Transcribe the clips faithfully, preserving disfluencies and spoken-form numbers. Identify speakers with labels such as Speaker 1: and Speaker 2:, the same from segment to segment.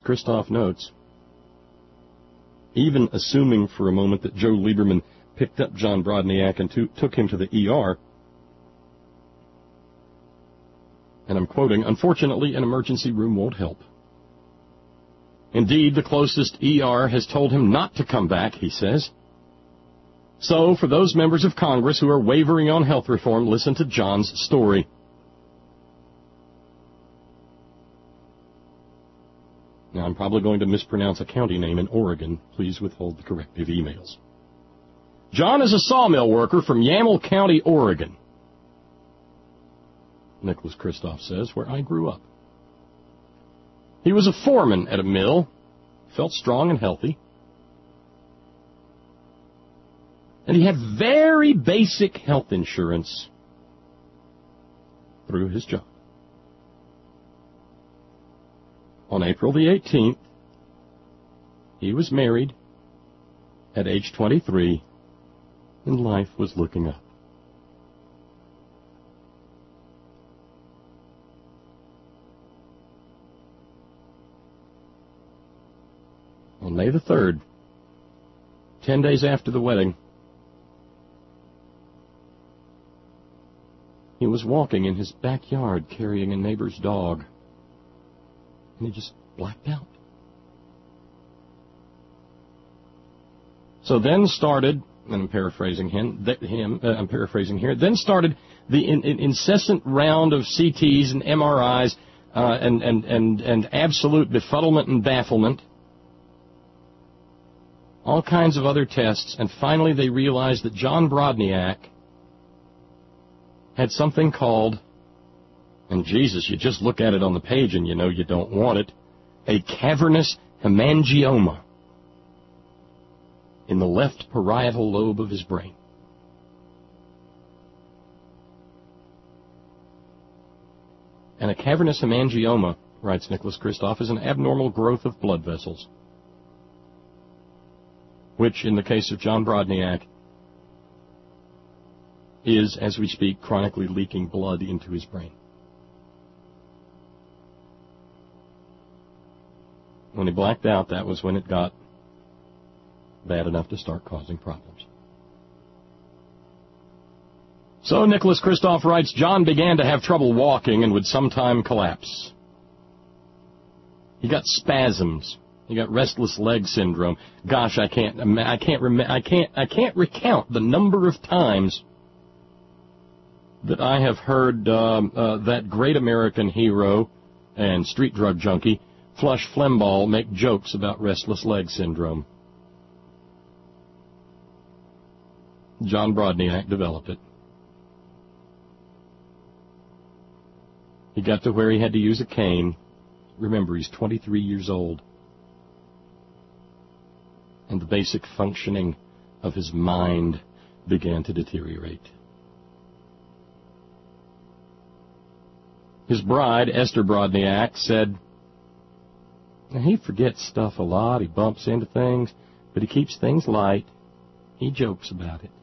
Speaker 1: Christoph notes, even assuming for a moment that Joe Lieberman picked up John Brodniak and to, took him to the E R, and I'm quoting, unfortunately, an emergency room won't help. Indeed, the closest E R has told him not to come back, he says. So, for those members of Congress who are wavering on health reform, listen to John's story. Now, I'm probably going to mispronounce a county name in Oregon. Please withhold the corrective emails. John is a sawmill worker from Yamhill County, Oregon. Nicholas Kristof says, where I grew up. He was a foreman at a mill, felt strong and healthy, and he had very basic health insurance through his job. On April the eighteenth, he was married at age twenty-three, and life was looking up. On May the third, ten days after the wedding, he was walking in his backyard carrying a neighbor's dog, and he just blacked out. So then started, and I'm paraphrasing him, him uh, I'm paraphrasing here, then started the in, in, incessant round of C Ts and M R Is uh, and, and, and, and absolute befuddlement and bafflement, all kinds of other tests, and finally they realized that John Brodniak had something called, and Jesus, you just look at it on the page and you know you don't want it, a cavernous hemangioma in the left parietal lobe of his brain. And a cavernous hemangioma, writes Nicholas Kristof, is an abnormal growth of blood vessels, which, in the case of John Brodniak, is, as we speak, chronically leaking blood into his brain. When he blacked out, that was when it got bad enough to start causing problems. So, Nicholas Kristof writes, John began to have trouble walking and would sometime collapse. He got spasms. He got restless leg syndrome. Gosh, I can't, I can't, I can't, I can't recount the number of times that I have heard um, uh, that great American hero and street drug junkie, Flush Flembaugh, make jokes about restless leg syndrome. John Brodniak developed it. He got to where he had to use a cane. Remember, he's twenty-three years old. And the basic functioning of his mind began to deteriorate. His bride, Esther Brodniak, said, he forgets stuff a lot, he bumps into things, but he keeps things light. He jokes about it.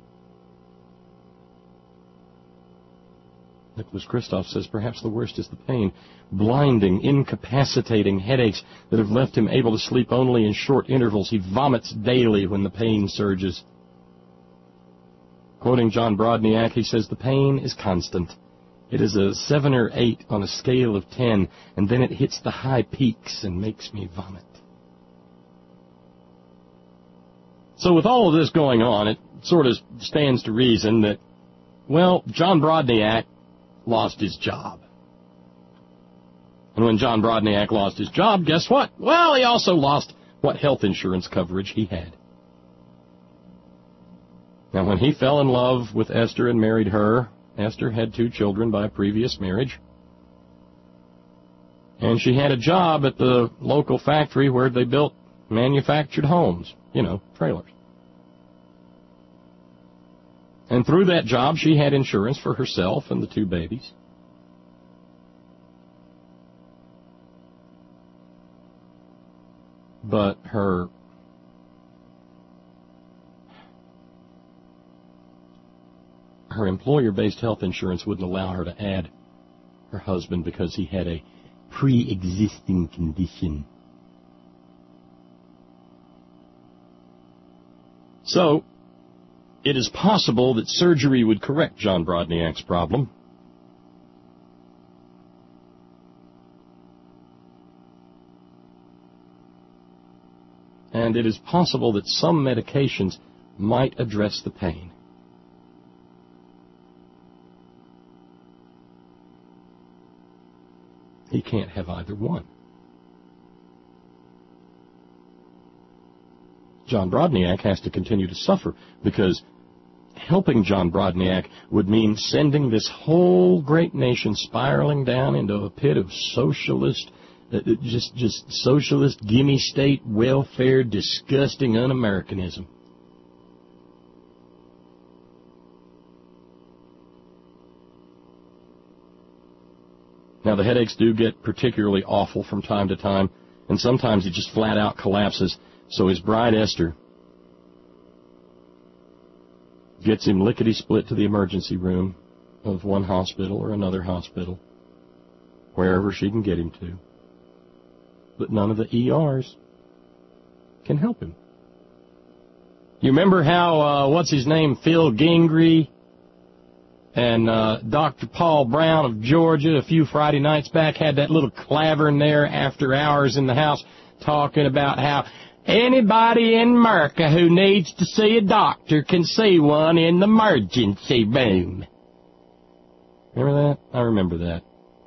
Speaker 1: Nicholas Kristof says perhaps the worst is the pain, blinding, incapacitating headaches that have left him able to sleep only in short intervals. He vomits daily when the pain surges. Quoting John Brodniak, he says, the pain is constant. It is a seven or eight on a scale of ten, and then it hits the high peaks and makes me vomit. So with all of this going on, it sort of stands to reason that, well, John Brodniak lost his job. And when John Brodniak lost his job, guess what? Well, he also lost what health insurance coverage he had. Now, when he fell in love with Esther and married her, Esther had two children by a previous marriage. And she had a job at the local factory where they built manufactured homes, you know, trailers. And through that job, she had insurance for herself and the two babies. But her her employer-based health insurance wouldn't allow her to add her husband because he had a pre-existing condition. So, it is possible that surgery would correct John Brodniak's problem. And it is possible that some medications might address the pain. He can't have either one. John Brodniak has to continue to suffer because helping John Brodniak would mean sending this whole great nation spiraling down into a pit of socialist, uh, just just socialist, gimme state, welfare, disgusting un-Americanism. Now, the headaches do get particularly awful from time to time, and sometimes he just flat out collapses. So his bride, Esther, gets him lickety-split to the emergency room of one hospital or another hospital, wherever she can get him to. But none of the E Rs can help him. You remember how, uh, what's his name, Phil Gingrey and uh, Doctor Paul Brown of Georgia a few Friday nights back had that little clavern there after hours in the house talking about how anybody in America who needs to see a doctor can see one in the emergency room. Remember that? I remember that.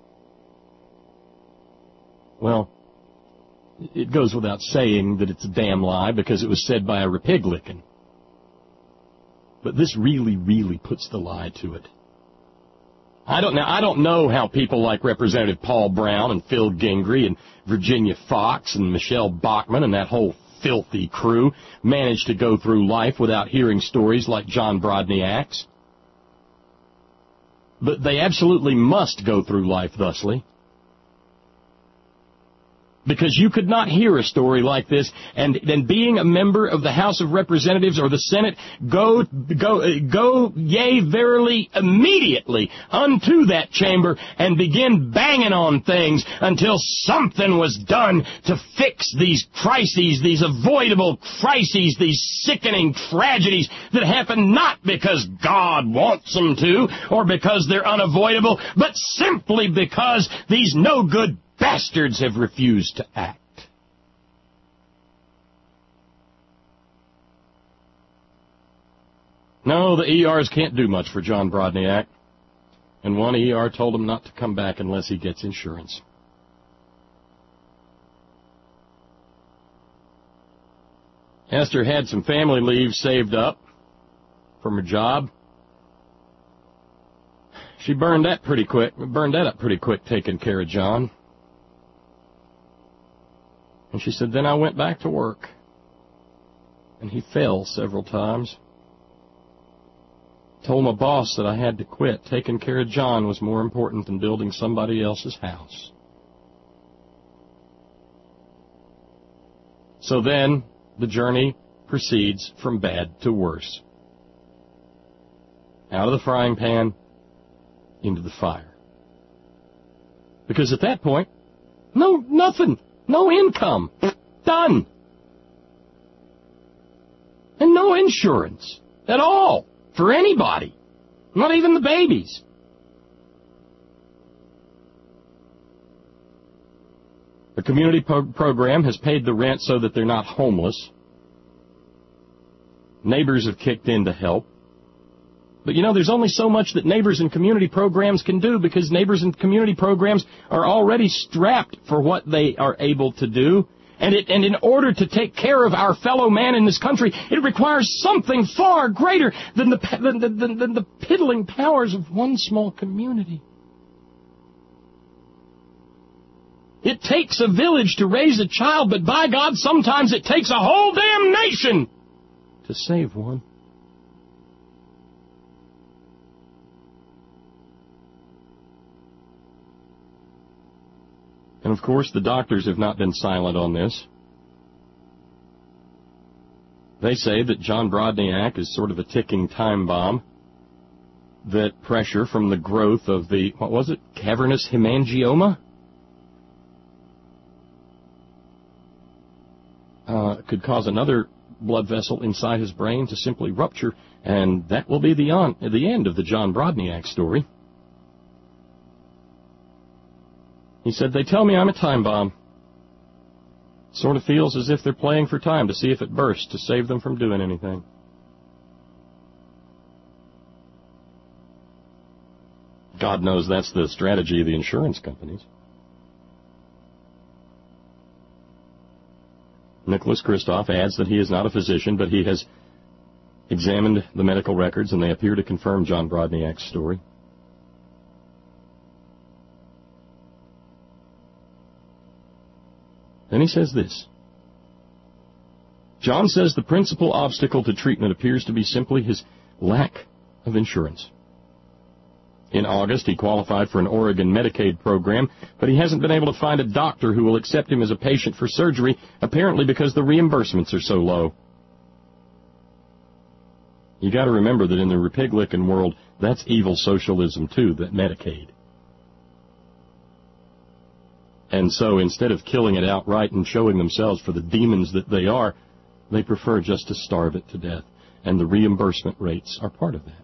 Speaker 1: Well, it goes without saying that it's a damn lie because it was said by a Republican. But this really, really puts the lie to it. I don't know, I don't know how people like Representative Paul Brown and Phil Gingrey and Virginia Fox and Michelle Bachmann and that whole filthy crew managed to go through life without hearing stories like John Brodniak's. But they absolutely must go through life thusly. Because you could not hear a story like this, and then being a member of the House of Representatives or the Senate, go, go, go, yea, verily, immediately unto that chamber and begin banging on things until something was done to fix these crises, these avoidable crises, these sickening tragedies that happen not because God wants them to or because they're unavoidable, but simply because these no-good bastards have refused to act. No, the E Rs can't do much for John Brodniak. And one E R told him not to come back unless he gets insurance. Esther had some family leave saved up from her job. She burned that pretty quick, burned that up pretty quick taking care of John. And she said, then I went back to work. And he fell several times. Told my boss that I had to quit. Taking care of John was more important than building somebody else's house. So then, the journey proceeds from bad to worse. Out of the frying pan, into the fire. Because at that point, no, nothing. No income. Done. And no insurance at all for anybody. Not even the babies. The community pro- program has paid the rent so that they're not homeless. Neighbors have kicked in to help. But, you know, there's only so much that neighbors and community programs can do because neighbors and community programs are already strapped for what they are able to do. And, it, and in order to take care of our fellow man in this country, it requires something far greater than the, than, than, than the piddling powers of one small community. It takes a village to raise a child, but by God, sometimes it takes a whole damn nation to save one. And, of course, the doctors have not been silent on this. They say that John Brodniak is sort of a ticking time bomb, that pressure from the growth of the, what was it, cavernous hemangioma? Uh, could cause another blood vessel inside his brain to simply rupture, and that will be the, on, the end of the John Brodniak story. He said, they tell me I'm a time bomb. Sort of feels as if they're playing for time to see if it bursts to save them from doing anything. God knows that's the strategy of the insurance companies. Nicholas Kristof adds that he is not a physician, but he has examined the medical records, and they appear to confirm John Brodniak's story. Then he says this. John says the principal obstacle to treatment appears to be simply his lack of insurance. In August, he qualified for an Oregon Medicaid program, but he hasn't been able to find a doctor who will accept him as a patient for surgery, apparently because the reimbursements are so low. You got to remember that in the Republican world, that's evil socialism too, that Medicaid. And so instead of killing it outright and showing themselves for the demons that they are, they prefer just to starve it to death. And the reimbursement rates are part of that.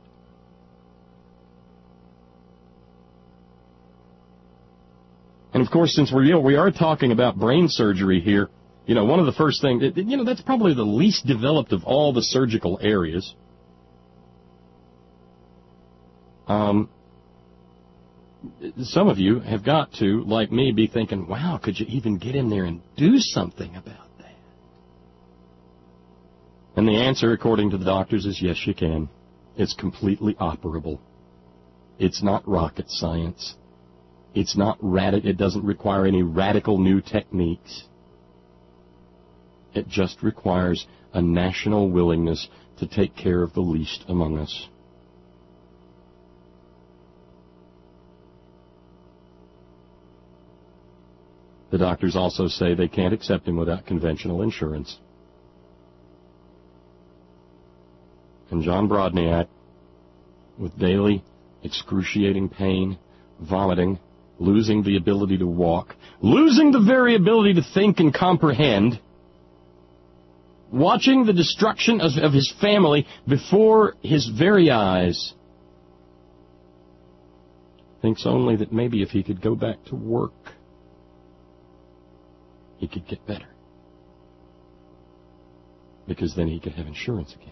Speaker 1: And of course, since we're, you know, we are talking about brain surgery here, you know, one of the first things, you know, that's probably the least developed of all the surgical areas. Um, some of you have got to, like me, be thinking, wow, could you even get in there and do something about that? And the answer, according to the doctors, is yes, you can. It's completely operable. It's not rocket science. It's not radical. It doesn't require any radical new techniques. It just requires a national willingness to take care of the least among us. The doctors also say they can't accept him without conventional insurance. And John Brodniak, with daily excruciating pain, vomiting, losing the ability to walk, losing the very ability to think and comprehend, watching the destruction of, of his family before his very eyes, thinks only that maybe if he could go back to work, he could get better. Because then he could have insurance again.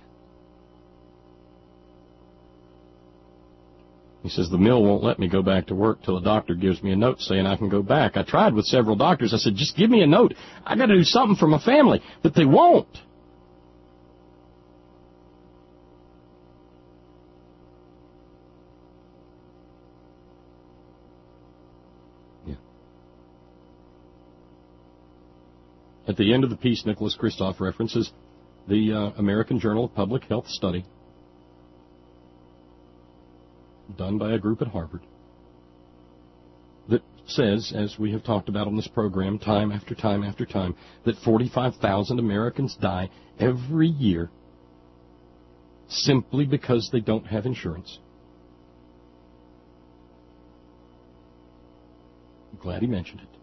Speaker 1: He says, the mill won't let me go back to work till the doctor gives me a note saying I can go back. I tried with several doctors. I said, just give me a note. I got to do something for my family. But they won't. Yeah. At the end of the piece, Nicholas Kristof references the uh, American Journal of Public Health study done by a group at Harvard that says, as we have talked about on this program time after time after time, that forty-five thousand Americans die every year simply because they don't have insurance. I'm glad he mentioned it.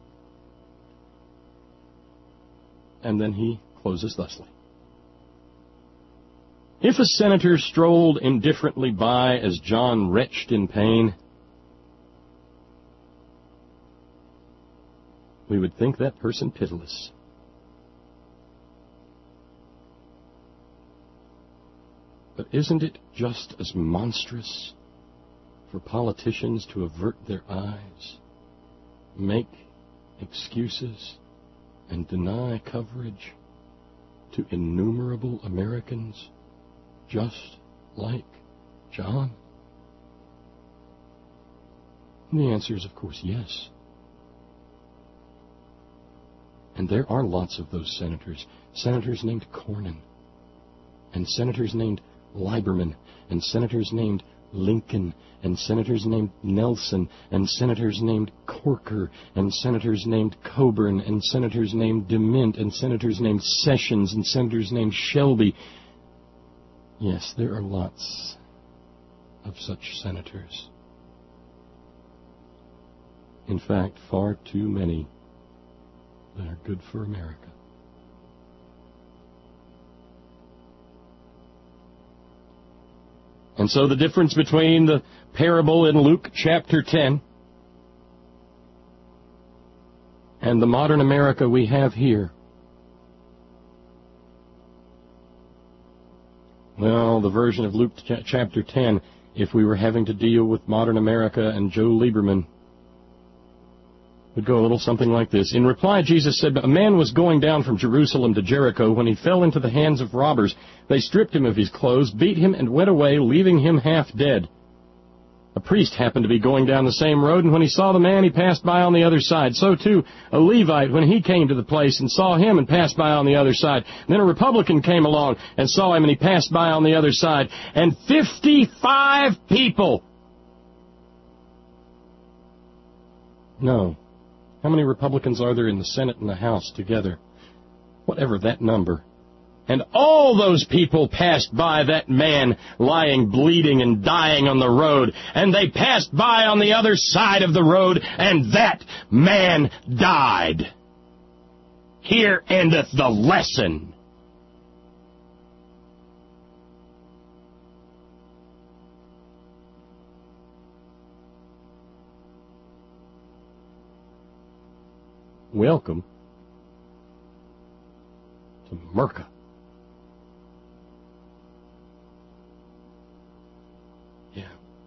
Speaker 1: And then he closes thusly. If a senator strolled indifferently by as John retched in pain, we would think that person pitiless. But isn't it just as monstrous for politicians to avert their eyes, make excuses, and deny coverage to innumerable Americans just like John? And the answer is, of course, yes. And there are lots of those senators. Senators named Cornyn, and senators named Lieberman, and senators named Lincoln, and senators named Nelson, and senators named Corker, and senators named Coburn, and senators named DeMint, and senators named Sessions, and senators named Shelby. Yes, there are lots of such senators. In fact, far too many that are good for America. And so the difference between the parable in Luke chapter ten and the modern America we have here, well, the version of Luke ch- chapter ten, if we were having to deal with modern America and Joe Lieberman, would go a little something like this. In reply, Jesus said, a man was going down from Jerusalem to Jericho when he fell into the hands of robbers. They stripped him of his clothes, beat him, and went away, leaving him half dead. A priest happened to be going down the same road, and when he saw the man, he passed by on the other side. So, too, a Levite, when he came to the place and saw him and passed by on the other side. Then a Republican came along and saw him, and he passed by on the other side. And fifty-five people. No. How many Republicans are there in the Senate and the House together? Whatever that number. And all those people passed by that man lying bleeding and dying on the road. And they passed by on the other side of the road, and that man died. Here endeth the lesson. Welcome to Merca. Yeah.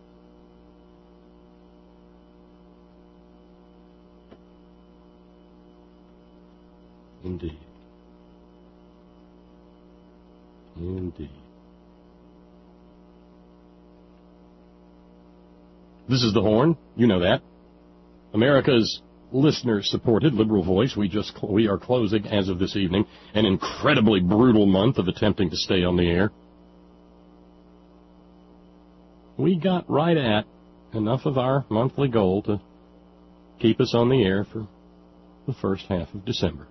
Speaker 1: Indeed. Indeed. This is the Horn. You know that. America's listener-supported liberal voice. We just cl- we are closing, as of this evening, an incredibly brutal month of attempting to stay on the air. We got right at enough of our monthly goal to keep us on the air for the first half of December.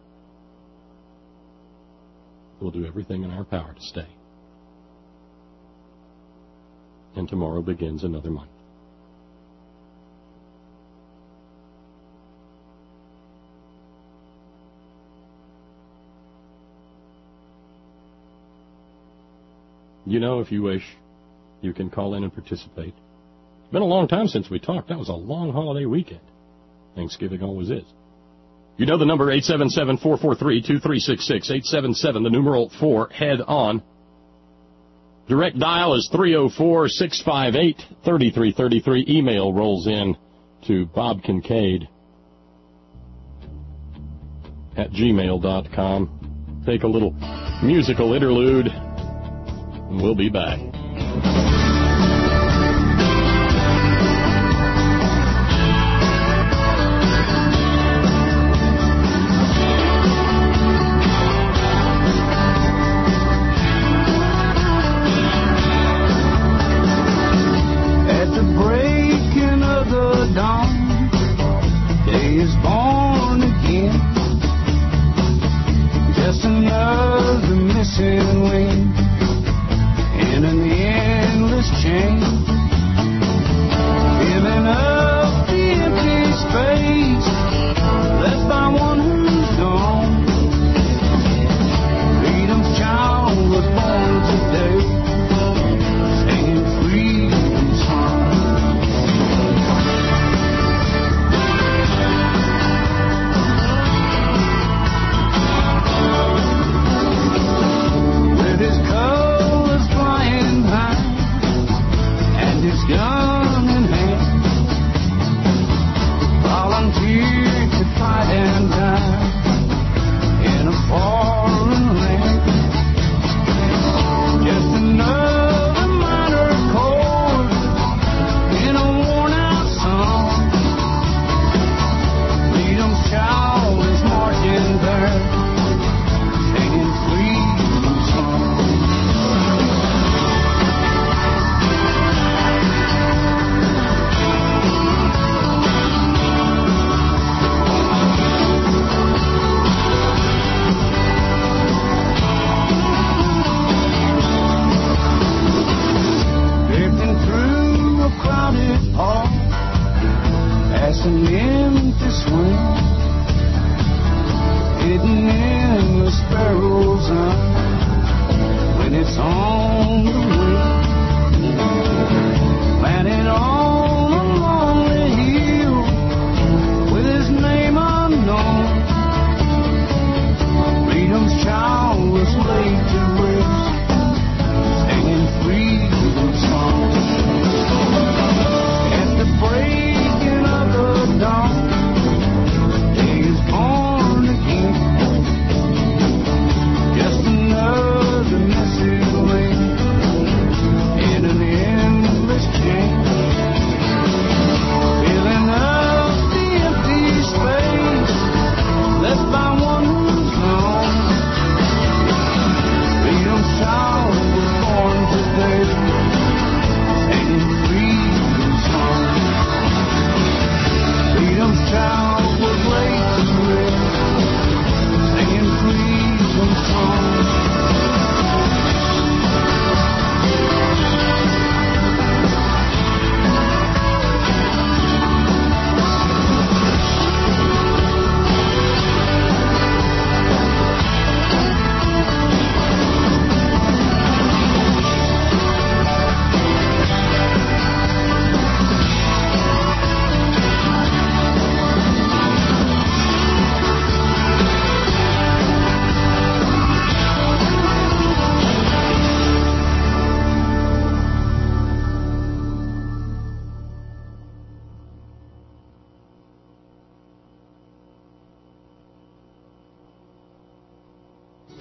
Speaker 1: We'll do everything in our power to stay. And tomorrow begins another month. You know, if you wish, you can call in and participate. It's been a long time since we talked. That was a long holiday weekend. Thanksgiving always is. You know the number, eight seven seven, four four three, two three six six, eight seven seven, the numeral four, head on. Direct dial is three oh four, six five eight, three three three three. Email rolls in to Bob Kincaid at gmail dot com. Take a little musical interlude. We'll be back.
Speaker 2: At the breaking of the dawn, day is born again. Just another missing link in an endless chain, filling up the empty space left by one who's gone. Freedom's child was born today, staying free and strong.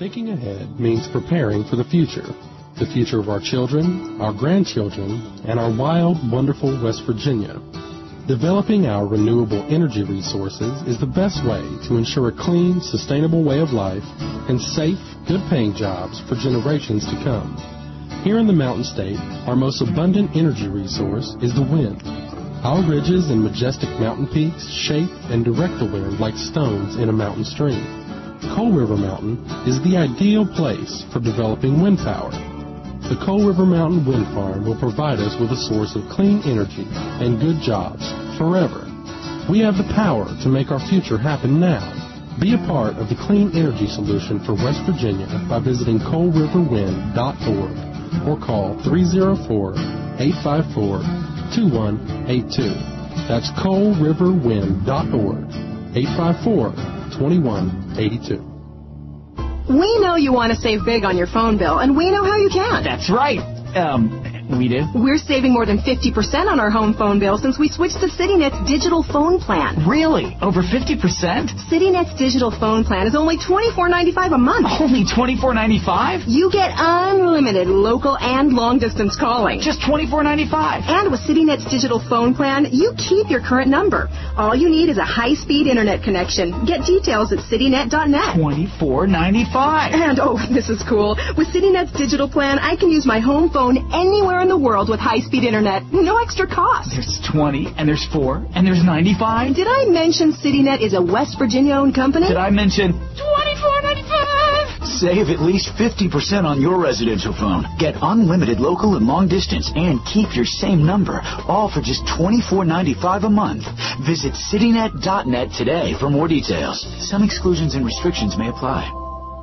Speaker 3: Thinking ahead means preparing for the future. The future of our children, our grandchildren, and our wild, wonderful West Virginia. Developing our renewable energy resources is the best way to ensure a clean, sustainable way of life and safe, good-paying jobs for generations to come. Here in the Mountain State, our most abundant energy resource is the wind. Our ridges and majestic mountain peaks shape and direct the wind like stones in a mountain stream. Coal River Mountain is the ideal place for developing wind power. The Coal River Mountain Wind Farm will provide us with a source of clean energy and good jobs forever. We have the power to make our future happen now. Be a part of the clean energy solution for West Virginia by visiting coal river wind dot org or call three oh four, eight five four, two one eight two. That's coal river wind dot org, eight five four, two one eight two.
Speaker 4: We know you want to save big on your phone bill, and we know how you can.
Speaker 5: That's right. Um, we do.
Speaker 4: We're saving more than fifty percent on our home phone bill since we switched to CityNet's digital phone plan.
Speaker 5: Really? Over fifty percent?
Speaker 4: CityNet's digital phone plan is only twenty-four ninety-five a month.
Speaker 5: Only twenty-four ninety-five?
Speaker 4: You get unlimited local and long-distance calling.
Speaker 5: Just twenty-four ninety-five.
Speaker 4: And with CityNet's digital phone plan, you keep your current number. All you need is a high-speed internet connection. Get details at citynet dot net.
Speaker 5: twenty-four ninety-five.
Speaker 4: And, oh, this is cool. With CityNet's digital plan, I can use my home phone anywhere in the world with high-speed internet. No extra cost.
Speaker 5: There's twenty, and there's four, and there's ninety-five.
Speaker 4: Did I mention CityNet is a West Virginia-owned company?
Speaker 5: Did I mention twenty-four ninety-five?
Speaker 6: Save at least fifty percent on your residential phone. Get unlimited local and long distance and keep your same number, all for just twenty-four ninety-five a month. Visit citynet dot net today for more details. Some exclusions and restrictions may apply.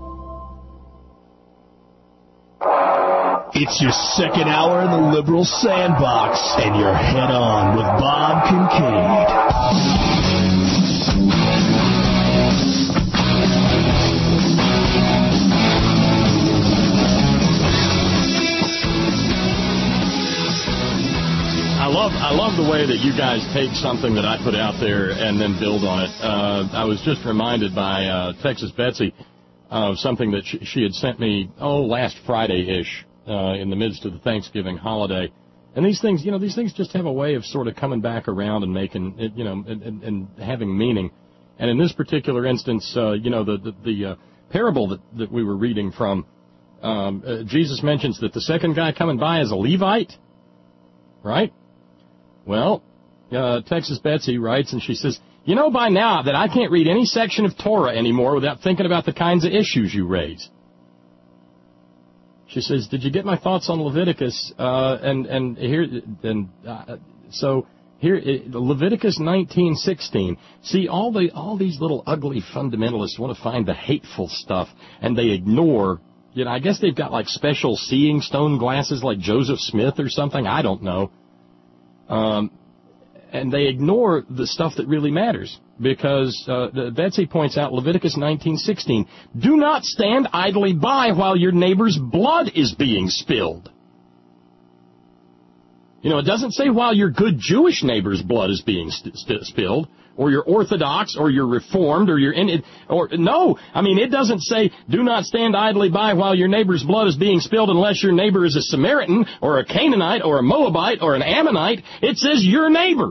Speaker 7: It's your second hour in the Liberal Sandbox, and you're head on with Bob Kincaid.
Speaker 1: I love I love the way that you guys take something that I put out there and then build on it. Uh, I was just reminded by uh, Texas Betsy of something that she, she had sent me, oh, last Friday-ish. Uh, in the midst of the Thanksgiving holiday. And these things, you know, these things just have a way of sort of coming back around and making it, you know, and, and, and having meaning. And in this particular instance, uh, you know, the, the, the uh, parable that, that we were reading from, um, uh, Jesus mentions that the second guy coming by is a Levite, right? Well, uh, Texas Betsy writes, and she says, you know by now that I can't read any section of Torah anymore without thinking about the kinds of issues you raise. She says, did you get my thoughts on Leviticus? Uh, and, and here, and, uh, so here, Leviticus nineteen sixteen. See, all the, all these little ugly fundamentalists want to find the hateful stuff, and they ignore, you know, I guess they've got like special seeing stone glasses like Joseph Smith or something. I don't know. Um, and they ignore the stuff that really matters. Because uh, Betsy points out Leviticus nineteen sixteen, do not stand idly by while your neighbor's blood is being spilled. You know, it doesn't say while your good Jewish neighbor's blood is being st- st- spilled, or your Orthodox, or your Reformed, or your in, or no. I mean, it doesn't say do not stand idly by while your neighbor's blood is being spilled unless your neighbor is a Samaritan, or a Canaanite, or a Moabite, or an Ammonite. It says your neighbor.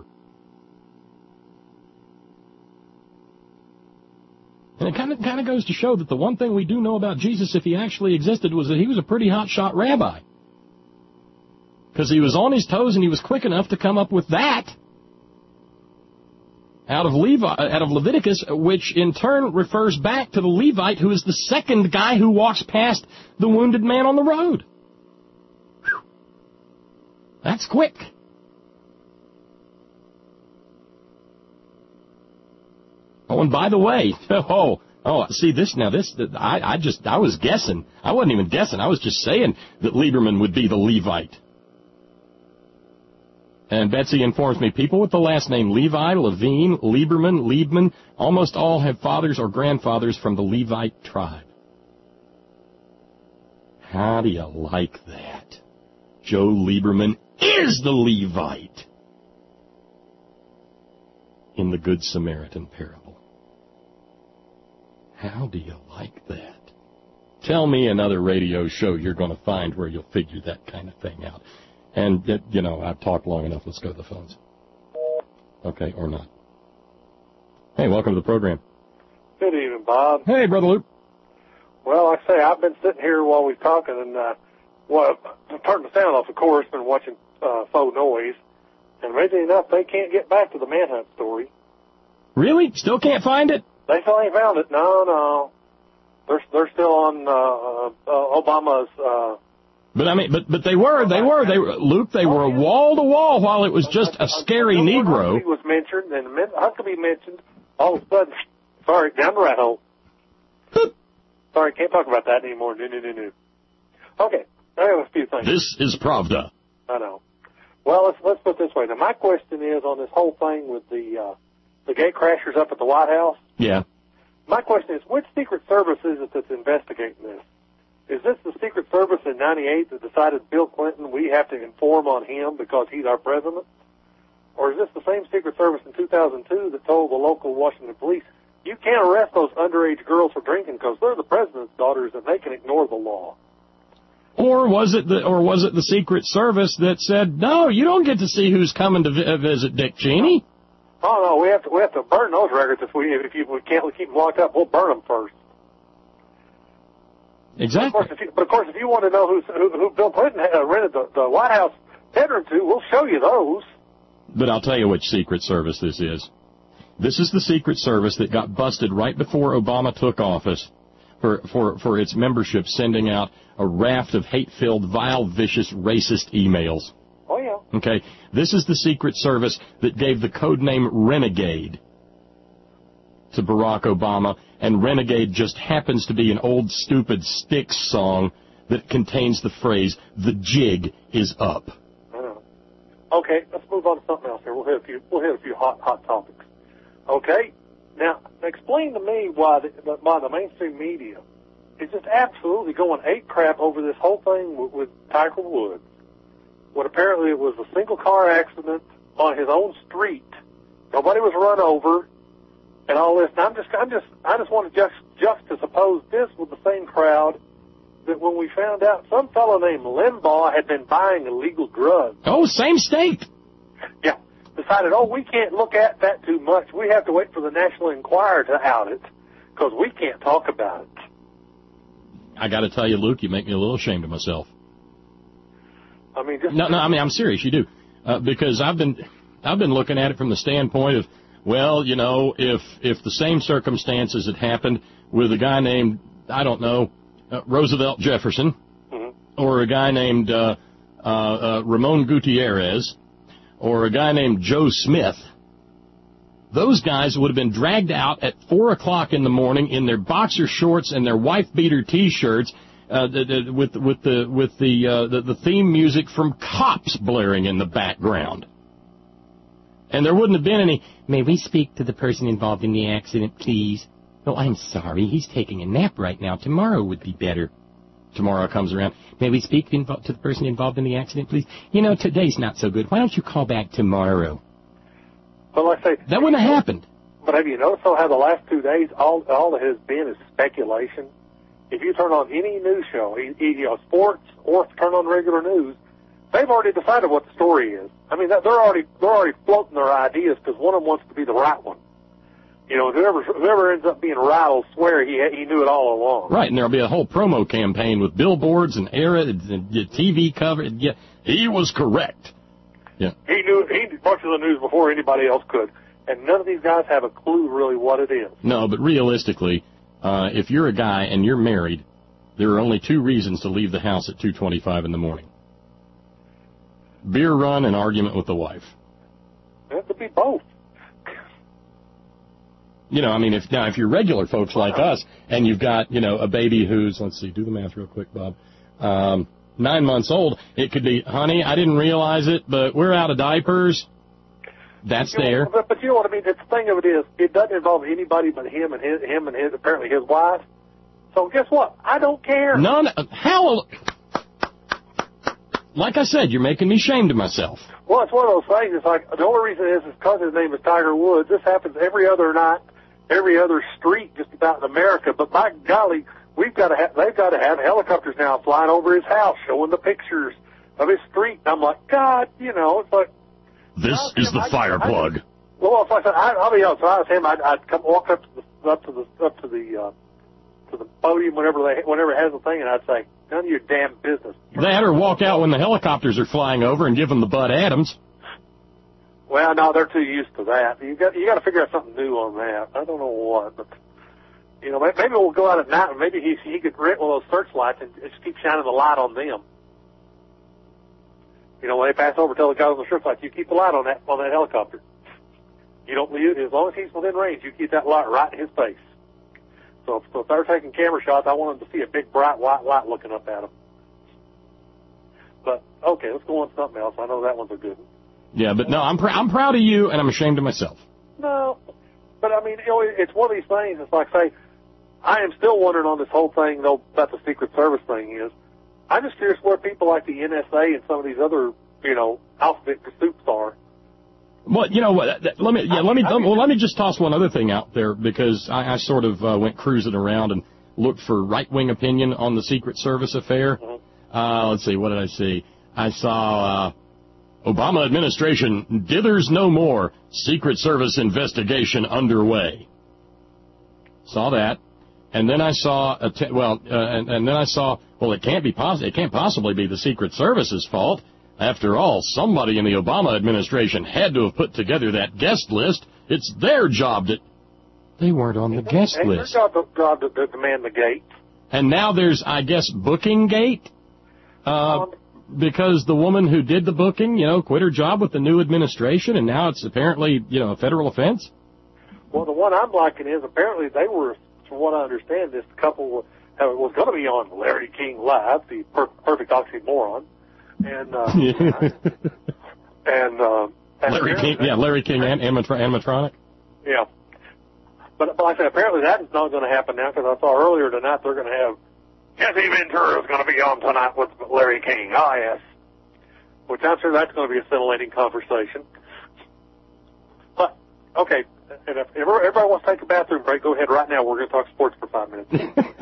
Speaker 1: And it kind of kind of goes to show that the one thing we do know about Jesus, if he actually existed, was that he was a pretty hotshot rabbi. Because he was on his toes and he was quick enough to come up with that out of Levi, out of Leviticus, which in turn refers back to the Levite, who is the second guy who walks past the wounded man on the road. Whew. That's quick. Oh, and by the way, oh, oh, see this now. This I, I just I was guessing. I wasn't even guessing. I was just saying that Lieberman would be the Levite. And Betsy informs me people with the last name Levi, Levine, Lieberman, Liebman, almost all have fathers or grandfathers from the Levite tribe. How do you like that? Joe Lieberman is the Levite in the Good Samaritan parable. How do you like that? Tell me another radio show you're going to find where you'll figure that kind of thing out. And, it, you know, I've talked long enough. Let's go to the phones. Okay, or not. Hey, welcome to the program.
Speaker 8: Good evening, Bob.
Speaker 1: Hey, Brother Luke.
Speaker 8: Well, like I say, I've been sitting here while we're talking, and, uh, well, I turned the sound off, of course, been watching uh, Faux Noise. And amazingly enough, they can't get back to the manhunt story.
Speaker 1: Really? Still can't find it?
Speaker 8: They still ain't found it. No, no. They're they're still on uh, uh, Obama's. Uh,
Speaker 1: but I mean, but but they were, they were, they were, Luke. They were wall to wall while it was just a scary Negro.
Speaker 8: Huckabee was mentioned, and Huckabee mentioned. All of a sudden, sorry, down the rat hole. Sorry, can't talk about that anymore. No, no, no, no. Okay, I have a few things.
Speaker 1: This is Pravda.
Speaker 8: I know. Well, let's let's put it this way. Now, my question is on this whole thing with the uh, the gate crashers up at the White House.
Speaker 1: Yeah.
Speaker 8: My question is, which Secret Service is it that's investigating this? Is this the Secret Service in ninety-eight that decided Bill Clinton, we have to inform on him because he's our president? Or is this the same Secret Service in two thousand two that told the local Washington police, you can't arrest those underage girls for drinking because they're the president's daughters and they can ignore the law?
Speaker 1: Or was it the or was it the Secret Service that said, no, you don't get to see who's coming to vi- visit Dick Cheney?
Speaker 8: Oh no, we have to we have to burn those records if we if you, we can't keep them locked up. We'll burn them first.
Speaker 1: Exactly.
Speaker 8: Of course, if you, but of course, if you want to know who's, who, who Bill Clinton uh, rented the, the White House bedroom to, we'll show you those.
Speaker 1: But I'll tell you which Secret Service this is. This is the Secret Service that got busted right before Obama took office for for for its membership sending out a raft of hate-filled, vile, vicious, racist emails.
Speaker 8: Oh, yeah.
Speaker 1: Okay, this is the Secret Service that gave the code name Renegade to Barack Obama, and Renegade just happens to be an old, stupid Styx song that contains the phrase, the jig is up.
Speaker 8: I know. Okay, let's move on to something else here. We'll hit a few, we'll hit a few hot, hot topics. Okay, now, explain to me why the, why the mainstream media is just absolutely going ape crap over this whole thing with, with Tiger Woods. When apparently it was a single car accident on his own street. Nobody was run over and all this. And I'm just, I'm just, I just want to just juxtapose this with the same crowd that when we found out some fellow named Limbaugh had been buying illegal drugs.
Speaker 1: Oh, same state.
Speaker 8: Yeah. Decided, oh, we can't look at that too much. We have to wait for the National Enquirer to out it because we can't talk about it.
Speaker 1: I got to tell you, Luke, you make me a little ashamed of myself.
Speaker 8: I mean, just
Speaker 1: no, no. I mean, I'm serious. You do, uh, because I've been, I've been looking at it from the standpoint of, well, you know, if if the same circumstances had happened with a guy named, I don't know, uh, Roosevelt Jefferson, mm-hmm. or a guy named uh, uh, uh, Ramon Gutierrez, or a guy named Joe Smith, those guys would have been dragged out at four o'clock in the morning in their boxer shorts and their wife-beater T-shirts, uh, the, the, with with the with the, uh, the the theme music from Cops blaring in the background, and there wouldn't have been any. May we speak to the person involved in the accident, please? Oh, I'm sorry, he's taking a nap right now. Tomorrow would be better. Tomorrow comes around. May we speak to the person involved in the accident, please? You know, today's not so good. Why don't you call back tomorrow?
Speaker 8: Well, like I say,
Speaker 1: that wouldn't have happened.
Speaker 8: But have you noticed how the last two days, all all that has been is speculation? If you turn on any news show, either you know, sports or turn on regular news, they've already decided what the story is. I mean, they're already they're already floating their ideas because one of them wants to be the right one. You know, whoever whoever ends up being right will swear he he knew it all along. Right, and there'll be a whole promo campaign with billboards and era and T V cover. Yeah, he was correct. Yeah, he knew he knew much of the news before anybody else could, and none of these guys have a clue really what it is. No, but realistically, uh, if you're a guy and you're married, there are only two reasons to leave the house at two twenty-five in the morning: beer run and argument with the wife. It could be both. You know, I mean, if now if you're regular folks like us and you've got, you know, a baby who's, let's see, do the math real quick, Bob, um, nine months old, it could be, honey, I didn't realize it, but we're out of diapers. That's you know, there. But, but you know what I mean? The thing of it is, it doesn't involve anybody but him and his, him and his, apparently his wife. So guess what? I don't care. None. How? Like I said, you're making me ashamed of myself. Well, it's one of those things. It's like the only reason is is because his name is Tiger Woods. This happens every other night, every other street, just about in America. But by golly, we've got to have, they've got to have helicopters now flying over his house, showing the pictures of his street. And I'm like, God, you know, it's like.
Speaker 1: This is the fire plug.
Speaker 8: Well, if I said, I, I'll be honest, if I was him, I'd, I'd come walk up to the, up to the, up to the, uh, to the podium whenever they, whenever it has the thing, and I'd say, none of your damn business.
Speaker 1: That or walk out when the helicopters are flying over and give them the Bud Adams.
Speaker 8: Well, no, they're too used to that. You got, you got to figure out something new on that. I don't know what, but you know, maybe we'll go out at night and maybe he he could rent one of those searchlights and just keep shining the light on them. You know, when they pass over, tell the guys on the searchlight, you keep the light on that on that helicopter. You don't leave, as long as he's within range, you keep that light right in his face. So if, so if they're taking camera shots, I want them to see a big bright white light looking up at them. But okay, let's go on to something else. I know that one's a good one.
Speaker 1: Yeah, but no, I'm pr- I'm proud of you, and I'm ashamed of myself.
Speaker 8: No, but I mean, you know, it's one of these things. It's like, say, I am still wondering on this whole thing, though, about the Secret Service thing is, I'm just curious where people like the N S A and some of these other, you know, alphabet pursuits are.
Speaker 1: Well, you know what? Let me, yeah, let me, let me, well, let me just toss one other thing out there because I, I sort of uh, went cruising around and looked for right-wing opinion on the Secret Service affair. Mm-hmm. Uh, let's see, what did I see? I saw uh, Obama administration dithers no more. Secret Service investigation underway. Saw that, and then I saw a te- well, uh, and, and then I saw well, it can't be poss- it can't possibly be the Secret Service's fault. After all, somebody in the Obama administration had to have put together that guest list. It's their job to... They weren't on the guest
Speaker 8: list. It's their job, job to, to demand the gate.
Speaker 1: And now there's, I guess, booking gate? Uh, um, because the woman who did the booking, you know, quit her job with the new administration, and now it's apparently, you know, a federal offense?
Speaker 8: Well, the one I'm liking is apparently they were, from what I understand, this couple was going to be on Larry King Live, the per- perfect oxymoron. And, uh, and, uh, and
Speaker 1: Larry King, yeah, Larry King and animatronic.
Speaker 8: Yeah. But, but like I said, apparently that is not going to happen now because I saw earlier tonight they're going to have Jesse Ventura is going to be on tonight with Larry King. Ah, yes. Which I'm sure that's going to be a scintillating conversation. But, okay, and if everybody wants to take a bathroom break, go ahead right now. We're going to talk sports for five minutes.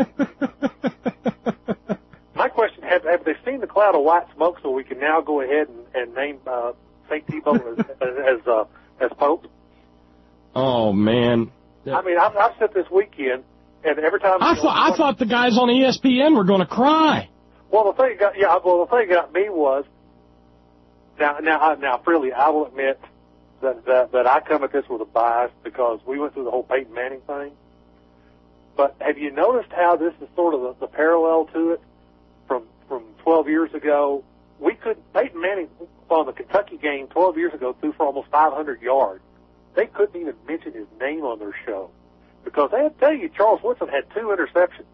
Speaker 8: My question, have, have they seen the cloud of white smoke so we can now go ahead and, and name uh, Saint Tebow as as, uh, as Pope?
Speaker 1: Oh, man.
Speaker 8: I mean, I've, I've said this weekend, and every time...
Speaker 1: I, thought, I thought the guys on E S P N were going to cry.
Speaker 8: Well, the thing got, yeah, well, the thing got me was, now, now, now, freely, I will admit that, that, that I come at this with a bias because we went through the whole Peyton Manning thing. But have you noticed how this is sort of the, the parallel to it? From from twelve years ago, we could Peyton Manning on the Kentucky game twelve years ago threw for almost five hundred yards. They couldn't even mention his name on their show because they had to tell you Charles Woodson had two interceptions.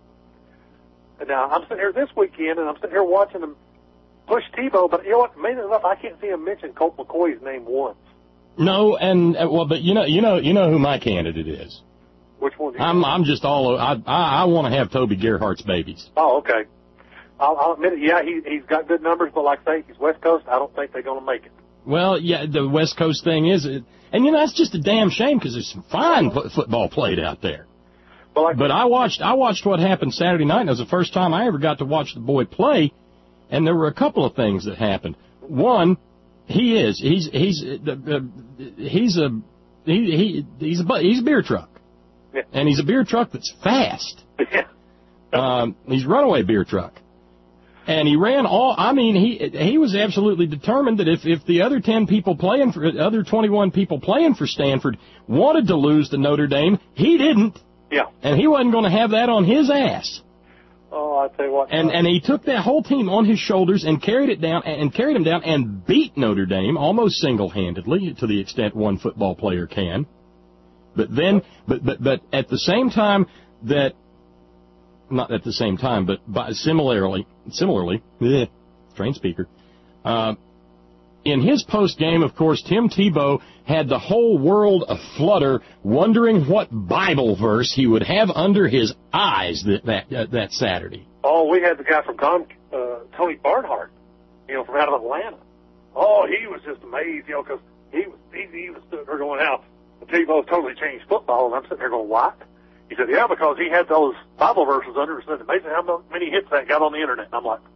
Speaker 8: And now I'm sitting here this weekend and I'm sitting here watching them push Tebow, but you know what? Amazing enough, I can't see him mention Colt McCoy's name once.
Speaker 1: No, and uh, well, but you know, you know, you know who my candidate is.
Speaker 8: Which one? Do you
Speaker 1: I'm
Speaker 8: know?
Speaker 1: I'm just all I I, I want to have Toby Gerhardt's babies.
Speaker 8: Oh, okay. I'll, I'll admit it, yeah, he, he's got good numbers, but like I say, he's West Coast. I don't think they're going to make it.
Speaker 1: Well, yeah, the West Coast thing is, and you know, that's just a damn shame because there's some fine f- football played out there.
Speaker 8: Well, like
Speaker 1: but I watched, I watched what happened Saturday night, and it was the first time I ever got to watch the boy play, and there were a couple of things that happened. One, he is, he's, he's, uh, uh, he's a, he, he, he's a, he's a beer truck.
Speaker 8: Yeah.
Speaker 1: And he's a beer truck that's fast.
Speaker 8: Yeah.
Speaker 1: um, he's a runaway beer truck. And he ran all, I mean, he he was absolutely determined that if, if the other ten people playing for, other twenty-one people playing for Stanford wanted to lose to Notre Dame, he didn't.
Speaker 8: Yeah.
Speaker 1: And he wasn't going to have that on his ass.
Speaker 8: Oh, I tell you what.
Speaker 1: And, and he took that whole team on his shoulders and carried it down, and carried them down and beat Notre Dame almost single-handedly to the extent one football player can. But then, but, but, but at the same time that, not at the same time, but by similarly, similarly, bleh, train speaker, uh, in his post-game, of course, Tim Tebow had the whole world aflutter, wondering what Bible verse he would have under his eyes that that, uh, that Saturday.
Speaker 8: Oh, we had the guy from Com, uh, Tony Barnhart, you know, from out of Atlanta. Oh, he was just amazed, you know, because he was, he, he was sitting there going out, Tebow totally changed football, and I'm sitting there going, what? He said, yeah, because he had those Bible verses under. It said, amazing how many hits that got on the internet. And I'm like,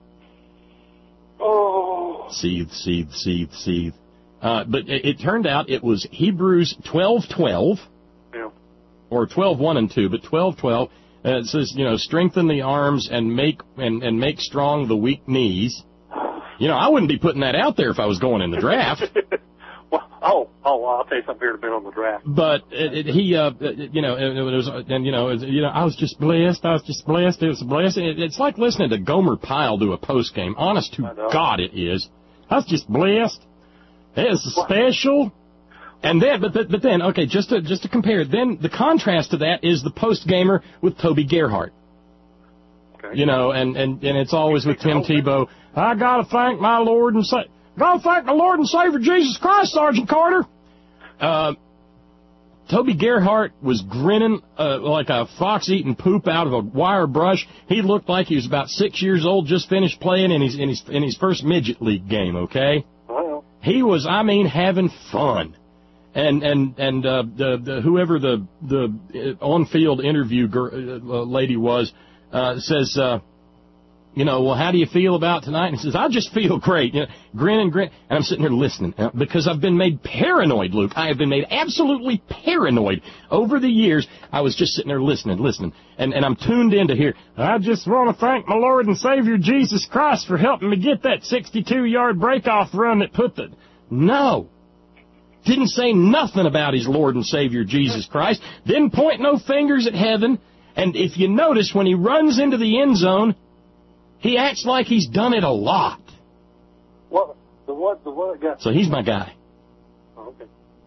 Speaker 8: oh.
Speaker 1: Seethe, seethe, seethe, seethe. Uh, but it, it turned out it was Hebrews twelve twelve.
Speaker 8: Yeah.
Speaker 1: Or twelve one and two, but twelve twelve. Uh, it says, you know, strengthen the arms and make and, and make strong the weak knees. You know, I wouldn't be putting that out there if I was going in the draft.
Speaker 8: well, oh, oh, I'll tell you something here in a minute on the draft.
Speaker 1: But it, it, he, uh, you know, it, it was, and you know, it, you know, I was just blessed. I was just blessed. It was a blessing. It, it's like listening to Gomer Pyle do a post game. Honest to God, it is. I was just blessed. It's special. And then, but, but but then, okay, just to just to compare, then the contrast to that is the post gamer with Toby Gerhart.
Speaker 8: Okay.
Speaker 1: You know, and, and, and it's always with Tim Tebow. I gotta thank my Lord and Sa- gotta thank my Lord and Savior Jesus Christ, Sergeant Carter. Uh, Toby Gerhart was grinning uh, like a fox eating poop out of a wire brush. He looked like he was about six years old, just finished playing in his in his in his first midget league game. Okay,
Speaker 8: wow.
Speaker 1: He was, I mean, having fun. And and and uh, the, the whoever the the on-field interview girl, uh, lady was uh, says, uh, you know, well, how do you feel about tonight? And he says, I just feel great. You know, grin and grin. And I'm sitting here listening uh, because I've been made paranoid, Luke. I have been made absolutely paranoid over the years. I was just sitting there listening, listening, and and I'm tuned in to hear. I just want to thank my Lord and Savior Jesus Christ for helping me get that sixty-two yard breakoff run that put the no. Didn't say nothing about his Lord and Savior, Jesus Christ. Didn't point no fingers at heaven. And if you notice, when he runs into the end zone, he acts like he's done it a lot.
Speaker 8: What? The what? The what guy?
Speaker 1: So he's my guy.
Speaker 8: Oh, okay.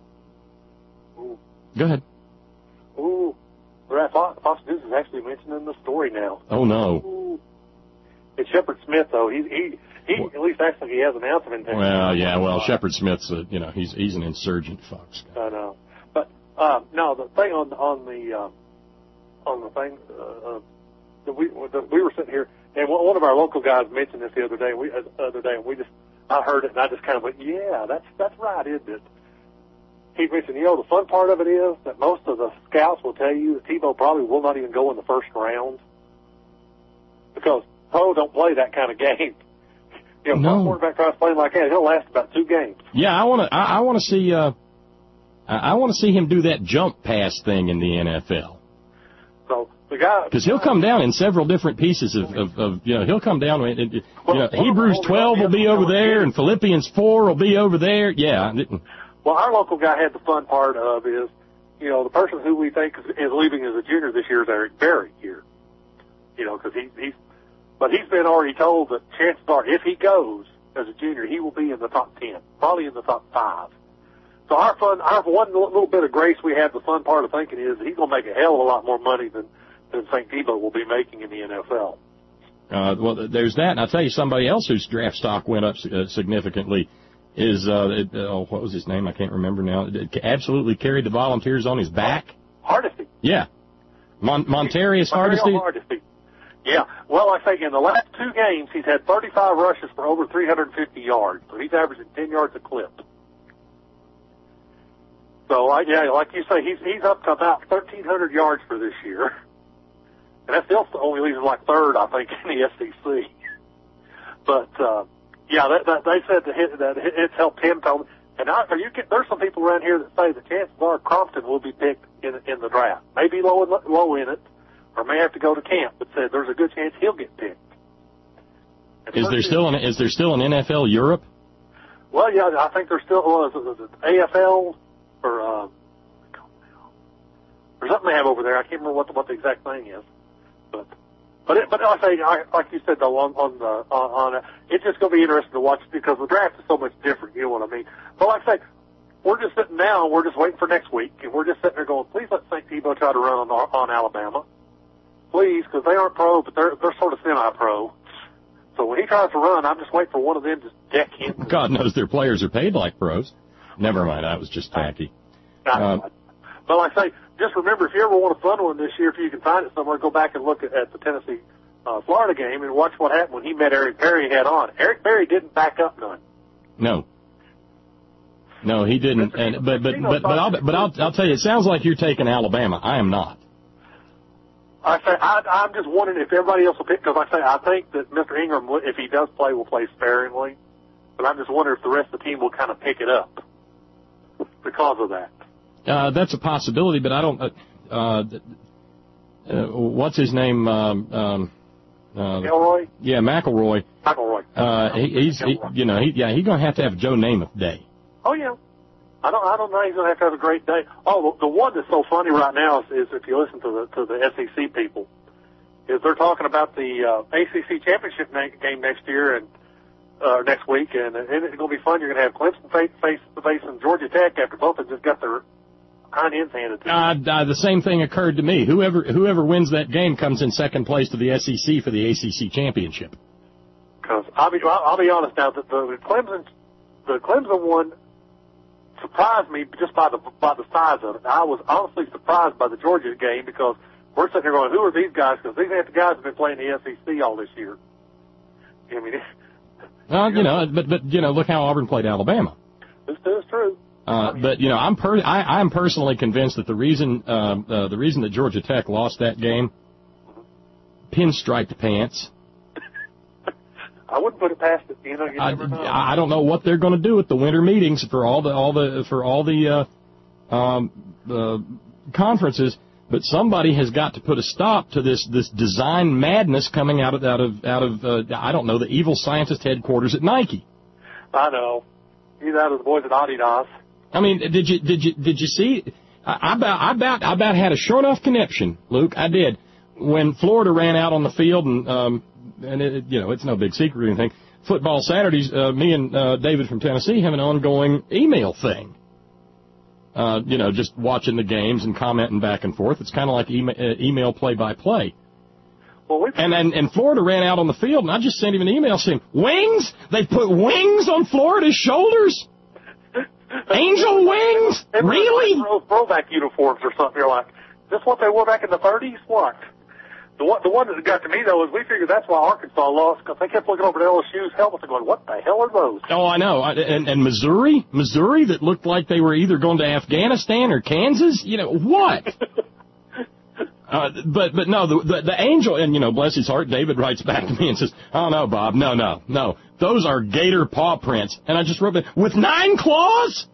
Speaker 8: Ooh.
Speaker 1: Go ahead.
Speaker 8: Ooh. Right, Fox, Fox News is actually mentioning the story now.
Speaker 1: Oh, no.
Speaker 8: Ooh. It's Shepard Smith, though. He, he, he at least acts like he has an ounce of intention.
Speaker 1: Well, yeah, well, Shepard Smith's, a, you know, he's he's an insurgent Fox guy.
Speaker 8: I know. But, uh, no, the thing on, on the, uh, on the thing, uh, that we, that we were sitting here, and one of our local guys mentioned this the other day, we, uh, the other day, and we just, I heard it, and I just kind of went, yeah, that's, that's right, isn't it? He mentioned, you know, the fun part of it is that most of the scouts will tell you that Tebow probably will not even go in the first round because Poe don't play that kind of game. You know,
Speaker 1: no.
Speaker 8: One quarterback tries playing like that, he'll last about two games.
Speaker 1: Yeah, I want to. I, I want to see. Uh, I want to see him do that jump pass thing in the N F L.
Speaker 8: So the guy,
Speaker 1: because he'll come down in several different pieces of, of, of you know, he'll come down. In, you
Speaker 8: well,
Speaker 1: know, Hebrews twelve will be over there, and Philippians four will be over there. Yeah.
Speaker 8: Well, our local guy had the fun part of is, you know, the person who we think is, is leaving as a junior this year is Eric Berry here. You know, because he, he's. But he's been already told that chances are, if he goes as a junior, he will be in the top ten, probably in the top five. So our fun, our one little bit of grace we have, the fun part of thinking is that he's going to make a hell of a lot more money than, than Saint Tebow will be making in the N F L.
Speaker 1: Uh, well, there's that, and I'll tell you somebody else whose draft stock went up uh, significantly is, uh, it, oh, what was his name? I can't remember now. It absolutely carried the Volunteers on his back.
Speaker 8: Hardesty.
Speaker 1: Yeah. Mon- Montarius Hardesty.
Speaker 8: Hardesty. Yeah, well, I think in the last two games, he's had thirty-five rushes for over three hundred fifty yards, so he's averaging ten yards a clip. So, I, yeah, like you say, he's he's up to about thirteen hundred yards for this year, and that still only leaves him like third, I think, in the S E C. But uh, yeah, that, that, they said that, hit, that it's helped him. Tell and I, are you get, there's some people around here that say the chances are Crompton will be picked in in the draft, maybe low in, low in it. Or may have to go to camp, but said there's a good chance he'll get picked. And
Speaker 1: is there still an is there still an N F L Europe?
Speaker 8: Well, yeah, I think there's still was well, it A F L or uh, or something they have over there. I can't remember what the, what the exact thing is, but but it, but I say I, like you said though on on the on, on it, it's just going to be interesting to watch because the draft is so much different. You know what I mean? But like I say, we're just sitting down, we're just waiting for next week, and we're just sitting there going, please let Saint Tebow try to run on on Alabama. Please, because they aren't pro, but they're they're sort of semi-pro. So when he tries to run, I'm just waiting for one of them to deck him.
Speaker 1: God knows their players are paid like pros. Never mind, that was just tacky.
Speaker 8: Um, but like I say, just remember, if you ever want a fun one this year, if you can find it somewhere, go back and look at, at the Tennessee uh, Florida game and watch what happened when he met Eric Berry head on. Eric Berry didn't back up none.
Speaker 1: No. No, he didn't. And but but but but I'll but I'll I'll tell you, it sounds like you're taking Alabama. I am not.
Speaker 8: I say I, I'm just wondering if everybody else will pick, because I say I think that Mister Ingram, if he does play, will play sparingly. But I'm just wondering if the rest of the team will kind of pick it up because of that.
Speaker 1: Uh, that's a possibility, but I don't. Uh, uh, uh, what's his name? Um, um, uh,
Speaker 8: Elroy?
Speaker 1: Yeah, McElroy.
Speaker 8: McElroy.
Speaker 1: Uh, he, he's, he, you know, he, yeah, he's going to have to have a Joe Namath day.
Speaker 8: Oh yeah. I don't. I don't know. He's going to have to have a great day. Oh, the, the one that's so funny right now is, is if you listen to the to the S E C people, is they're talking about the uh, A C C championship na- game next year and uh, next week, and, and it's going to be fun. You're going to have Clemson face face facing Georgia Tech after both have just got their hind ends handed to them.
Speaker 1: Uh, uh, the same thing occurred to me. Whoever whoever wins that game comes in second place to the S E C for the A C C championship.
Speaker 8: Because I'll be I'll, I'll be honest now, that the Clemson the Clemson one surprised me just by the by the size of it. I was honestly surprised by the Georgia game because we're sitting there going, who are these guys? Because these ain't the guys who've been playing the S E C all this year. I mean,
Speaker 1: well, you know, but but you know, look how Auburn played Alabama.
Speaker 8: This is true.
Speaker 1: Uh, but you know, I'm per I, I'm personally convinced that the reason uh, uh, the reason that Georgia Tech lost that game, pinstriped pants.
Speaker 8: I wouldn't put it past it. You know, you
Speaker 1: I,
Speaker 8: never know.
Speaker 1: I don't know what they're going to do at the winter meetings for all the all the for all the uh, um, uh, conferences, but somebody has got to put a stop to this this design madness coming out of out of out of uh, I don't know the evil scientist headquarters at Nike.
Speaker 8: I know. He's out of the boys at Adidas.
Speaker 1: I mean, did you did you did you see? I, I about I about I about had a sure enough connection, Luke. I did when Florida ran out on the field and. Um, And, it, you know, it's no big secret or anything. Football Saturdays, uh, me and uh, David from Tennessee have an ongoing email thing. Uh, you know, just watching the games and commenting back and forth. It's kind of like email, uh, email play-by-play.
Speaker 8: Well, we
Speaker 1: and, and and Florida ran out on the field, and I just sent him an email saying, wings? They put wings on Florida's shoulders? Angel wings?
Speaker 8: And
Speaker 1: Really?
Speaker 8: Like throwback uniforms or something. You're like, is this what they wore back in the thirties? What? The one, the one that got to me, though, is we figured that's why Arkansas lost, because they kept looking over at L S U's helmets and going, what the hell are those?
Speaker 1: Oh, I know. And, and Missouri? Missouri that looked like they were either going to Afghanistan or Kansas? You know, what? uh, but, but no, the, the, the Angel, and, you know, bless his heart, David writes back to me and says, oh, no, Bob, no, no, no. Those are gator paw prints. And I just wrote, with nine claws?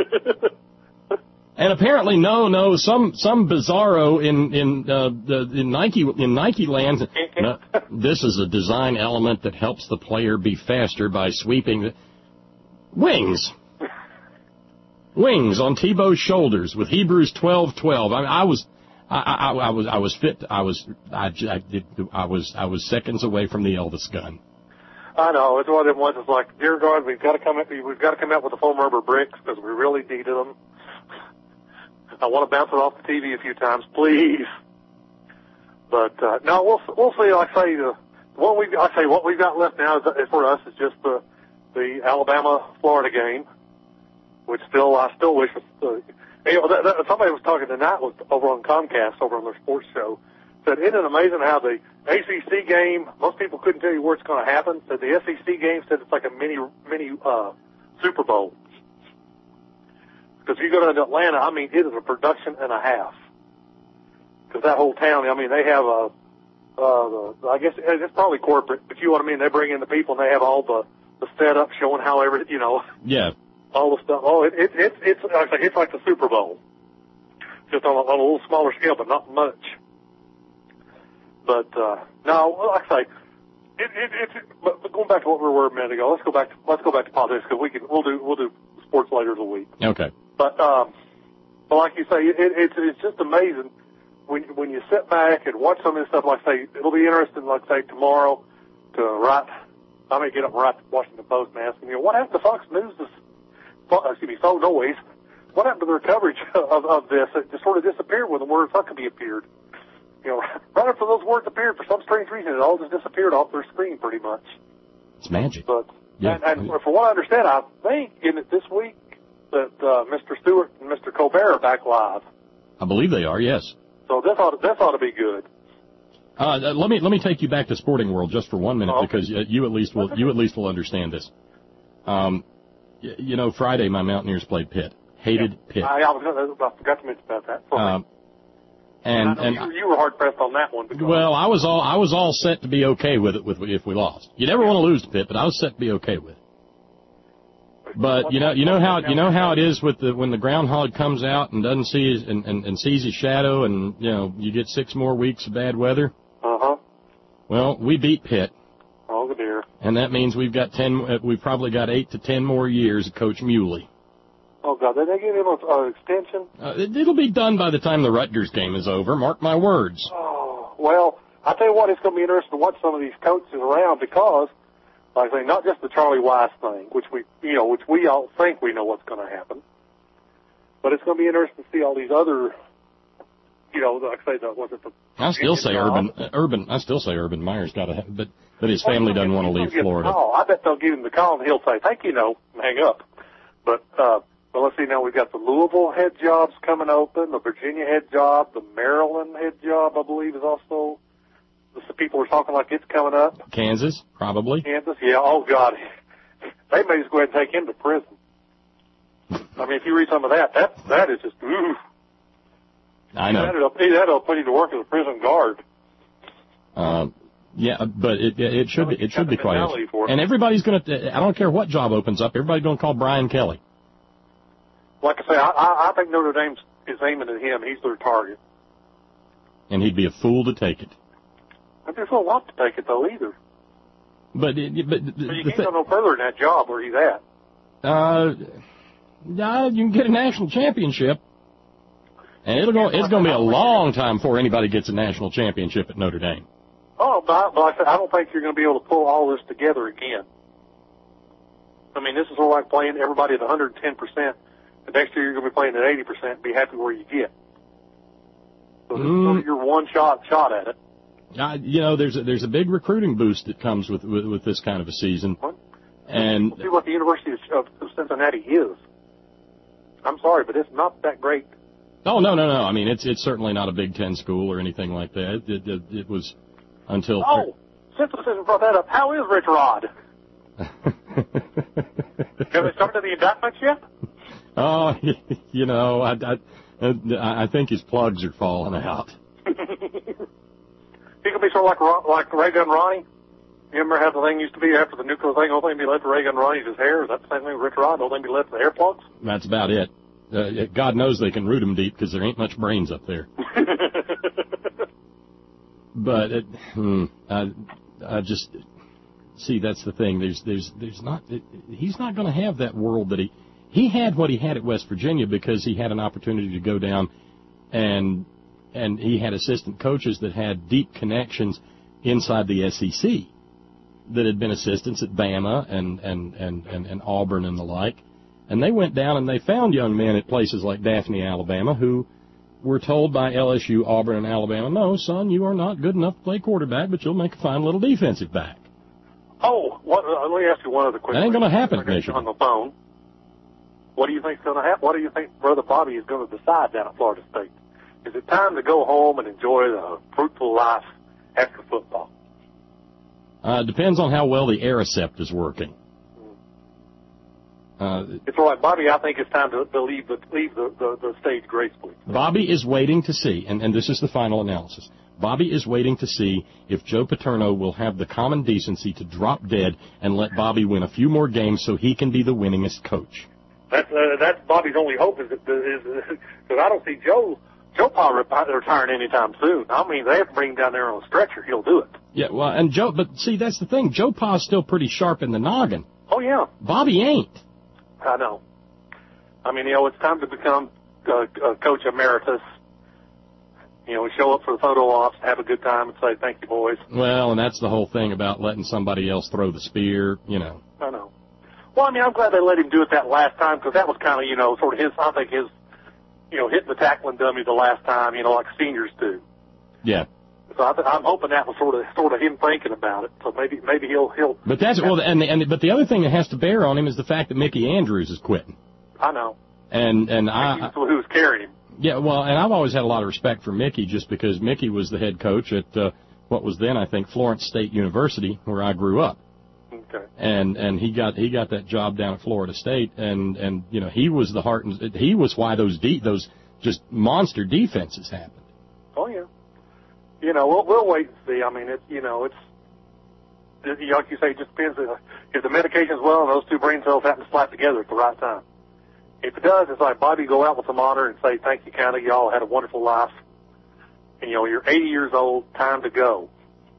Speaker 1: And apparently, no, no, some some bizarro in in uh, the in Nike in Nike land. No, this is a design element that helps the player be faster by sweeping the wings. Wings on Tebow's shoulders with Hebrews twelve twelve. I, mean, I was, I, I, I was, I was fit. I was, I, I did, I was, I was seconds away from the Elvis gun.
Speaker 8: I know it's one of them ones. It's like, dear God, we've got to come up, we've got to come out with the foam rubber bricks because we really needed them. I want to bounce it off the T V a few times, please. But uh, no, we'll we'll see. Like I say, uh, what we I say what we've got left now is, is for us is just the the Alabama Florida game, which still I still wish. Uh, you know, that, that, somebody was talking tonight was over on Comcast over on their sports show. Said, isn't it amazing how the A C C game? Most people couldn't tell you where it's going to happen. Said the S E C game said it's like a mini mini uh, Super Bowl. Because if you go to Atlanta, I mean, it is a production and a half. Because that whole town, I mean, they have a, uh, the, I guess it's probably corporate, but you know what I mean? They bring in the people and they have all the, the setup showing how everything, you know.
Speaker 1: Yeah.
Speaker 8: All the stuff. Oh, it, it, it, it's, like, it's like the Super Bowl. Just on a, on a little smaller scale, but not much. But, uh, no, like I say, it, it, it's, but going back to what we were a minute ago, let's go back to, let's go back to politics because we can, we'll do, we'll do sports later in the week.
Speaker 1: Okay.
Speaker 8: But, um, but like you say, it, it, it's it's just amazing when when you sit back and watch some of this stuff. Like I say, it'll be interesting. Like I say, tomorrow to write. I may get up and write the Washington Post and ask them, you know, what happened to Fox News? This, excuse me, Fox Noise. What happened to their coverage of, of this? It just sort of disappeared when the word Huckabee appeared. You know, right after those words appeared, for some strange reason, it all just disappeared off their screen, pretty much.
Speaker 1: It's magic.
Speaker 8: But
Speaker 1: yeah.
Speaker 8: and, and for what I understand, I think in it this week. That uh, Mister Stewart and Mister Colbert are back live.
Speaker 1: I believe they are, yes.
Speaker 8: So this ought to, this ought to be good.
Speaker 1: Uh, let me let me take you back to Sporting World just for one minute
Speaker 8: oh.
Speaker 1: because uh, you at least will you at least will understand this. Um, y- you know, Friday my Mountaineers played Pitt. Hated
Speaker 8: yeah.
Speaker 1: Pitt.
Speaker 8: I, I, was gonna, I forgot to mention about that.
Speaker 1: Um, And,
Speaker 8: and
Speaker 1: and
Speaker 8: you, you were hard pressed on that one.
Speaker 1: Well, I was all I was all set to be okay with it with if we lost. You never want to lose to Pitt, but I was set to be okay with it. But you know, you know how you know how it is with the when the groundhog comes out and doesn't see his and, and, and sees his shadow, and you know you get six more weeks of bad weather.
Speaker 8: Uh huh.
Speaker 1: Well, we beat Pitt.
Speaker 8: Oh dear.
Speaker 1: And that means we've got ten. We've probably got eight to ten more years of Coach Muley.
Speaker 8: Oh God, did they give him an uh, extension?
Speaker 1: Uh, it, it'll be done by the time the Rutgers game is over. Mark my words.
Speaker 8: Oh well, I tell you what, it's going to be interesting to watch some of these coaches around because. Like I say, not just the Charlie Weiss thing, which we, you know, which we all think we know what's going to happen, but it's going to be interesting to see all these other, you know, like I say, the, was it the?
Speaker 1: I still say Urban, uh, Urban. I still say Urban Meyer's got to, but but his family doesn't want to leave Florida.
Speaker 8: Oh, I bet they'll give him the call and he'll say, "Thank you, no," and hang up. But uh, well, let's see. Now we've got the Louisville head jobs coming open, the Virginia head job, the Maryland head job, I believe, is also. The people are talking like it's coming up.
Speaker 1: Kansas, probably.
Speaker 8: Kansas, yeah. Oh, God. They may just go ahead and take him to prison. I mean, if you read some of that, that that is just, ooh.
Speaker 1: I know.
Speaker 8: That'll, that'll put him to work as a prison guard.
Speaker 1: Uh, yeah, but it it should be it should be quite interesting. And everybody's going to, I don't care what job opens up, everybody's going to call Brian Kelly.
Speaker 8: Like I say, I, I, I think Notre Dame is aiming at him. He's their target.
Speaker 1: And he'd be a fool to take it.
Speaker 8: I just don't want to take it, though, either.
Speaker 1: But, it, but,
Speaker 8: but you can't go no further in that job where he's at.
Speaker 1: Uh, yeah, you can get a national championship. And it'll go, it's going to be a long time before anybody gets a national championship at Notre Dame.
Speaker 8: Oh, but, but I, I don't think you're going to be able to pull all this together again. I mean, this is sort of like playing everybody at one hundred ten percent. The next year you're going to be playing at eighty percent and be happy where you get. So this mm. is your one shot shot at it.
Speaker 1: Uh, you know, there's a, there's a big recruiting boost that comes with, with, with this kind of a season.
Speaker 8: What?
Speaker 1: And
Speaker 8: see what the University of, of Cincinnati is. I'm sorry, but it's not that great.
Speaker 1: Oh, no, no, no. I mean, it's it's certainly not a Big Ten school or anything like that. It, it, it was until...
Speaker 8: Oh, since the citizen brought that up, how is Rich Rod? Have they started the indictments yet?
Speaker 1: Oh, you know, I, I, I think his plugs are falling out.
Speaker 8: He could be sort of like like Ray Gun Ronnie. You remember how the thing used to be after the nuclear thing? The only thing be left to Ray Gun Ronnie's his hair. Is that the same thing with Rich Rod? The only thing be left to the hair plugs?
Speaker 1: That's about it. Uh, God knows they can root him deep because there ain't much brains up there. But it, hmm, I, I just see that's the thing. There's there's there's not. It, he's not going to have that world that he he had what he had at West Virginia because he had an opportunity to go down and. And he had assistant coaches that had deep connections inside the S E C that had been assistants at Bama and, and, and, and, and Auburn and the like. And they went down and they found young men at places like Daphne, Alabama, who were told by L S U, Auburn, and Alabama, no, son, you are not good enough to play quarterback, but you'll make a fine little defensive back.
Speaker 8: Oh, what, uh, let me ask you one other question.
Speaker 1: That ain't going to happen at Michigan.
Speaker 8: On the phone. What do you think's going to happen? What do you think Brother Bobby is going to decide down at Florida State? Is it time to go home and enjoy the fruitful life after football?
Speaker 1: Uh, depends on how well the Aricept is working. Uh,
Speaker 8: it's all right, Bobby. I think it's time to, to leave the leave the, the, the stage gracefully.
Speaker 1: Bobby is waiting to see, and, and this is the final analysis. Bobby is waiting to see if Joe Paterno will have the common decency to drop dead and let Bobby win a few more games so he can be the winningest coach.
Speaker 8: That's uh, that's Bobby's only hope is because I don't see Joe. Joe Pa retiring anytime soon. I mean, they have to bring him down there on a stretcher. He'll do it.
Speaker 1: Yeah, well, and Joe, but see, that's the thing. Joe Pa's still pretty sharp in the noggin.
Speaker 8: Oh, yeah.
Speaker 1: Bobby ain't.
Speaker 8: I know. I mean, you know, it's time to become uh, uh, Coach Emeritus. You know, show up for the photo ops, have a good time, and say, thank you, boys.
Speaker 1: Well, and that's the whole thing about letting somebody else throw the spear, you know.
Speaker 8: I know. Well, I mean, I'm glad they let him do it that last time because that was kind of, you know, sort of his, I think his, you know, hitting the tackling dummy the last time, you know, like seniors do.
Speaker 1: Yeah.
Speaker 8: So I th- I'm hoping that was sort of sort of him thinking about it. So maybe maybe he'll he'll.
Speaker 1: But that's well, and the, and the, but the other thing that has to bear on him is the fact that Mickey Andrews is quitting.
Speaker 8: I know.
Speaker 1: And and I.
Speaker 8: Who's carrying him?
Speaker 1: Yeah, well, and I've always had a lot of respect for Mickey just because Mickey was the head coach at uh, what was then I think Florence State University where I grew up.
Speaker 8: Okay.
Speaker 1: And and he got he got that job down at Florida State, and and you know he was the heart and he was why those de- those just monster defenses happened.
Speaker 8: Oh you know, we'll, we'll wait and see. I mean, it's, you know, it's, it, like you say, it just depends if the medication's well and those two brain cells happen to slap together at the right time. If it does, it's like Bobby go out with some honor and say, thank you, county, y'all had a wonderful life. And, you know, you're eighty years old, time to go.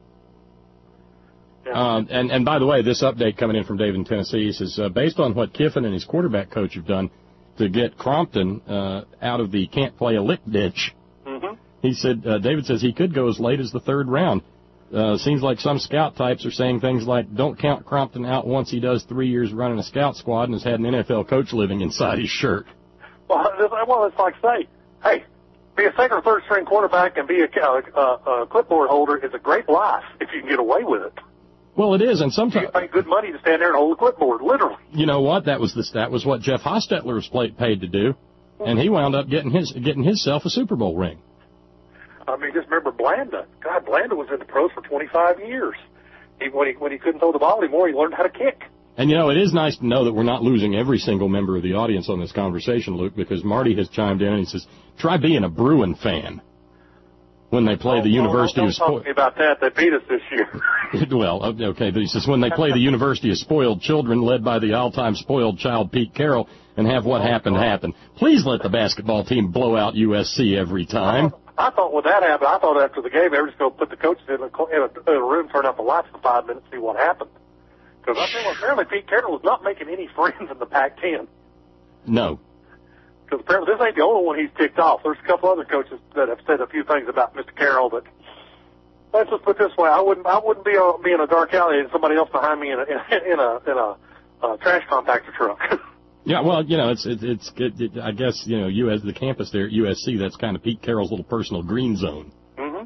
Speaker 8: Yeah.
Speaker 1: Um, and, and by the way, this update coming in from David in Tennessee says, uh, based on what Kiffin and his quarterback coach have done to get Crompton uh, out of the can't play a lick ditch,
Speaker 8: mm-hmm.
Speaker 1: he said, uh, David says he could go as late as the third round. Uh, seems like some scout types are saying things like, don't count Crompton out once he does three years running a scout squad and has had an N F L coach living inside his shirt.
Speaker 8: Well, well it's like say, hey, be a second or third string quarterback and be a, a, a clipboard holder is a great life if you can get away with it.
Speaker 1: Well, it is, and sometimes
Speaker 8: you pay good money to stand there and hold a clipboard, literally.
Speaker 1: You know what? That was the, that was what Jeff Hostetler was paid to do, and he wound up getting his getting himself a Super Bowl ring.
Speaker 8: I mean, just remember Blanda. God, Blanda was in the pros for twenty-five years. He, when he when he couldn't throw the ball anymore, he learned how to kick.
Speaker 1: And you know, it is nice to know that we're not losing every single member of the audience on this conversation, Luke, because Marty has chimed in and he says, "Try being a Bruin fan." When they play
Speaker 8: oh,
Speaker 1: the University
Speaker 8: oh, don't
Speaker 1: of Spoiled.
Speaker 8: Talk to me about that. They beat us this year.
Speaker 1: Well, okay, but he says when they play the University of Spoiled Children, led by the all-time spoiled child Pete Carroll, and have what oh, happened God. happen. Please let the basketball team blow out U S C every time.
Speaker 8: I thought when that happened, I thought after the game they were just going to put the coaches in a, in, a, in a room, turn out the lights for five minutes, see what happened. Because I think apparently Pete Carroll was not making any friends in the Pac ten.
Speaker 1: No.
Speaker 8: Because apparently this ain't the only one he's ticked off. There's a couple other coaches that have said a few things about Mister Carroll that, let's just put it this way, I wouldn't I wouldn't be, uh, be in a dark alley and somebody else behind me in a in a in a, uh, trash compactor truck.
Speaker 1: Yeah, well, you know, it's it's it's it, it, I guess you know, U S the campus there at U S C, that's kind of Pete Carroll's little personal green zone.
Speaker 8: Mm-hmm.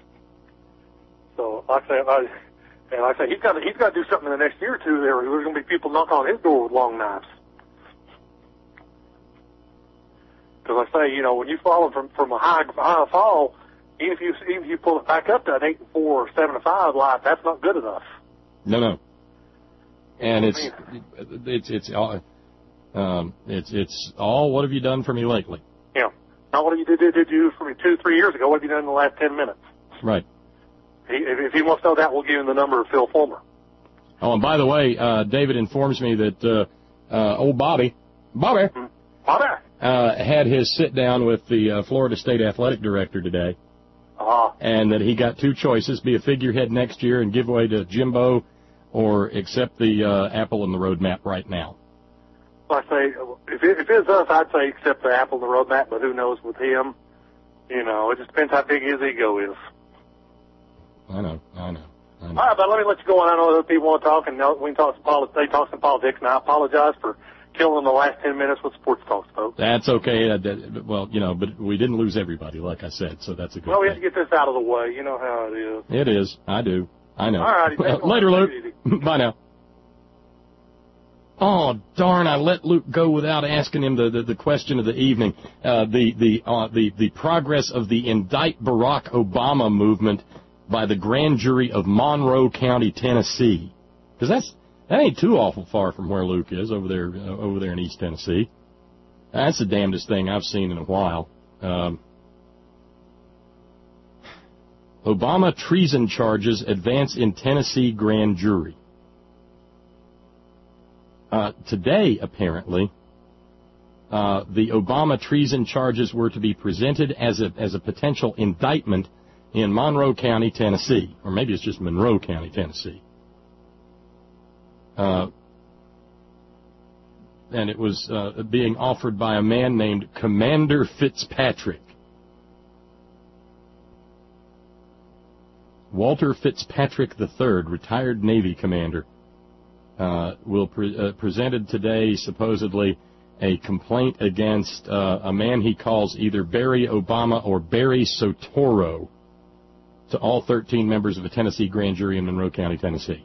Speaker 8: So like I say, I, and like I say, he's got to, he's got to do something in the next year or two. There, there's going to be people knocking on his door with long knives. Because I say, you know, when you fall from from a high high fall, even if you even if you pull it back up to an eight and four or seven and five life, that's not good enough.
Speaker 1: No, no. And it's it's it's all um it's it's all. What have you done for me lately?
Speaker 8: Yeah. Not what you did did, did you for me two three years ago. What have you done in the last ten minutes?
Speaker 1: Right.
Speaker 8: He, if, if he wants to know that, we'll give him the number of Phil Fulmer.
Speaker 1: Oh, and by the way, uh, David informs me that uh, uh, old Bobby, Bobby,
Speaker 8: mm-hmm. Bobby.
Speaker 1: Uh, had his sit-down with the uh, Florida State athletic director today,
Speaker 8: uh-huh.
Speaker 1: and that he got two choices, be a figurehead next year and give way to Jimbo, or accept the uh, apple in the roadmap right now.
Speaker 8: Well, I say, if, it, if it's us, I'd say accept the apple in the roadmap, but who knows with him, you know, it just depends how big his ego is.
Speaker 1: I know, I know. I know.
Speaker 8: All right, but let me let you go on. I know other people want to talk, and we can talk some politics. They talk some politics, and I apologize for killing the last ten minutes with sports talks, folks.
Speaker 1: That's okay. Uh, that, well, you know, but we didn't lose everybody, like I said, so that's a good
Speaker 8: Well, we
Speaker 1: thing.
Speaker 8: have to get this out of the way. You know how it is.
Speaker 1: It is. I do. I know.
Speaker 8: All righty.
Speaker 1: Well, later, Luke. Bye now. Oh, darn, I let Luke go without asking him the, the, the question of the evening. Uh, the, the, uh, the, the progress of the Indict Barack Obama movement by the grand jury of Monroe County, Tennessee. Because that's, that ain't too awful far from where Luke is, over there, uh, over there in East Tennessee. That's the damnedest thing I've seen in a while. Um, Obama treason charges advance in Tennessee grand jury. Uh, today, apparently, uh, the Obama treason charges were to be presented as a as a potential indictment in Monroe County, Tennessee, or maybe it's just Monroe County, Tennessee. Uh, and it was uh, being offered by a man named Commander Fitzpatrick. Walter Fitzpatrick the third, retired Navy commander, uh, will pre- uh, presented today supposedly a complaint against uh, a man he calls either Barry Obama or Barry Sotoro to all thirteen members of a Tennessee grand jury in Monroe County, Tennessee.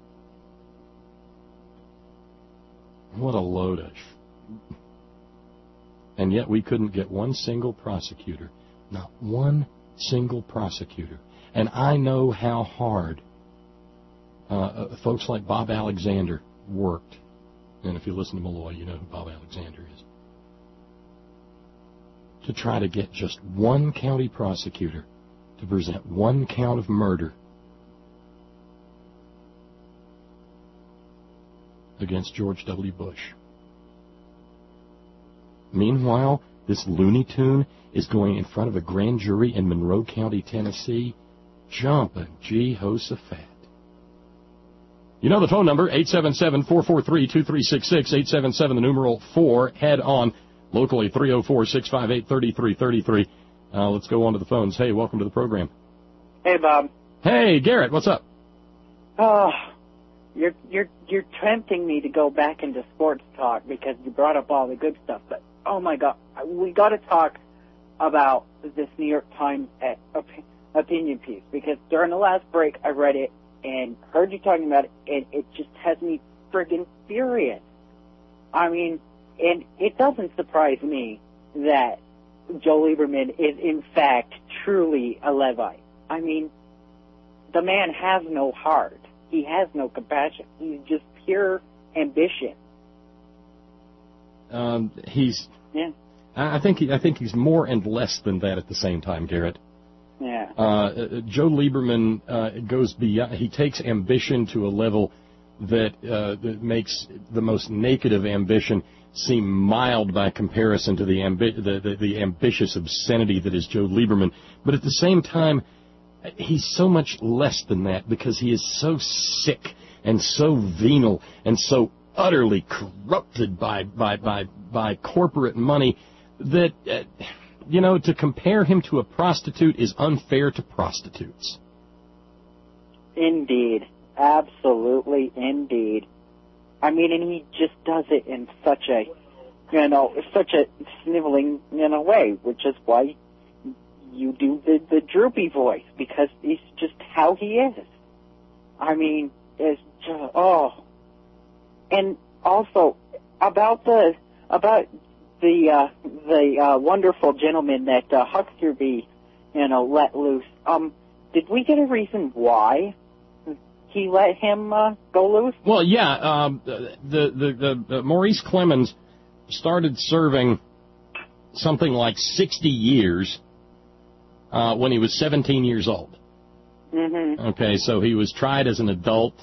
Speaker 1: What a load of sh- And yet we couldn't get one single prosecutor, not one single prosecutor. And I know how hard uh, folks like Bob Alexander worked. And if you listen to Malloy, you know who Bob Alexander is. To try to get just one county prosecutor to present one count of murder against George W. Bush. Meanwhile, this Looney Tune is going in front of a grand jury in Monroe County, Tennessee, jumping Jehoshaphat. You know the phone number, eight seven seven, four four three, two three six six, eight seven seven, the numeral four, head on, locally three oh four, six five eight, three three three three. Uh, let's go on to the phones. Hey, welcome to the program.
Speaker 9: Hey, Bob.
Speaker 1: Hey, Garrett, what's up?
Speaker 9: Oh, you're you're you're tempting me to go back into sports talk because you brought up all the good stuff. But oh my God, we got to talk about this New York Times op- opinion piece because during the last break I read it and heard you talking about it, and it just has me friggin' furious. I mean, and it doesn't surprise me that Joe Lieberman is in fact truly a Levite. I mean, the man has no heart. He has no compassion. He's just pure ambition.
Speaker 1: Um, he's.
Speaker 9: Yeah.
Speaker 1: I think he, I think he's more and less than that at the same time, Garrett.
Speaker 9: Yeah.
Speaker 1: Uh, Joe Lieberman uh, goes beyond. He takes ambition to a level that, uh, that makes the most naked of ambition seem mild by comparison to the, ambi- the, the the ambitious obscenity that is Joe Lieberman. But at the same time, he's so much less than that because he is so sick and so venal and so utterly corrupted by by by, by corporate money that, uh, you know, to compare him to a prostitute is unfair to prostitutes.
Speaker 9: Indeed. Absolutely, indeed. I mean, and he just does it in such a, you know, such a sniveling, you know, way, which is why you do the, the droopy voice, because it's just how he is. I mean, it's just, oh. And also, about the, about the, uh, the, uh, wonderful gentleman that, uh, Huckabee, you know, let loose, um, did we get a reason why he let him uh, go loose?
Speaker 1: Well, yeah. Um, the, the, the, the Maurice Clemens started serving something like sixty years uh, when he was seventeen years old.
Speaker 9: Mm-hmm.
Speaker 1: Okay, so he was tried as an adult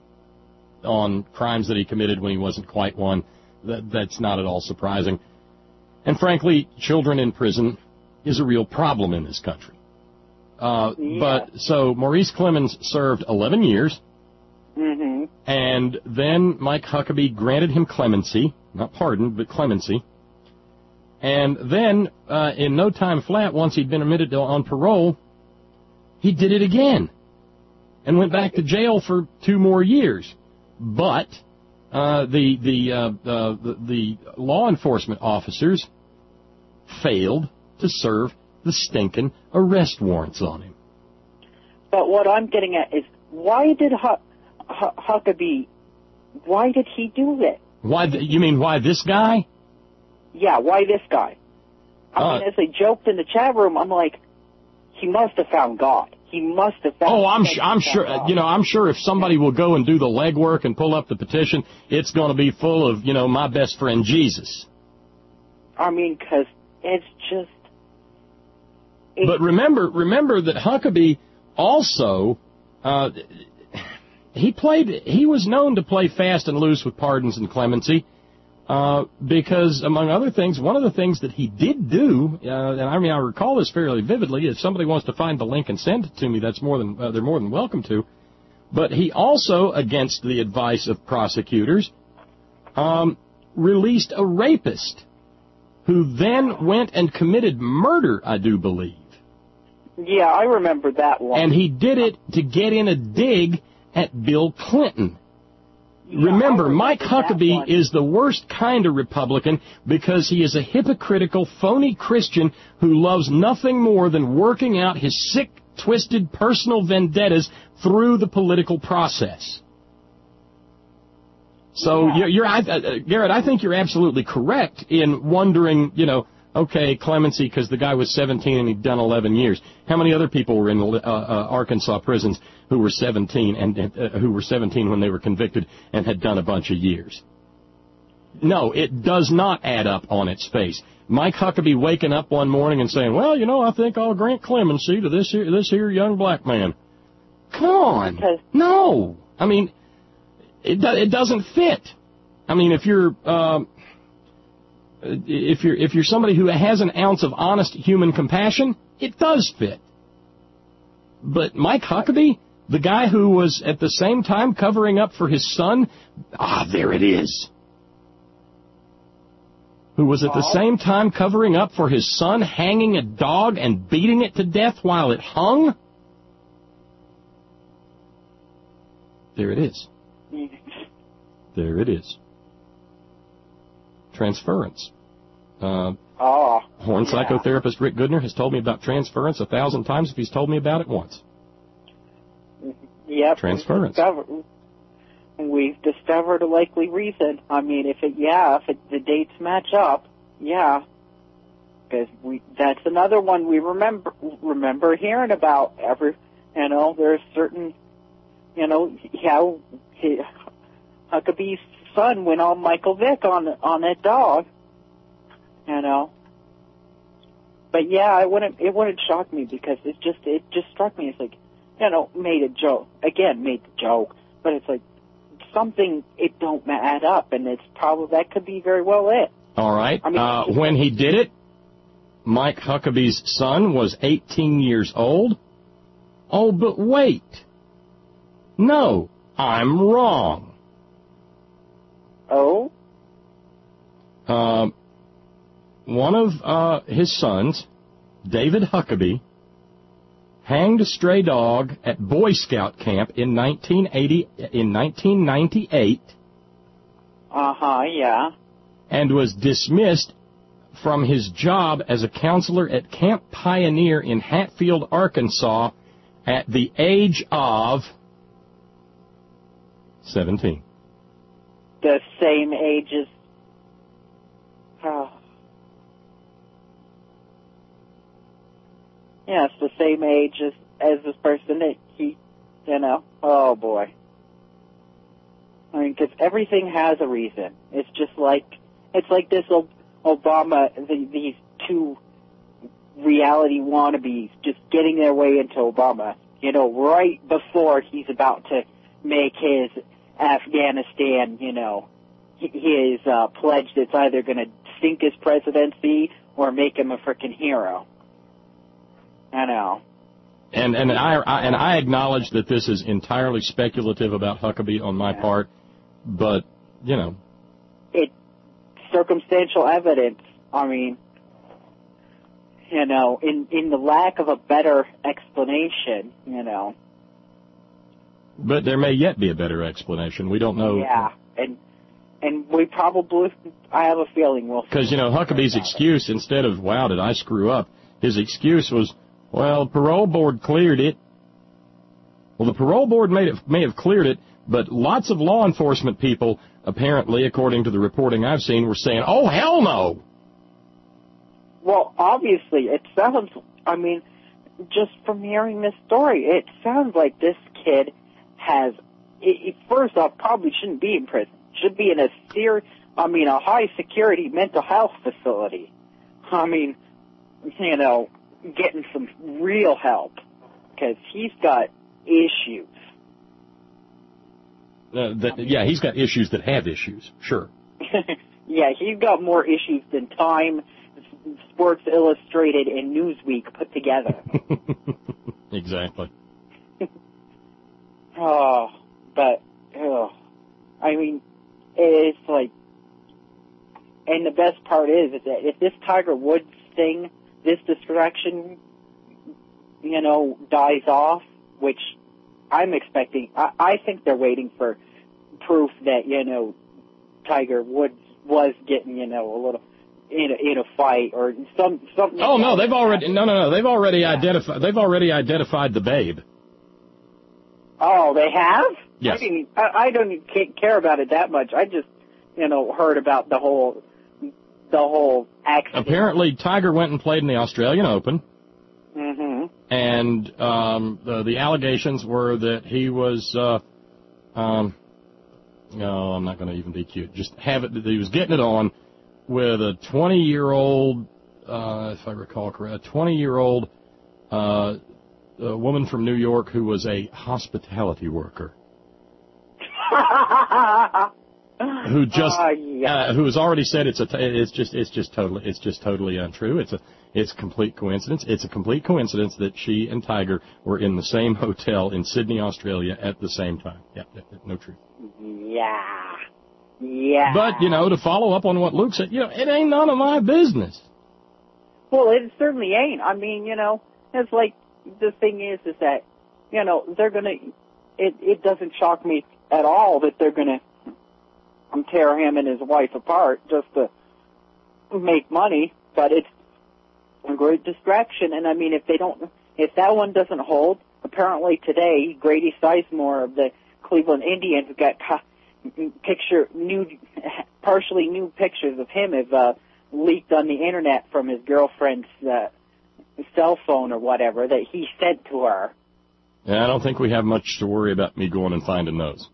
Speaker 1: on crimes that he committed when he wasn't quite one. That, that's not at all surprising. And frankly, children in prison is a real problem in this country. Uh,
Speaker 9: yeah.
Speaker 1: But, so Maurice Clemens served eleven years,
Speaker 9: mm-hmm.
Speaker 1: and then Mike Huckabee granted him clemency, not pardon, but clemency. And then, uh, in no time flat, once he'd been admitted to, on parole, he did it again, and went back to jail for two more years. But, uh, the, the, uh, uh, the, the law enforcement officers failed to serve the stinking arrest warrants on him.
Speaker 9: But what I'm getting at is, why did Huck, Huck, Huckabee, why did he do it?
Speaker 1: Why? The, you mean why this guy?
Speaker 9: Yeah, why this guy? I
Speaker 1: Uh,
Speaker 9: mean, as they joked in the chat room, I'm like, he must have found God. He must have found.
Speaker 1: Oh, I'm, sh- I'm sure.
Speaker 9: God.
Speaker 1: You know, I'm sure if somebody will go and do the legwork and pull up the petition, it's going to be full of, you know, my best friend Jesus.
Speaker 9: I mean, because it's just. It,
Speaker 1: But remember, remember that Huckabee also, uh, he played, he was known to play fast and loose with pardons and clemency, uh, because among other things, one of the things that he did do, uh, and I mean I recall this fairly vividly. If somebody wants to find the link and send it to me, that's more than uh, they're more than welcome to. But he also, against the advice of prosecutors, um, released a rapist who then went and committed murder, I do believe.
Speaker 9: Yeah, I remember that one.
Speaker 1: And he did it to get in a dig at Bill Clinton.
Speaker 9: Yeah,
Speaker 1: Remember,
Speaker 9: I remember
Speaker 1: Mike
Speaker 9: that
Speaker 1: Huckabee
Speaker 9: one.
Speaker 1: is the worst kind of Republican because he is a hypocritical, phony Christian who loves nothing more than working out his sick, twisted personal vendettas through the political process. So,
Speaker 9: Yeah.
Speaker 1: you're, you're I, uh, Garrett, I think you're absolutely correct in wondering, you know, okay, clemency because the guy was seventeen and he'd done eleven years. How many other people were in uh, uh, Arkansas prisons who were seventeen and uh, who were seventeen when they were convicted and had done a bunch of years? no, it does not add up on its face. Mike Huckabee waking up one morning and saying, well, you know, I think I'll grant clemency to this here, this here young black man. Come on.
Speaker 9: Because
Speaker 1: no. I mean, it, do, it doesn't fit. I mean, if you're, um, if you're, if you're somebody who has an ounce of honest human compassion, it does fit. But Mike Huckabee, the guy who was at the same time covering up for his son, ah, there it is. Who was at the same time covering up for his son hanging a dog and beating it to death while it hung? There it is. There it is. Transference. Uh,
Speaker 9: oh,
Speaker 1: Horn
Speaker 9: yeah.
Speaker 1: psychotherapist Rick Goodner has told me about transference a thousand times if he's told me about it once.
Speaker 9: Yep.
Speaker 1: Transference.
Speaker 9: We've discovered, we've discovered a likely reason. I mean, if it, yeah, if it, the dates match up, yeah. Because we, that's another one we remember, remember hearing about every, you know, there's certain, you know, how he, Huckabee's son went on Michael Vick on, on that dog, you know. But yeah, it wouldn't, it wouldn't shock me because it just, it just struck me as like, you know, made a joke. Again, made the joke. But it's like something, it don't add up, and it's probably, that could be very well it.
Speaker 1: All right.
Speaker 9: I mean,
Speaker 1: uh, when he did it, Mike Huckabee's son was eighteen years old. Oh, but wait. No, I'm wrong.
Speaker 9: Oh?
Speaker 1: Um, one of uh, his sons, David Huckabee, hanged a stray dog at Boy Scout camp in nineteen eighty in nineteen ninety-eight.
Speaker 9: Uh-huh, yeah.
Speaker 1: And was dismissed from his job as a counselor at Camp Pioneer in Hatfield, Arkansas, at the age of seventeen.
Speaker 9: The same age as... Oh. Yeah, it's the same age as, as this person that he, you know, oh boy. I mean, because everything has a reason. It's just like, it's like this Obama, the, these two reality wannabes just getting their way into Obama, you know, right before he's about to make his Afghanistan, you know, his uh, pledge that's either going to sink his presidency or make him a frickin' hero. I know.
Speaker 1: And and I, I and I acknowledge that this is entirely speculative about Huckabee on my
Speaker 9: yeah.
Speaker 1: part, but you know,
Speaker 9: it circumstantial evidence. I mean, you know, in in the lack of a better explanation, you know.
Speaker 1: But there may yet be a better explanation. We don't know.
Speaker 9: Yeah, and and we probably, I have a feeling we'll.
Speaker 1: Because you know, Huckabee's excuse, instead of "Wow, did I screw up?" his excuse was, well, parole board cleared it. Well, the parole board may have, may have cleared it, but lots of law enforcement people, apparently, according to the reporting I've seen, were saying, oh, hell no.
Speaker 9: Well, obviously, it sounds, I mean, just from hearing this story, it sounds like this kid has, it, it, first off, probably shouldn't be in prison. Should be in a ser- I mean, a high-security mental health facility. I mean, you know, getting some real help, because he's got issues.
Speaker 1: Uh, that, yeah, he's got issues that have issues, sure.
Speaker 9: Yeah, he's got more issues than Time, Sports Illustrated, and Newsweek put together.
Speaker 1: Exactly.
Speaker 9: Oh, but, oh, I mean, it's like, and the best part is, is that if this Tiger Woods thing, this distraction, you know, dies off, which I'm expecting, I, I think they're waiting for proof that, you know, Tiger Woods was getting, you know, a little in a, in a fight or some something.
Speaker 1: Oh no, they've already no no no they've already yeah. identified they've already identified the babe.
Speaker 9: Oh, they have?
Speaker 1: Yes.
Speaker 9: I didn't. I, I don't care about it that much. I just, you know, heard about the whole the whole accident.
Speaker 1: Apparently, Tiger went and played in the Australian Open.
Speaker 9: Mm-hmm.
Speaker 1: And um, the, the allegations were that he was uh, um, no, I'm not going to even be cute. Just have it. He was getting it on with a twenty-year-old, uh, if I recall correct, a twenty-year-old uh, a woman from New York who was a hospitality worker. Who just
Speaker 9: uh, yeah.
Speaker 1: uh, who has already said it's a t- it's just it's just totally it's just totally untrue. It's a it's complete coincidence. It's a complete coincidence that she and Tiger were in the same hotel in Sydney, Australia at the same time. Yeah, no truth.
Speaker 9: Yeah, yeah.
Speaker 1: But you know, to follow up on what Luke said, you know, it ain't none of my business.
Speaker 9: Well, it certainly ain't. I mean, you know, it's like the thing is, is that you know they're gonna. It it doesn't shock me at all that they're gonna tear him and his wife apart just to make money, but it's a great distraction. And I mean, if they don't, if that one doesn't hold, apparently today Grady Sizemore of the Cleveland Indians got picture new, partially new pictures of him have uh, leaked on the internet from his girlfriend's uh, cell phone or whatever that he sent to her.
Speaker 1: Yeah, I don't think we have much to worry about me going and finding those.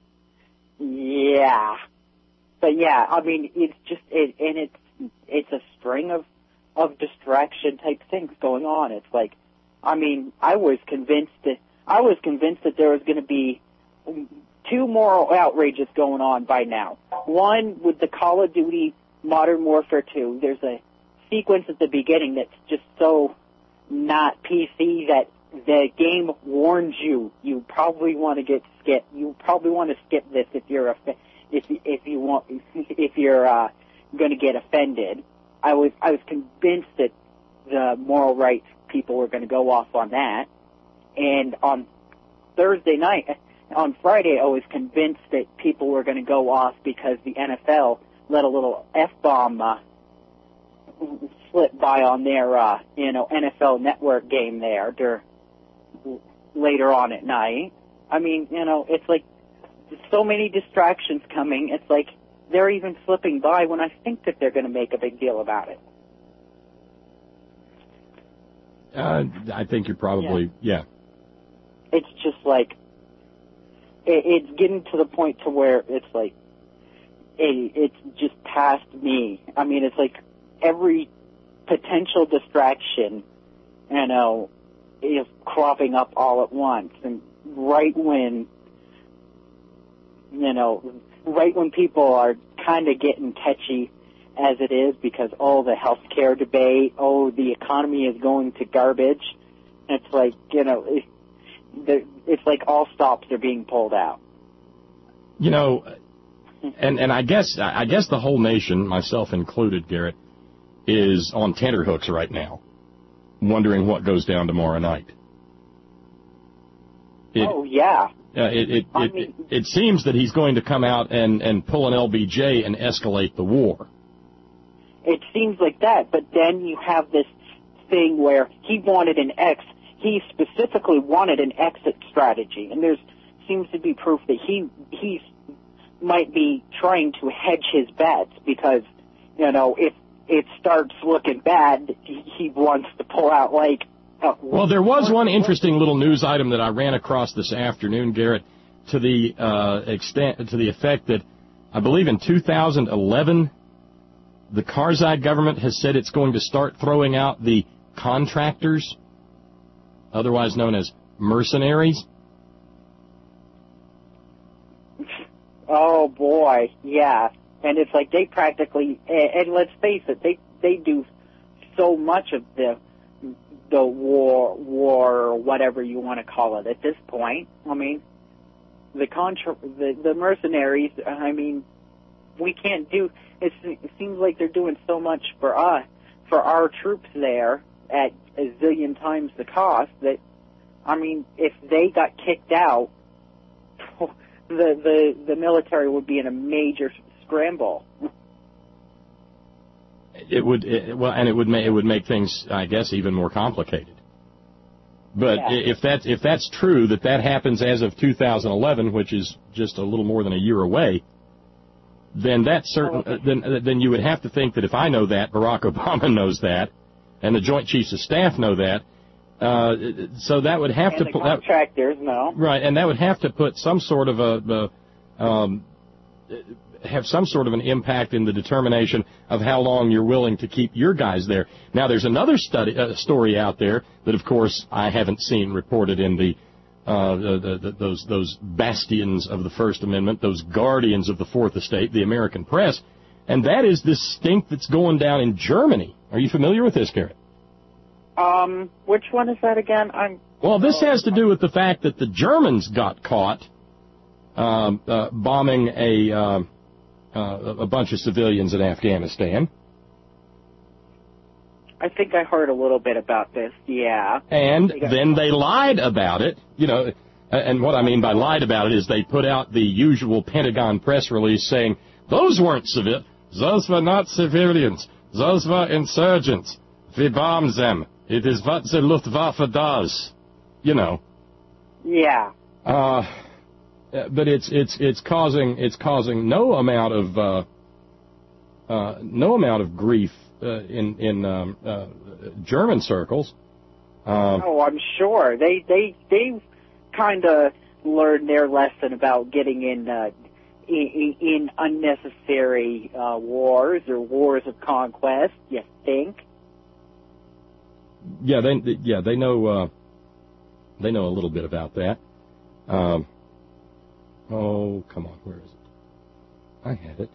Speaker 9: Yeah. But yeah, I mean, it's just, it, and it's, it's a string of, of distraction type things going on. It's like, I mean, I was convinced that, I was convinced that there was going to be two moral outrages going on by now. One with the Call of Duty Modern Warfare two. There's a sequence at the beginning that's just so not P C that the game warns you. You probably want to get skip. You probably want to skip this if you're a, if if you want if you're uh, going to get offended. I was I was convinced that the moral rights people were going to go off on that. And on Thursday night, on Friday, I was convinced that people were going to go off because the N F L let a little F-bomb uh, slip by on their uh, you know N F L Network game there. They're, later on at night. I mean, you know, it's like so many distractions coming. It's like they're even slipping by when I think that they're going to make a big deal about it.
Speaker 1: Uh, I think you're probably, yeah.
Speaker 9: yeah. It's just like, it, it's getting to the point to where it's like, it, it's just past me. I mean, it's like every potential distraction, you know, is cropping up all at once. And right when, you know, right when people are kind of getting touchy as it is because, oh, the health care debate, oh, the economy is going to garbage, it's like, you know, it, it's like all stops are being pulled out.
Speaker 1: You know, and, and I guess, I guess the whole nation, myself included, Garrett, is on tenterhooks right now, wondering what goes down tomorrow night. It,
Speaker 9: oh, yeah.
Speaker 1: Uh, it, it,
Speaker 9: I
Speaker 1: it,
Speaker 9: mean,
Speaker 1: it, it seems that he's going to come out and, and pull an L B J and escalate the war.
Speaker 9: It seems like that, but then you have this thing where he wanted an ex, he specifically wanted an exit strategy, and there's seems to be proof that he he might be trying to hedge his bets because, you know, if it starts looking bad, he wants to pull out like... Uh,
Speaker 1: well, there was one interesting little news item that I ran across this afternoon, Garrett, to the uh, extent, to the effect that I believe in two thousand eleven, the Karzai government has said it's going to start throwing out the contractors, otherwise known as mercenaries.
Speaker 9: Oh boy, yeah. And it's like they practically, and let's face it, they they do so much of the the war, war, or whatever you want to call it at this point. I mean, the contra, the, the mercenaries. I mean, we can't do. It, it seems like they're doing so much for us, for our troops there at a zillion times the cost. That, I mean, if they got kicked out, the the the military would be in a major scramble.
Speaker 1: It would, it, well, and it would make it would make things, I guess, even more complicated. But
Speaker 9: yeah.
Speaker 1: if that's if that's true, that that happens as of two thousand eleven, which is just a little more than a year away, then that's certain.
Speaker 9: Oh.
Speaker 1: Uh, then then you would have to think that if I know that, Barack Obama knows that, and the Joint Chiefs of Staff know that. Uh, so that would have
Speaker 9: and
Speaker 1: to
Speaker 9: the
Speaker 1: put
Speaker 9: contractors know.
Speaker 1: Right, and that would have to put some sort of a, a um, have some sort of an impact in the determination of how long you're willing to keep your guys there. Now, there's another study, uh, story out there that, of course, I haven't seen reported in the, uh, the, the, the those those bastions of the First Amendment, those guardians of the Fourth Estate, the American press, and that is this stink that's going down in Germany. Are you familiar with this, Garrett?
Speaker 9: Um, which one is that again? I'm.
Speaker 1: Well, this has to do with the fact that the Germans got caught um, uh, bombing a uh, uh, a bunch of civilians in Afghanistan.
Speaker 9: I think I heard a little bit about this, yeah.
Speaker 1: And
Speaker 9: they
Speaker 1: then they lied about it, you know, and what I mean by lied about it is they put out the usual Pentagon press release saying, those weren't civil, those were not civilians, those were insurgents. We bombed them. It is what the Luftwaffe does, you know.
Speaker 9: Yeah.
Speaker 1: Uh, but it's it's it's causing it's causing no amount of uh, uh, no amount of grief uh, in in um, uh, German circles. Uh,
Speaker 9: oh, I'm sure they they they kind of learned their lesson about getting in uh, in, in unnecessary uh, wars or wars of conquest. You think?
Speaker 1: Yeah, they yeah they know uh, they know a little bit about that. Um, oh, come on, where is it? I had it.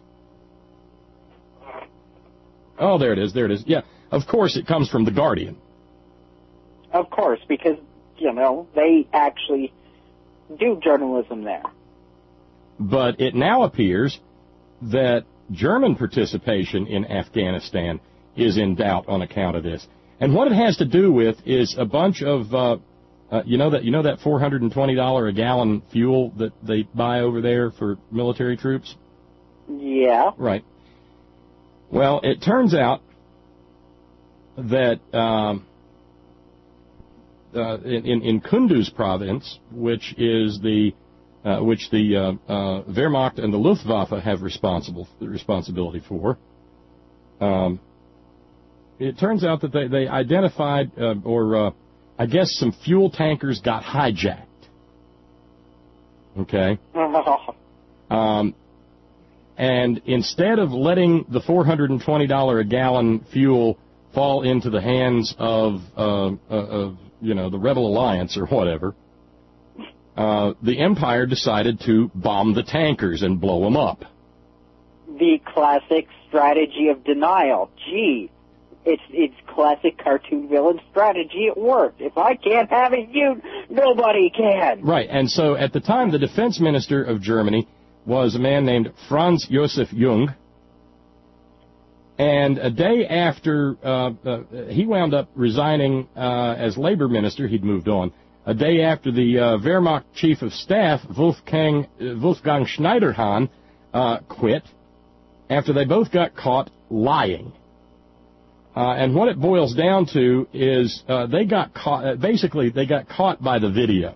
Speaker 1: Oh, there it is. There it is. Yeah, of course it comes from The Guardian.
Speaker 9: Of course, because you know they actually do journalism there.
Speaker 1: But it now appears that German participation in Afghanistan is in doubt on account of this. And what it has to do with is a bunch of, uh, uh, you know that you know that four hundred twenty dollars a gallon fuel that they buy over there for military troops?
Speaker 9: Yeah.
Speaker 1: Right. Well, it turns out that um, uh, in, in Kunduz province, which is the uh, which the uh, uh, Wehrmacht and the Luftwaffe have responsible responsibility for. Um, It turns out that they, they identified, uh, or uh, I guess some fuel tankers got hijacked. Okay? Um, and instead of letting the four hundred twenty dollars a gallon fuel fall into the hands of, uh, uh, of you know, the Rebel Alliance or whatever, uh, the Empire decided to bomb the tankers and blow them up.
Speaker 9: The classic strategy of denial. Gee. It's it's classic cartoon villain strategy. It worked. If I can't have it, you, nobody can.
Speaker 1: Right, and so at the time, the defense minister of Germany was a man named Franz Josef Jung, and a day after uh, uh, he wound up resigning uh, as labor minister, he'd moved on, a day after the uh, Wehrmacht chief of staff, Wolfgang, uh, Wolfgang Schneiderhan, uh, quit, after they both got caught lying. Uh, and what it boils down to is uh, they got caught, uh, basically they got caught by the video.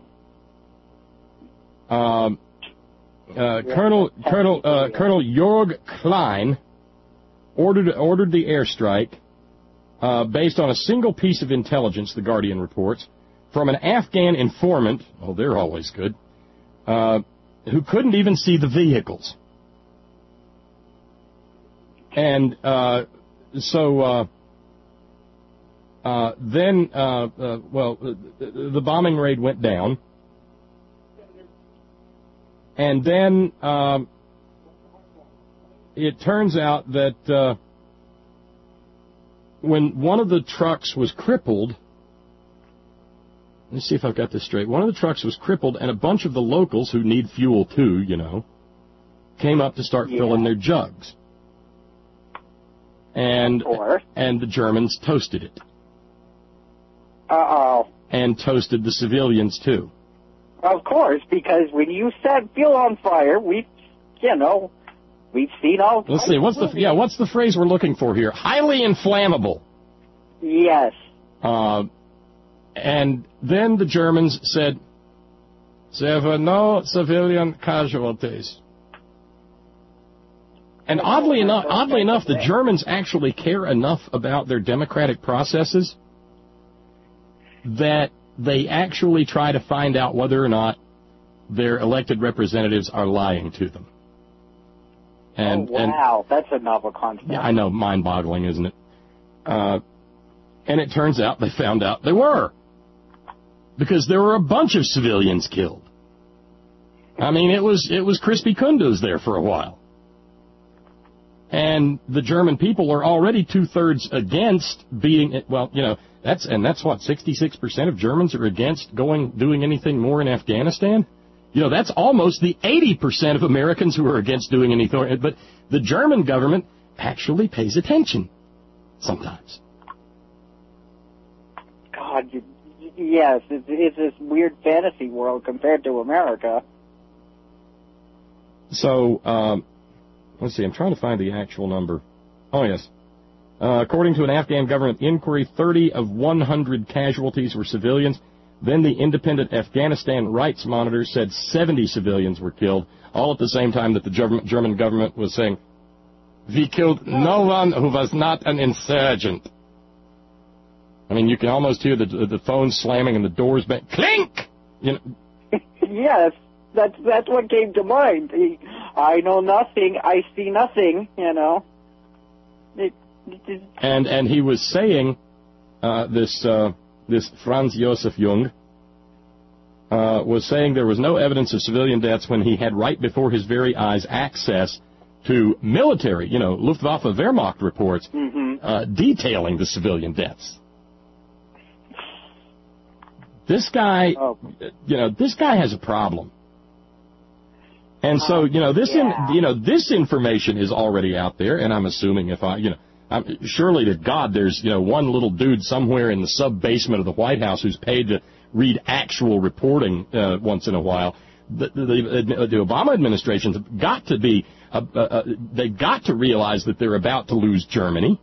Speaker 1: Um, uh, Colonel Colonel uh, Colonel Jörg Klein ordered ordered the airstrike uh, based on a single piece of intelligence, The Guardian reports, from an Afghan informant, oh, they're always good, uh, who couldn't even see the vehicles. And uh, so... Uh, Uh, then, uh, uh, well, the, the bombing raid went down, and then um, it turns out that uh, when one of the trucks was crippled, let's see if I've got this straight, one of the trucks was crippled, and a bunch of the locals who need fuel too, you know, came up to start yeah. filling their jugs. And, and the Germans toasted it.
Speaker 9: Uh-oh.
Speaker 1: And toasted the civilians, too.
Speaker 9: Of course, because when you set fuel on fire, we, you know, we've seen all...
Speaker 1: Let's see, what's the, yeah, what's the phrase we're looking for here? Highly inflammable.
Speaker 9: Yes.
Speaker 1: Uh, and then the Germans said, there were no civilian casualties. And oddly enough, oddly enough, the Germans actually care enough about their democratic processes that they actually try to find out whether or not their elected representatives are lying to them. And,
Speaker 9: oh, wow, and, that's a novel concept.
Speaker 1: Yeah, I know, mind-boggling, isn't it? Uh, and it turns out they found out they were. Because there were a bunch of civilians killed. I mean, it was it was crispy Kunduz there for a while. And the German people are already two-thirds against being, well, you know, that's and that's what, sixty-six percent of Germans are against going doing anything more in Afghanistan? You know, that's almost the eighty percent of Americans who are against doing anything. But the German government actually pays attention sometimes.
Speaker 9: God, you, yes, it's, it's this weird fantasy world compared to America.
Speaker 1: So, um, let's see, I'm trying to find the actual number. Oh, yes. Uh, according to an Afghan government inquiry, thirty of one hundred casualties were civilians. Then the independent Afghanistan Rights Monitor said seventy civilians were killed, all at the same time that the German government was saying, we killed no one who was not an insurgent. I mean, you can almost hear the the phone slamming and the doors bang. Clink! You know.
Speaker 9: Yes, that's, that's what came to mind. I know nothing, I see nothing, you know. It, it just...
Speaker 1: And, and he was saying, uh, this... Uh, This Franz Josef Jung uh, was saying there was no evidence of civilian deaths when he had right before his very eyes access to military, you know, Luftwaffe Wehrmacht reports
Speaker 9: mm-hmm.
Speaker 1: uh, detailing the civilian deaths. This guy,
Speaker 9: oh.
Speaker 1: you know, this guy has a problem. And so, you know, this,
Speaker 9: yeah.
Speaker 1: in, you know, this information is already out there, and I'm assuming if I, you know, I'm, surely to God there's, you know, one little dude somewhere in the sub-basement of the White House who's paid to read actual reporting uh, once in a while. The, the, the Obama administration's got to be, uh, uh, they've got to realize that they're about to lose Germany.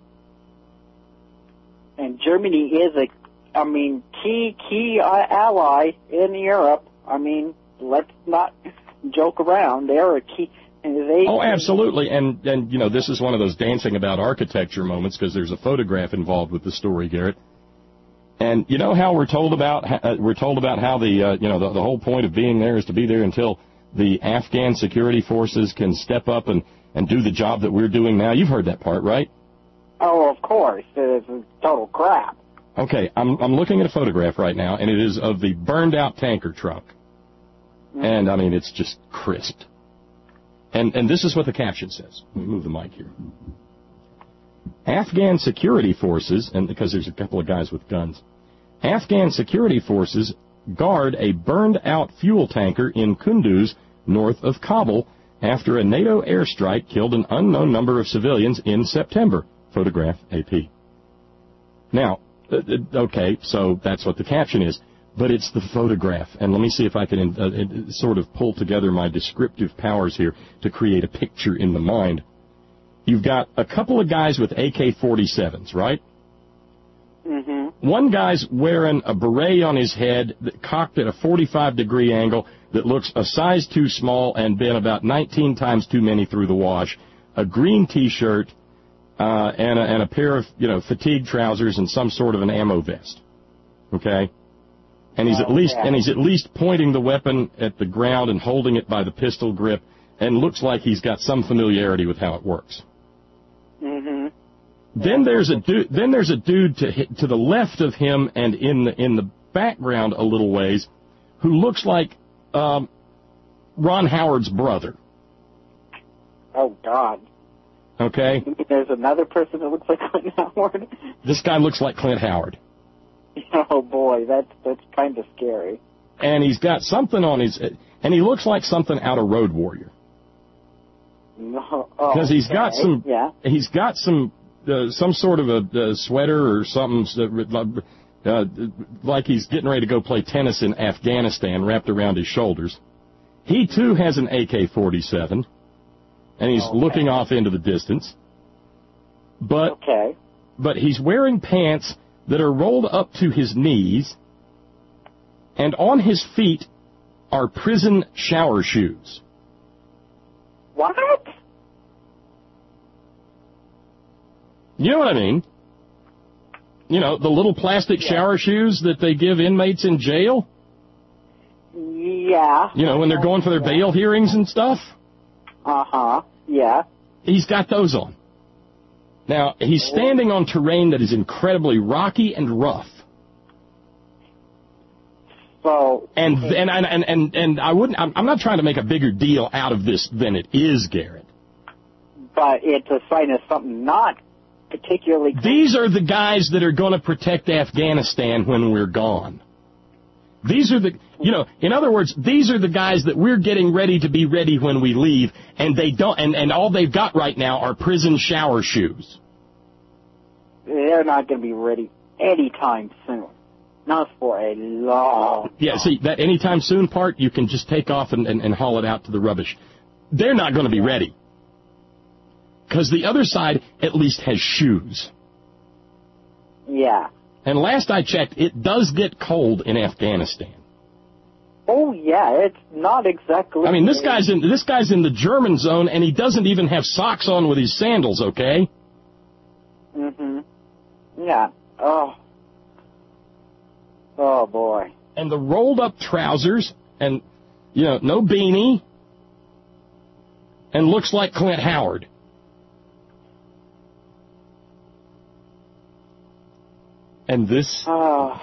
Speaker 9: And Germany is a, I mean, key, key ally in Europe. I mean, let's not joke around. They're a key... They,
Speaker 1: oh, absolutely. And, and, you know, this is one of those dancing about architecture moments because there's a photograph involved with the story, Garrett. And you know how we're told about, uh, we're told about how the, uh, you know, the, the whole point of being there is to be there until the Afghan security forces can step up and, and do the job that we're doing now. You've heard that part, right?
Speaker 9: Oh, of course. It's total crap.
Speaker 1: Okay, I'm, I'm looking at a photograph right now, and it is of the burned-out tanker truck. Mm-hmm. And, I mean, it's just crisped. And, and this is what the caption says. Let me move the mic here. Afghan security forces, and because there's a couple of guys with guns, Afghan security forces guard a burned-out fuel tanker in Kunduz, north of Kabul, after a NATO airstrike killed an unknown number of civilians in September. Photograph, A P. Now, okay, so that's what the caption is. But it's the photograph, and let me see if I can uh, sort of pull together my descriptive powers here to create a picture in the mind. You've got a couple of guys with A K forty-sevens, right?
Speaker 9: Mm-hmm.
Speaker 1: One guy's wearing a beret on his head, that cocked at a forty-five degree angle that looks a size too small and been about nineteen times too many through the wash, a green T-shirt, uh, and, a, and a pair of, you know, fatigue trousers and some sort of an ammo vest. Okay? And he's at least and he's at least pointing the weapon at the ground and holding it by the pistol grip, and looks like he's got some familiarity with how it works.
Speaker 9: Mm-hmm.
Speaker 1: Then there's a dude. Then there's a dude to to the left of him and in the in the background a little ways, who looks like um, Ron Howard's brother.
Speaker 9: Oh God.
Speaker 1: Okay.
Speaker 9: There's another person that looks like Clint Howard.
Speaker 1: This guy looks like Clint Howard.
Speaker 9: Oh boy, that's that's kind of scary.
Speaker 1: And he's got something on his, and he looks like something out of Road Warrior.
Speaker 9: No, oh,
Speaker 1: because he's
Speaker 9: okay.
Speaker 1: got some,
Speaker 9: yeah.
Speaker 1: he's got some, uh, some sort of a, a sweater or something, uh, like he's getting ready to go play tennis in Afghanistan, wrapped around his shoulders. He too has an A K forty-seven, and he's
Speaker 9: okay.
Speaker 1: looking off into the distance. But,
Speaker 9: okay.
Speaker 1: but he's wearing pants that are rolled up to his knees, and on his feet are prison shower shoes.
Speaker 9: What?
Speaker 1: You know what I mean? You know, the little plastic
Speaker 9: yeah.
Speaker 1: shower shoes that they give inmates in jail?
Speaker 9: Yeah.
Speaker 1: You know, when they're going for their
Speaker 9: yeah.
Speaker 1: bail hearings and stuff?
Speaker 9: Uh-huh, yeah.
Speaker 1: He's got those on. Now, he's standing on terrain that is incredibly rocky and rough.
Speaker 9: So
Speaker 1: and and and and and I wouldn't. I'm, I'm not trying to make a bigger deal out of this than it is, Garrett.
Speaker 9: But it's a sign of something not particularly good.
Speaker 1: These are the guys that are going to protect Afghanistan when we're gone. These are the, you know, in other words, these are the guys that we're getting ready to be ready when we leave, and they don't, and, and all they've got right now are prison shower shoes.
Speaker 9: They're not going to be ready anytime soon. Not for a long
Speaker 1: Yeah,
Speaker 9: time.
Speaker 1: see, that anytime soon part, you can just take off and, and, and haul it out to the rubbish. They're not going to be ready. Because the other side at least has shoes.
Speaker 9: Yeah.
Speaker 1: And last I checked, it does get cold in Afghanistan.
Speaker 9: Oh yeah, it's not exactly.
Speaker 1: I mean, this guy's in this guy's in the German zone, and he doesn't even have socks on with his sandals. Okay.
Speaker 9: Mhm. Yeah. Oh. Oh boy.
Speaker 1: And the rolled up trousers, and you know, no beanie, and looks like Clint Howard. And this,
Speaker 9: oh.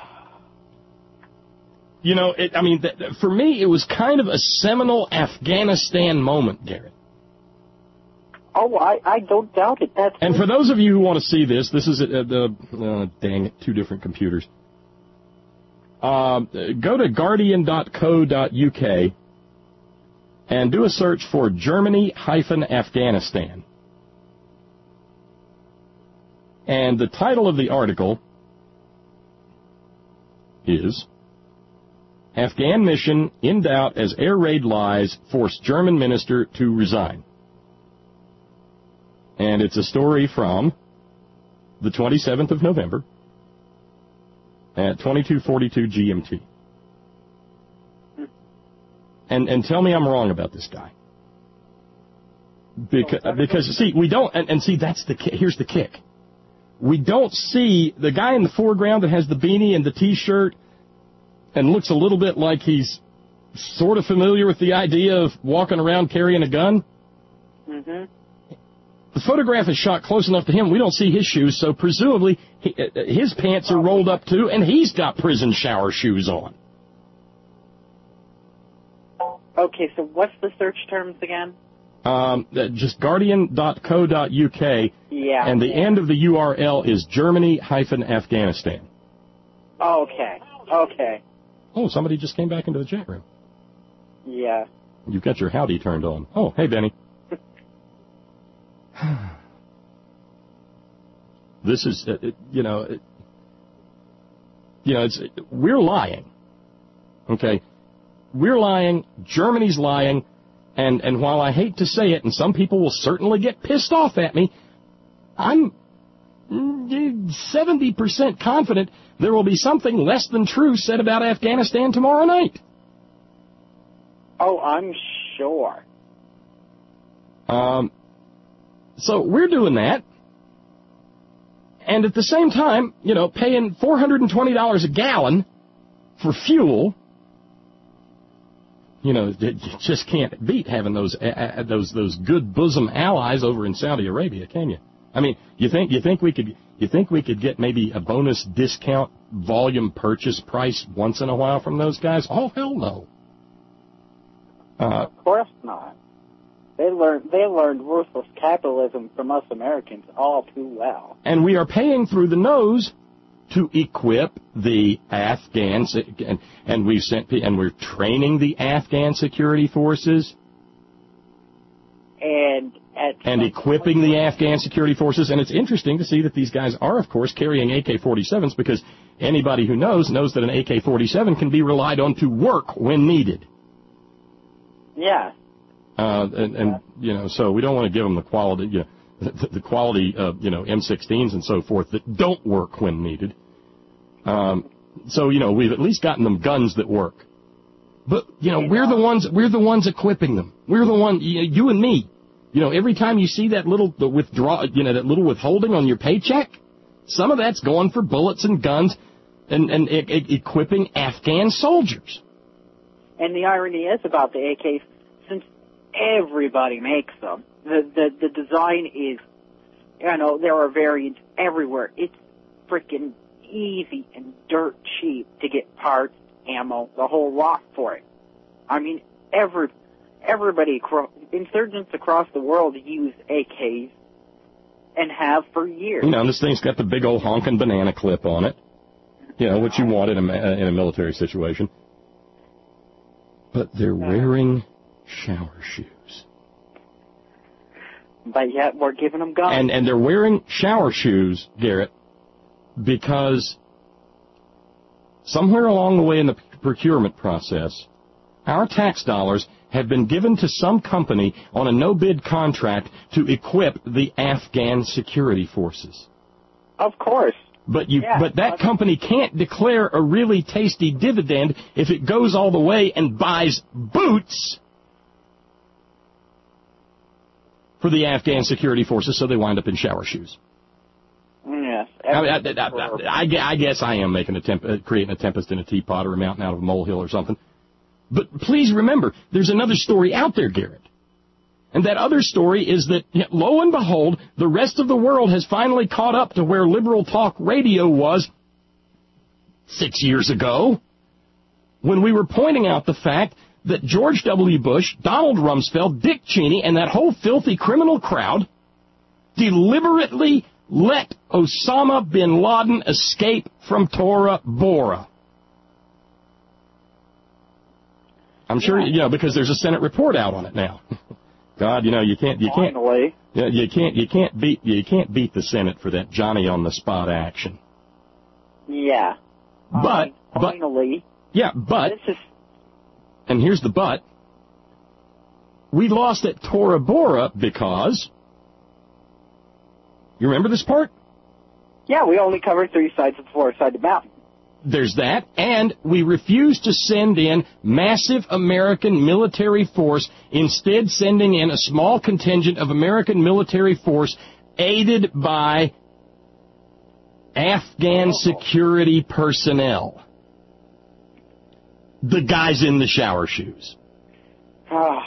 Speaker 1: you know, it, I mean, th- for me, it was kind of a seminal Afghanistan moment, Garrett.
Speaker 9: Oh, I, I don't doubt it. That's
Speaker 1: and for those of you who want to see this, this is uh, the, uh, dang it, two different computers. Uh, go to guardian dot co dot U K and do a search for Germany-Afghanistan. And the title of the article is Afghan mission in doubt as air raid lies force German minister to resign. And it's a story from the twenty-seventh of November at twenty-two forty-two G M T. And and tell me I'm wrong about this guy. Because, because see, we don't, and, and see, that's the, here's the kick. We don't see the guy in the foreground that has the beanie and the T-shirt and looks a little bit like he's sort of familiar with the idea of walking around carrying a gun.
Speaker 9: Mhm.
Speaker 1: The photograph is shot close enough to him. We don't see his shoes, so presumably he, his pants are rolled up too, and he's got prison shower shoes on.
Speaker 9: Okay, so what's the search terms again?
Speaker 1: Um, just guardian dot co dot U K,
Speaker 9: Yeah.
Speaker 1: and the end of the U R L is Germany-Afghanistan.
Speaker 9: Okay, okay.
Speaker 1: Oh, somebody just came back into the chat room.
Speaker 9: Yeah.
Speaker 1: You've got your howdy turned on. Oh, hey, Benny. This is, uh, it, you know, it, you know, it's we're lying. Okay, we're lying. Germany's lying. And and while I hate to say it, and some people will certainly get pissed off at me, I'm seventy percent confident there will be something less than true said about Afghanistan tomorrow night.
Speaker 9: Oh, I'm sure.
Speaker 1: Um, so we're doing that. And at the same time, you know, paying four hundred twenty dollars a gallon for fuel. You know, you just can't beat having those uh, those those good bosom allies over in Saudi Arabia, can you? I mean, you think you think we could you think we could get maybe a bonus discount volume purchase price once in a while from those guys? Oh, hell no. Uh,
Speaker 9: of course not. They learned they learned ruthless capitalism from us Americans all too well.
Speaker 1: And we are paying through the nose to equip the Afghans, and, and we've sent, and we're training the Afghan security forces,
Speaker 9: and at
Speaker 1: and equipping the Afghan security forces. And it's interesting to see that these guys are, of course, carrying A K forty-sevens, because anybody who knows knows that an A K forty-seven can be relied on to work when needed.
Speaker 9: Yeah.
Speaker 1: Uh, and, and you know, so we don't want to give them the quality, you know, the, the quality of, you know, M sixteens and so forth that don't work when needed. Um, so, you know, we've at least gotten them guns that work. But, you know, we're the ones, we're the ones equipping them. We're the one, you, you and me. You know, every time you see that little the withdraw, you know, that little withholding on your paycheck, some of that's going for bullets and guns and, and e- e- equipping Afghan soldiers.
Speaker 9: And the irony is about the A K, since everybody makes them. The, the, the design is, you know, there are variants everywhere. It's freaking easy and dirt cheap to get parts, ammo, the whole lot for it. I mean, every, everybody, insurgents across the world use A Ks and have for years.
Speaker 1: You know, this thing's got the big old honking banana clip on it. You know, what you want in a, in a military situation. But they're wearing shower shoes.
Speaker 9: But yet we're giving them guns.
Speaker 1: And, and they're wearing shower shoes, Garrett, because somewhere along the way in the procurement process, our tax dollars have been given to some company on a no-bid contract to equip the Afghan security forces.
Speaker 9: Of course.
Speaker 1: But you,
Speaker 9: yeah,
Speaker 1: but that company can't declare a really tasty dividend if it goes all the way and buys boots for the Afghan security forces, so they wind up in shower shoes.
Speaker 9: Yes.
Speaker 1: I, I, I, I, I guess I am making a temp, uh, creating a tempest in a teapot or a mountain out of a molehill or something. But please remember, there's another story out there, Garrett. And that other story is that, lo and behold, the rest of the world has finally caught up to where liberal talk radio was six years ago, when we were pointing out the fact that George W. Bush, Donald Rumsfeld, Dick Cheney, and that whole filthy criminal crowd deliberately let Osama bin Laden escape from Tora Bora. I'm sure, you know, because there's a Senate report out on it now. God, you know, you can't, you can't,
Speaker 9: Finally.
Speaker 1: yeah, you can't, you can't beat, you can't beat the Senate for that Johnny on the spot action.
Speaker 9: Yeah.
Speaker 1: But,
Speaker 9: um, finally.
Speaker 1: But, yeah, but,
Speaker 9: this is...
Speaker 1: and here's the but, we lost at Tora Bora because, you remember this part?
Speaker 9: Yeah, we only covered three sides of the four side of the mountain.
Speaker 1: There's that, and we refused to send in massive American military force, instead sending in a small contingent of American military force aided by Afghan security personnel. The guys in the shower shoes.
Speaker 9: Oh,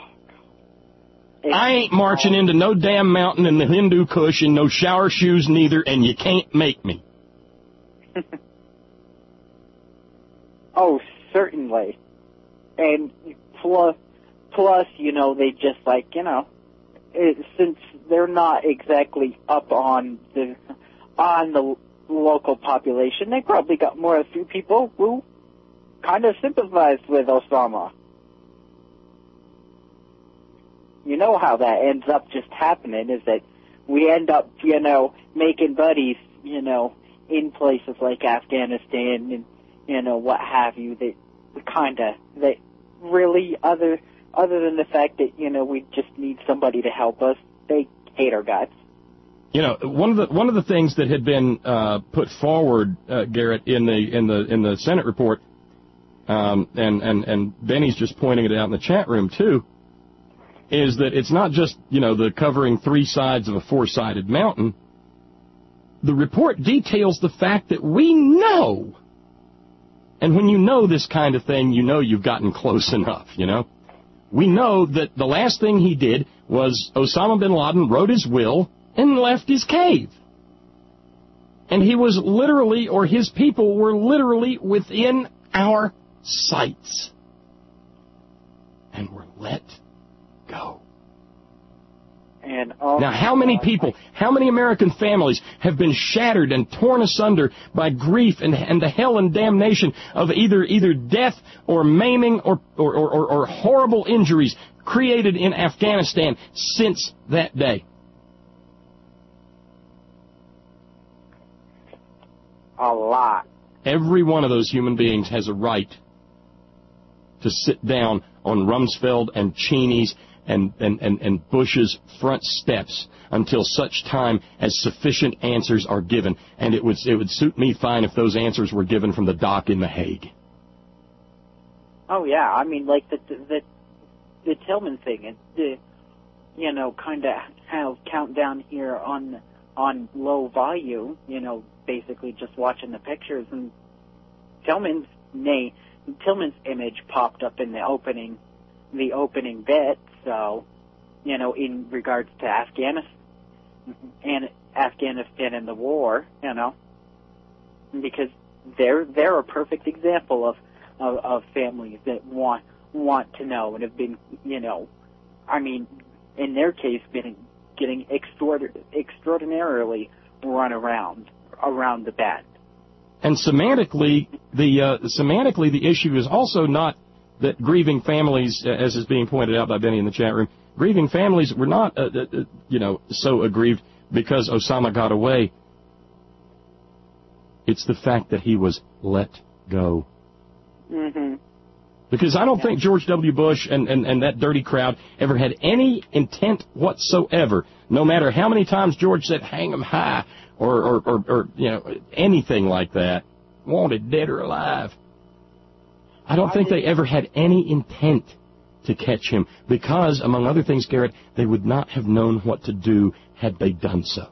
Speaker 1: I ain't marching into no damn mountain in the Hindu Kush in no shower shoes neither, and you can't make me.
Speaker 9: Oh, certainly. And plus, plus, you know, they just like, you know, it, since they're not exactly up on the on the local population, they probably got more a few people who kind of sympathized with Osama. You know how that ends up just happening, is that we end up, you know, making buddies, you know, in places like Afghanistan and, you know, what have you, that kind of, that really, other other than the fact that, you know, we just need somebody to help us, they hate our guts.
Speaker 1: You know, one of the one of the things that had been uh, put forward, uh, Garrett, in the in the in the Senate report, um, and and and Benny's just pointing it out in the chat room too, is that it's not just, you know, the covering three sides of a four-sided mountain. The report details the fact that we know. And when you know this kind of thing, you know you've gotten close enough, you know. We know that the last thing he did was Osama bin Laden wrote his will and left his cave. And he was literally, or his people were literally within our sights. And were let go.
Speaker 9: And oh
Speaker 1: now, how many people, how many American families have been shattered and torn asunder by grief and, and the hell and damnation of either either death or maiming or, or, or, or horrible injuries created in Afghanistan since that day?
Speaker 9: A lot.
Speaker 1: Every one of those human beings has a right to sit down on Rumsfeld and Cheney's and, and, and, and Bush's front steps until such time as sufficient answers are given. And it would, it would suit me fine if those answers were given from the dock in The Hague.
Speaker 9: Oh, yeah. I mean, like the the, the Tillman thing, and the, you know, kind of have countdown here on on low volume, you know, basically just watching the pictures, and Tillman's name, Tillman's image popped up in the opening, the opening bits, so, you know, in regards to Afghanistan and Afghanistan and the war, you know, because they're they're a perfect example of of, of families that want want to know and have been, you know, I mean, in their case, been getting extraordinarily, extraordinarily run around around the bend.
Speaker 1: And semantically, the uh, semantically the issue is also not that grieving families, as is being pointed out by Benny in the chat room, grieving families were not, uh, uh, you know, so aggrieved because Osama got away. It's the fact that he was let go.
Speaker 9: Mm-hmm.
Speaker 1: Because I don't think George W. Bush and, and, and that dirty crowd ever had any intent whatsoever, no matter how many times George said, hang 'em high, or, or, or, or, you know, anything like that, wanted dead or alive. I don't think they ever had any intent to catch him because, among other things, Garrett, they would not have known what to do had they done so.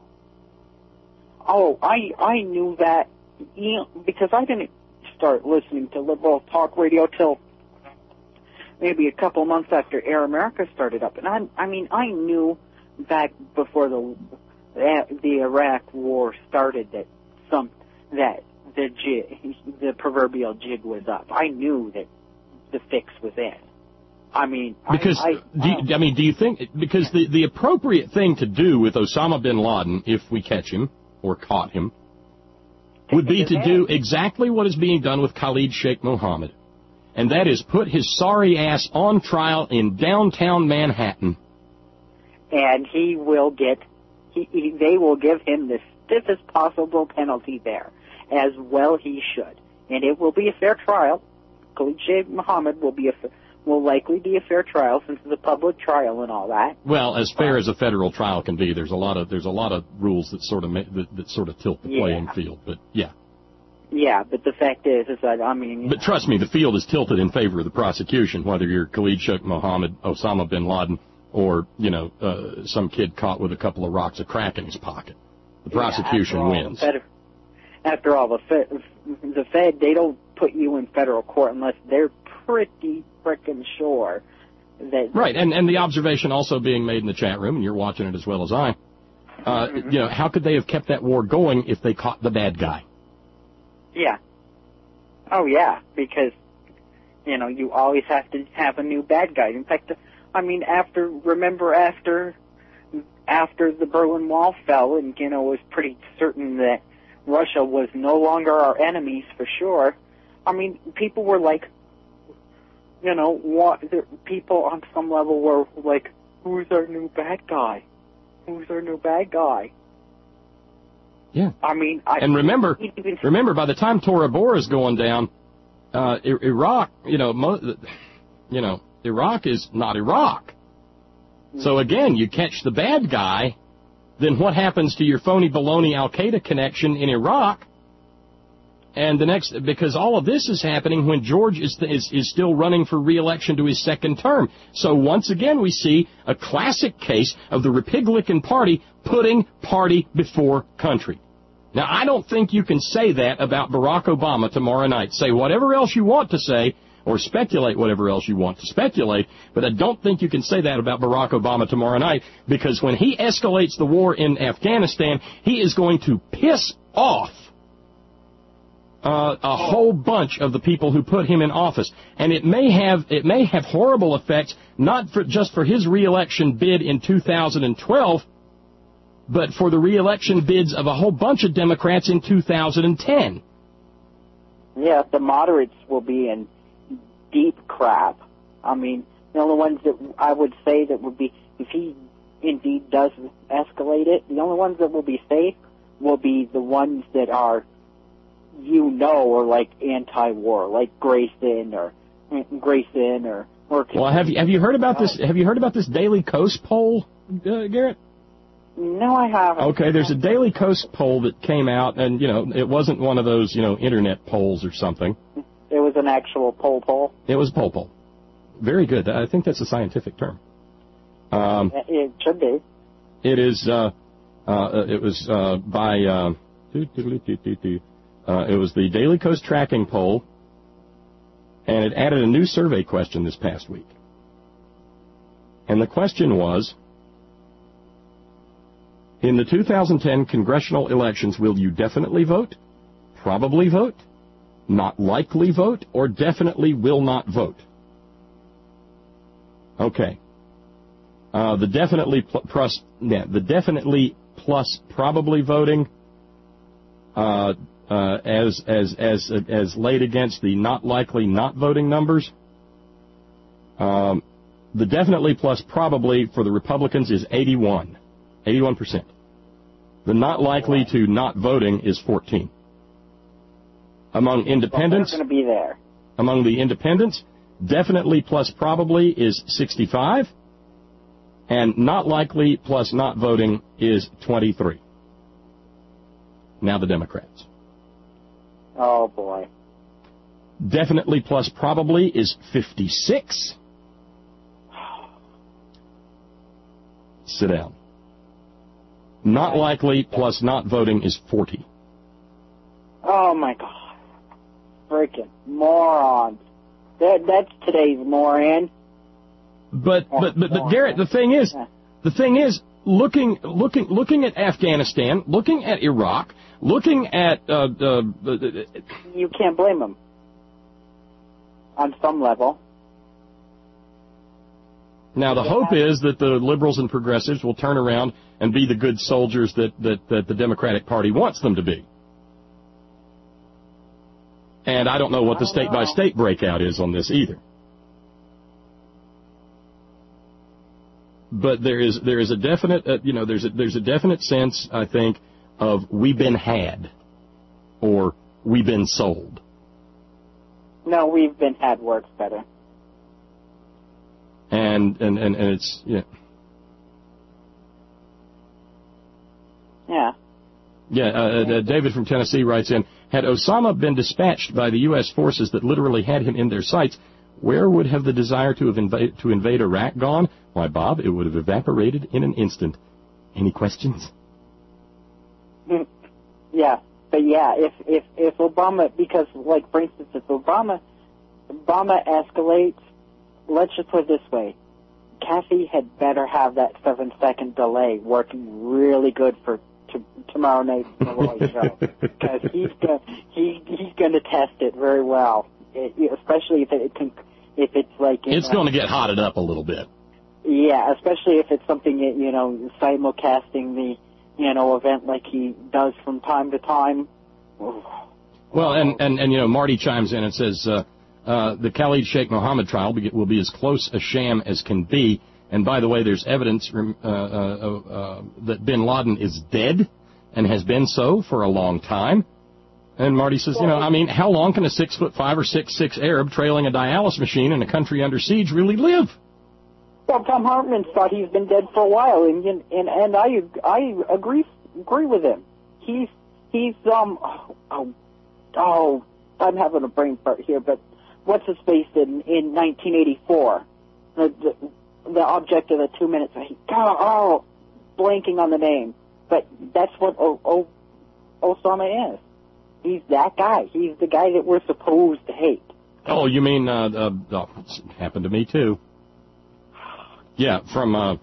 Speaker 9: Oh, I I knew that, you know, because I didn't start listening to liberal talk radio till maybe a couple of months after Air America started up, and I I mean I knew back before the the Iraq War started that some that the jig, the proverbial jig was up. I knew that the fix was in. I mean,
Speaker 1: because
Speaker 9: I, I,
Speaker 1: do you, I mean, do you think because the the appropriate thing to do with Osama bin Laden, if we catch him or caught him, would be to do exactly what is being done with Khalid Sheikh Mohammed, and that is put his sorry ass on trial in downtown Manhattan.
Speaker 9: And he will get, he, he, they will give him the stiffest possible penalty there, as well he should. And it will be a fair trial. Khalid Sheikh Mohammed will be a, will likely be a fair trial since it's a public trial and all that.
Speaker 1: Well, as fair as a federal trial can be, there's a lot of there's a lot of rules that sort of ma- that, that sort of tilt the
Speaker 9: Yeah.
Speaker 1: playing field. But yeah.
Speaker 9: Yeah, but the fact is, is that I mean.
Speaker 1: But trust me, the field is tilted in favor of the prosecution, whether you're Khalid Sheikh Mohammed, Osama bin Laden, or you know uh, some kid caught with a couple of rocks of crack in his pocket. The prosecution
Speaker 9: yeah, after all,
Speaker 1: wins.
Speaker 9: The Fed, after all, the Fed, the Fed, they don't put you in federal court unless they're pretty frickin' sure that.
Speaker 1: Right, and and the observation also being made in the chat room, and you're watching it as well as I. Uh,
Speaker 9: Mm-hmm.
Speaker 1: You know, how could they have kept that war going if they caught the bad guy?
Speaker 9: Yeah. Oh yeah, because you know you always have to have a new bad guy. In fact, I mean, after remember after after the Berlin Wall fell, and you know it was pretty certain that Russia was no longer our enemies for sure. I mean, people were like, you know, what the people on some level were like, "Who's our new bad guy? Who's our new bad guy?"
Speaker 1: Yeah.
Speaker 9: I mean, I,
Speaker 1: and remember,
Speaker 9: even,
Speaker 1: remember, by the time Tora Bora is going down, uh, Iraq, you know, mo- you know, Iraq is not Iraq. So again, you catch the bad guy, then what happens to your phony baloney Al-Qaeda connection in Iraq? And the next, because all of this is happening when George is, is is still running for re-election to his second term. So once again, we see a classic case of the Republican Party putting party before country. Now, I don't think you can say that about Barack Obama tomorrow night. Say whatever else you want to say, or speculate whatever else you want to speculate, but I don't think you can say that about Barack Obama tomorrow night, because when he escalates the war in Afghanistan, he is going to piss off Uh, a whole bunch of the people who put him in office, and it may have it may have horrible effects, not for, just for his reelection bid in two thousand twelve, but for the reelection bids of a whole bunch of Democrats in two thousand ten.
Speaker 9: Yeah, the moderates will be in deep crap. I mean, the only ones that I would say that would be, if he indeed does escalate it, the only ones that will be safe will be the ones that are, you know, or like anti-war, like Grayson or Grayson or. or
Speaker 1: well, have you have you heard about this? Have you heard about this Daily Kos poll, uh, Garrett?
Speaker 9: No, I haven't.
Speaker 1: Okay, there's a Daily Kos poll that came out, and you know, it wasn't one of those, you know, internet polls or something.
Speaker 9: It was an actual poll poll.
Speaker 1: It was a poll poll. Very good. I think that's a scientific term. Um,
Speaker 9: it should be.
Speaker 1: It is. Uh, uh, it was uh, by. Uh, doo, doo, doo, doo, doo. Uh, it was the Daily Kos tracking poll, and it added a new survey question this past week. And the question was, in the two thousand ten congressional elections, will you definitely vote, probably vote, not likely vote, or definitely will not vote? Okay. Uh, the definitely pl- plus, yeah, the definitely plus probably voting, uh, uh, as as as as laid against the not likely not voting numbers. Um, the definitely plus probably for the Republicans is eighty-one, eighty-one percent. The not likely to not voting is fourteen. Among independents,
Speaker 9: well, they're going to be there.
Speaker 1: Among the independents, definitely plus probably is sixty-five, and not likely plus not voting is twenty-three. Now the Democrats.
Speaker 9: Oh, boy.
Speaker 1: Definitely plus probably is fifty-six. Sit down. Not likely plus not voting is forty.
Speaker 9: Oh, my God. Freaking morons. That, that's today's moron.
Speaker 1: But, but, but, but, Garrett, the thing is, the thing is, looking, looking, looking at Afghanistan, looking at Iraq, looking at, uh, uh, uh
Speaker 9: you can't blame them. On some level.
Speaker 1: Now, the hope is that the liberals and progressives will turn around and be the good soldiers that, that, that the Democratic Party wants them to be. And I don't know what the state-by-state breakout is on this either. But there is there is a definite, uh, you know, there's a, there's a definite sense, I think, of we've been had or we've been sold.
Speaker 9: No, we've been had works better.
Speaker 1: And, and, and, and it's, yeah.
Speaker 9: Yeah.
Speaker 1: Yeah, uh, uh, David from Tennessee writes in, had Osama been dispatched by the U S forces that literally had him in their sights, where would have the desire to have invade, to invade Iraq gone? Why, Bob, it would have evaporated in an instant. Any questions?
Speaker 9: Yeah, but yeah, if, if, if Obama, because, like, for instance, if Obama, Obama escalates, let's just put it this way. Kathy had better have that seven-second delay working really good for t- tomorrow night's Malloy show, because he's going he he's going to test it very well, it, especially if it can if it's like
Speaker 1: it's going to get hotted up a little bit.
Speaker 9: Yeah, especially if it's something you know simulcasting the you know event like he does from time to time.
Speaker 1: Well, and and and you know Marty chimes in and says. Uh, Uh, the Khalid Sheikh Mohammed trial will be as close a sham as can be. And by the way, there's evidence uh, uh, uh, that bin Laden is dead and has been so for a long time. And Marty says, you know, I mean, how long can a six foot five or six six Arab trailing a dialysis machine in a country under siege really live?
Speaker 9: Well, Tom Hartman thought he's been dead for a while, and and and I I agree agree with him. He's he's um oh oh I'm having a brain fart here, but. What's his face in, in nineteen eighty-four? The, the the object of the two minutes. God, oh, blanking on the name. But that's what o, o, Osama is. He's that guy. He's the guy that we're supposed to hate.
Speaker 1: Oh, you mean, uh, uh, oh, it's happened to me too. Yeah, from uh,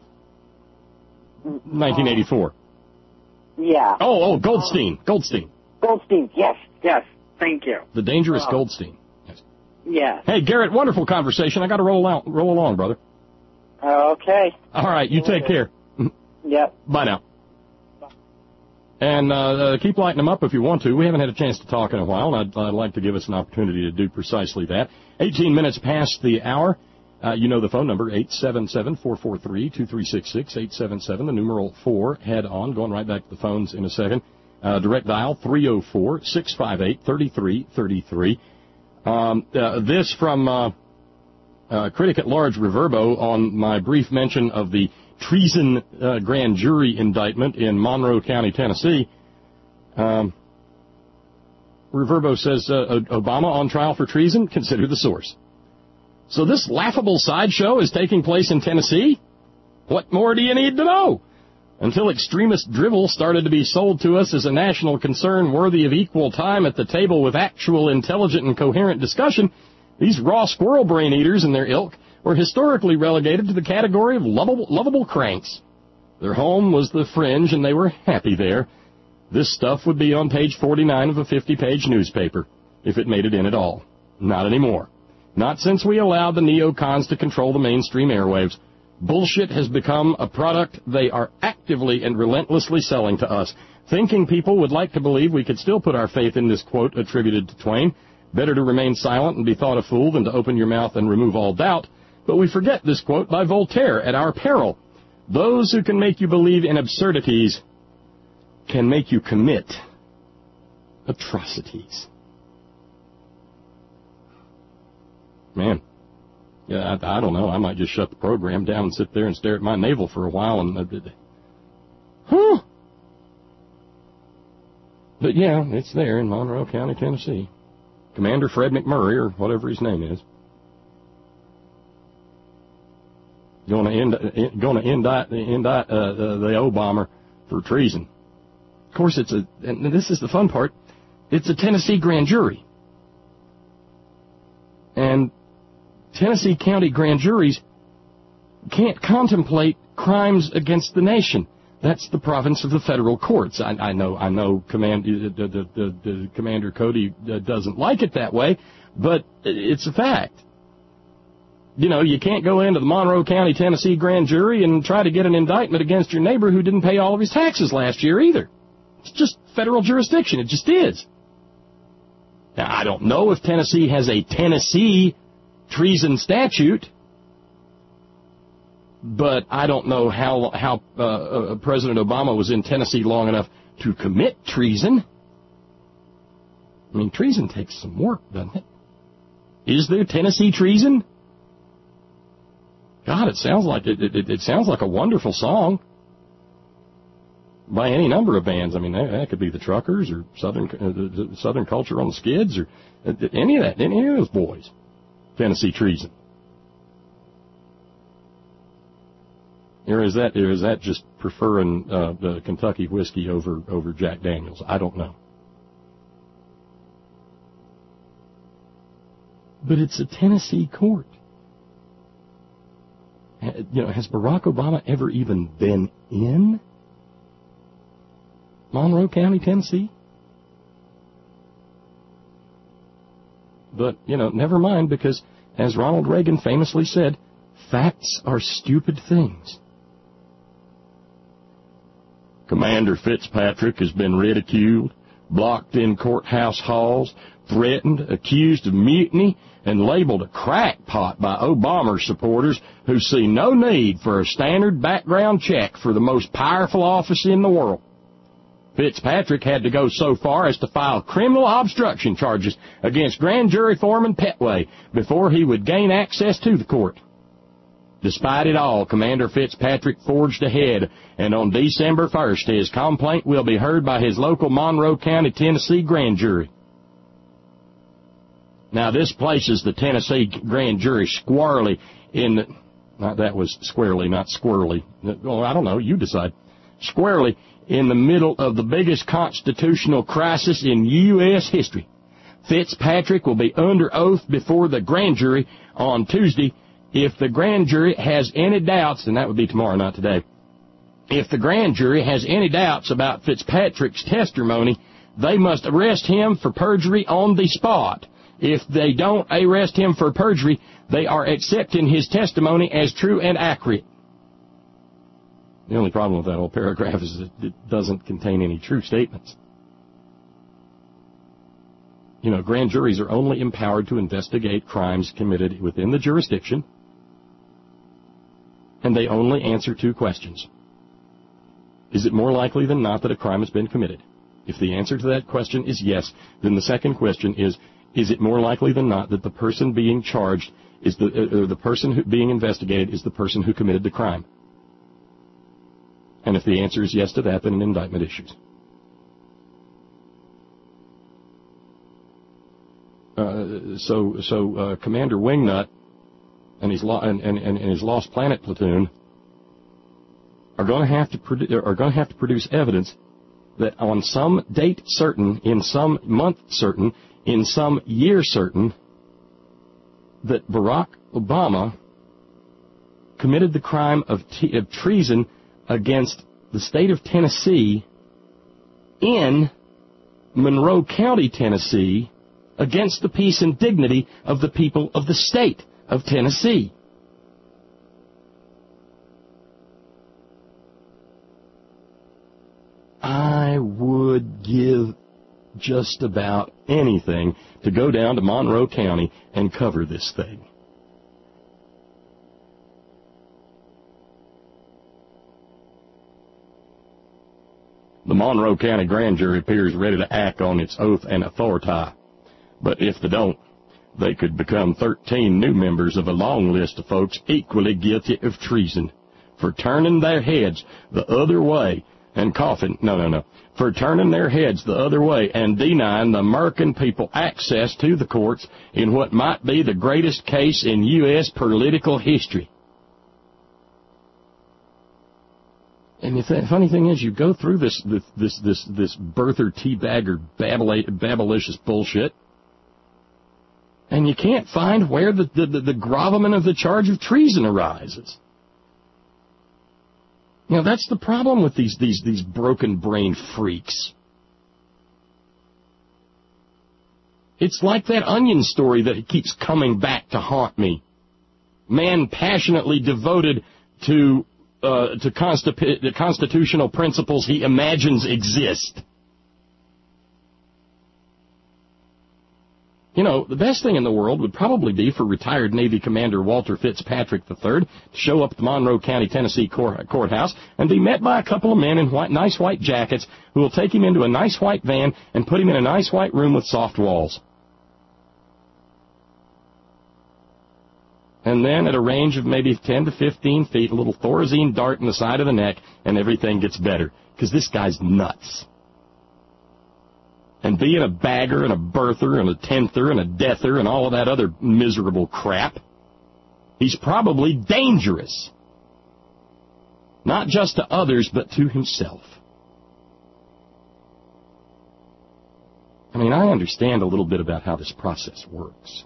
Speaker 1: nineteen eighty-four.
Speaker 9: Yeah.
Speaker 1: Oh, oh, Goldstein. Goldstein.
Speaker 9: Goldstein, yes, yes. Thank you.
Speaker 1: The dangerous
Speaker 9: oh.
Speaker 1: Goldstein.
Speaker 9: Yeah.
Speaker 1: Hey, Garrett, wonderful conversation. I got to roll out, roll along, brother.
Speaker 9: Okay.
Speaker 1: All right, you take care.
Speaker 9: Yep.
Speaker 1: Bye now. Bye. And uh, uh, keep lighting them up if you want to. We haven't had a chance to talk in a while, and I'd, I'd like to give us an opportunity to do precisely that. eighteen minutes past the hour. Uh, you know the phone number, eight seven seven, four four three, two three six six, eight seven seven, the numeral four, head on. Going right back to the phones in a second. Uh, direct dial, three oh four, six five eight, three three three three. Um, uh, this from uh, uh, critic at large Reverbo on my brief mention of the treason uh, grand jury indictment in Monroe County, Tennessee. Um, Reverbo says uh, Obama on trial for treason. Consider the source. So this laughable sideshow is taking place in Tennessee? What more do you need to know? Until extremist drivel started to be sold to us as a national concern worthy of equal time at the table with actual intelligent and coherent discussion, these raw squirrel brain eaters and their ilk were historically relegated to the category of lovable, lovable cranks. Their home was the fringe, and they were happy there. This stuff would be on page forty-nine of a fifty-page newspaper, if it made it in at all. Not anymore. Not since we allowed the neocons to control the mainstream airwaves. Bullshit has become a product they are actively and relentlessly selling to us, thinking people would like to believe we could still put our faith in this quote attributed to Twain. Better to remain silent and be thought a fool than to open your mouth and remove all doubt. But we forget this quote by Voltaire at our peril. Those who can make you believe in absurdities can make you commit atrocities. Man, yeah, I, I don't know. I might just shut the program down and sit there and stare at my navel for a while. And uh, huh? But yeah, it's there in Monroe County, Tennessee. Commander Fred McMurray, or whatever his name is, going to ind- going to indict indict uh, the, the O-bomber for treason. Of course, it's a, and this is the fun part, it's a Tennessee grand jury. And Tennessee county grand juries can't contemplate crimes against the nation. That's the province of the federal courts. I, I know, I know, command, the, the, the, the Commander Cody doesn't like it that way, but it's a fact. You know, you can't go into the Monroe County, Tennessee grand jury and try to get an indictment against your neighbor who didn't pay all of his taxes last year either. It's just federal jurisdiction. It just is. Now, I don't know if Tennessee has a Tennessee treason statute, but I don't know how how uh, uh, President Obama was in Tennessee long enough to commit treason. I mean, treason takes some work, doesn't it? Is there Tennessee treason? God, it sounds like it, it, it sounds like a wonderful song by any number of bands. I mean, that, that could be the Truckers or Southern uh, Southern Culture on the Skids or uh, any of that, any of those boys. Tennessee treason. Or is that, or is that just preferring uh, the Kentucky whiskey over, over Jack Daniels? I don't know. But it's a Tennessee court. You know, has Barack Obama ever even been in Monroe County, Tennessee? But, you know, never mind, because, as Ronald Reagan famously said, facts are stupid things. Commander Fitzpatrick has been ridiculed, blocked in courthouse halls, threatened, accused of mutiny, and labeled a crackpot by Obama supporters who see no need for a standard background check for the most powerful office in the world. Fitzpatrick had to go so far as to file criminal obstruction charges against grand jury foreman Petway before he would gain access to the court. Despite it all, Commander Fitzpatrick forged ahead, and on December first, his complaint will be heard by his local Monroe County, Tennessee grand jury. Now, this places the Tennessee grand jury squarely in the, not, that was squarely, not squirrely. Well, I don't know, you decide. Squarely in the middle of the biggest constitutional crisis in U S history. Fitzpatrick will be under oath before the grand jury on Tuesday. If the grand jury has any doubts, and that would be tomorrow, not today, if the grand jury has any doubts about Fitzpatrick's testimony, they must arrest him for perjury on the spot. If they don't arrest him for perjury, they are accepting his testimony as true and accurate. The only problem with that whole paragraph is that it doesn't contain any true statements. You know, grand juries are only empowered to investigate crimes committed within the jurisdiction, and they only answer two questions. Is it more likely than not that a crime has been committed? If the answer to that question is yes, then the second question is, is it more likely than not that the person being charged is the, uh, the person who, being investigated is the person who committed the crime? And if the answer is yes to that, then an indictment issues. Uh, so, so uh, Commander Wingnut and his, lo- and, and, and his Lost Planet platoon are going to have to produ- are going to have to produce evidence that on some date certain, in some month certain, in some year certain, that Barack Obama committed the crime of, t- of treason against the state of Tennessee in Monroe County, Tennessee, against the peace and dignity of the people of the state of Tennessee. I would give just about anything to go down to Monroe County and cover this thing. The Monroe County grand jury appears ready to act on its oath and authority. But if they don't, they could become thirteen new members of a long list of folks equally guilty of treason for turning their heads the other way and coughing, no, no, no, for turning their heads the other way and denying the American people access to the courts in what might be the greatest case in U S political history. And the th- funny thing is, you go through this this this this, this birther, teabagger, babble- babblicious bullshit, and you can't find where the, the, the, the gravamen of the charge of treason arises. You know, that's the problem with these these these broken-brained freaks. It's like that Onion story that keeps coming back to haunt me. Man passionately devoted to uh, to constitu- the constitutional principles he imagines exist. You know, the best thing in the world would probably be for retired Navy Commander Walter Fitzpatrick the third to show up at the Monroe County, Tennessee court, courthouse and be met by a couple of men in white, nice white jackets who will take him into a nice white van and put him in a nice white room with soft walls. And then at a range of maybe ten to fifteen feet, a little Thorazine dart in the side of the neck, and everything gets better. Because this guy's nuts. And being a bagger and a birther and a tenther and a deather and all of that other miserable crap, he's probably dangerous. Not just to others, but to himself. I mean, I understand a little bit about how this process works.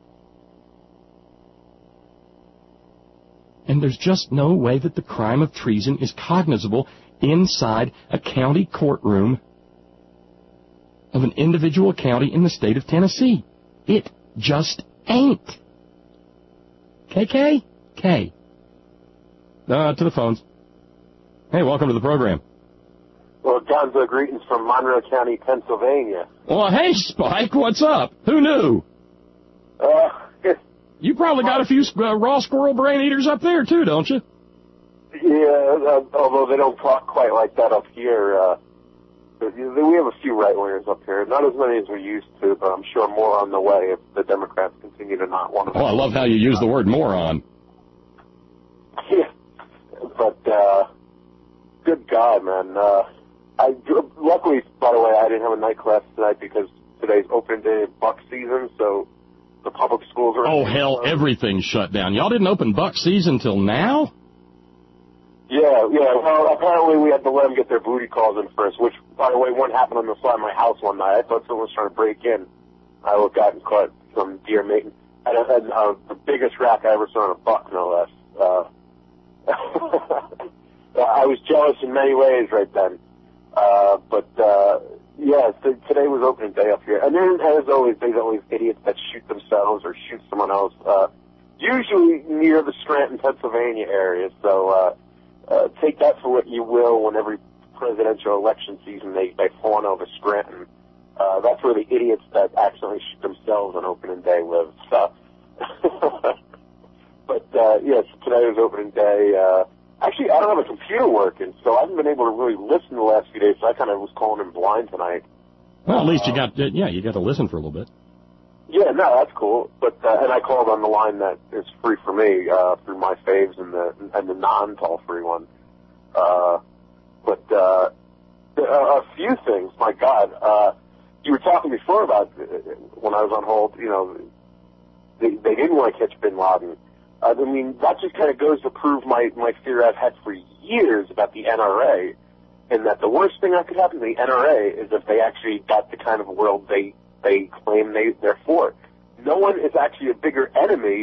Speaker 1: And there's just no way that the crime of treason is cognizable inside a county courtroom of an individual county in the state of Tennessee. It just ain't. K K? K. Uh, to the phones. Hey, welcome to the program.
Speaker 10: Well, Gonzo, greetings from Monroe County, Pennsylvania.
Speaker 1: Well, hey, Spike, what's up? Who knew?
Speaker 10: Uh,
Speaker 1: you probably got a few uh, raw squirrel brain eaters up there, too, don't you?
Speaker 10: Yeah, uh, although they don't talk quite like that up here. Uh, we have a few right-wingers up here. Not as many as we used to, but I'm sure more on the way if the Democrats continue to not want to.
Speaker 1: Oh, I love how you use the word moron.
Speaker 10: Yeah, but, uh, good God, man. Uh, I, luckily, by the way, I didn't have a night class tonight because today's open day of buck season, so the public schools are...
Speaker 1: Oh, hell, everything's shut down. Y'all didn't open buck season till now?
Speaker 10: Yeah, yeah. Well, apparently we had to let them get their booty calls in first, which, by the way, one happened on the side of my house one night. I thought someone was trying to break in. I looked out and caught some deer mating. I had uh, the biggest rack I ever saw on a buck, no less. Uh, I was jealous in many ways right then. Uh, but, uh, yeah, th- today was opening day up here. And then, as always, there's always idiots that shoot themselves or shoot someone else, uh, usually near the Scranton, Pennsylvania area. So, uh, uh, take that for what you will when every presidential election season they, they fawn over Scranton. Uh, that's where the idiots that accidentally shoot themselves on opening day live. So, but, uh, yes, today was opening day. Uh, actually, I don't have a computer working, so I haven't been able to really listen the last few days, so I kind of was calling in blind tonight.
Speaker 1: Well, at least you got, uh, yeah, you got to listen for a little bit.
Speaker 10: Yeah, no, that's cool. But, uh, and I called on the line that is free for me, uh, through my faves and the, and the non-toll free one. Uh, but, uh, a few things, my God, uh, you were talking before about, uh, when I was on hold, you know, they, they didn't want to catch Bin Laden. Uh, I mean, that just kind of goes to prove my, my fear I've had for years about the N R A, and that the worst thing that could happen to the N R A is if they actually got the kind of world they, they claim they, they're for. No one is actually a bigger enemy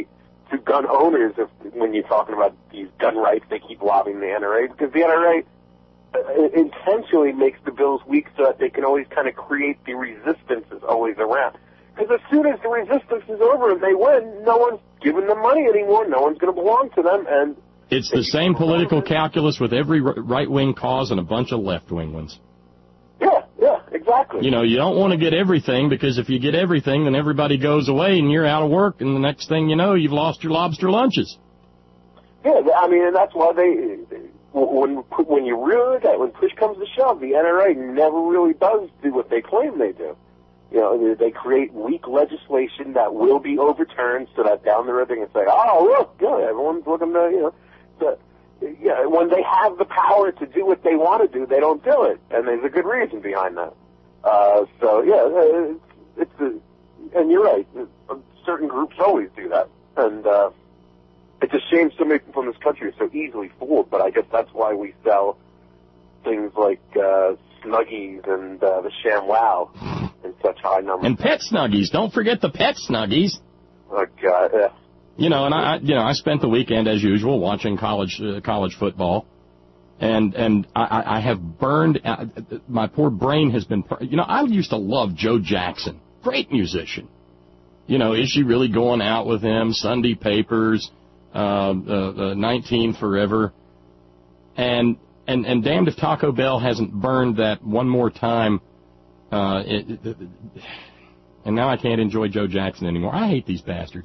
Speaker 10: to gun owners if, when you're talking about these gun rights. They keep lobbying the N R A because the N R A uh, intentionally makes the bills weak so that they can always kind of create the resistance is always around. Because as soon as the resistance is over and they win, no one's giving them money anymore. No one's going to belong to them. And
Speaker 1: it's the same political calculus with every right-wing cause and a bunch of left-wing ones.
Speaker 10: Yeah, yeah, exactly.
Speaker 1: You know, you don't want to get everything because if you get everything, then everybody goes away and you're out of work, and the next thing you know, you've lost your lobster lunches.
Speaker 10: Yeah, I mean, and that's why they, when when you really look at it, when push comes to shove, the N R A never really does do what they claim they do. You know, they create weak legislation that will be overturned so that down the road they can say, oh, look, good, everyone's looking to, you know, to, yeah, when they have the power to do what they want to do, they don't do it, and there's a good reason behind that. Uh, so, yeah, it's, it's a, and you're right, certain groups always do that, and uh, it's a shame so many people in this country are so easily fooled, but I guess that's why we sell things like uh, Snuggies and uh, the ShamWow in such high numbers.
Speaker 1: And pet Snuggies. Don't forget the pet Snuggies.
Speaker 10: Oh, God, yeah.
Speaker 1: You know, and I, you know, I spent the weekend as usual watching college uh, college football, and and I, I have burned. Uh, my poor brain has been. You know, I used to love Joe Jackson, great musician. You know, is she really going out with him? Sunday Papers, uh, uh, uh, nineteen Forever, and and and damned if Taco Bell hasn't burned that one more time. Uh, it, it, and now I can't enjoy Joe Jackson anymore. I hate these bastards.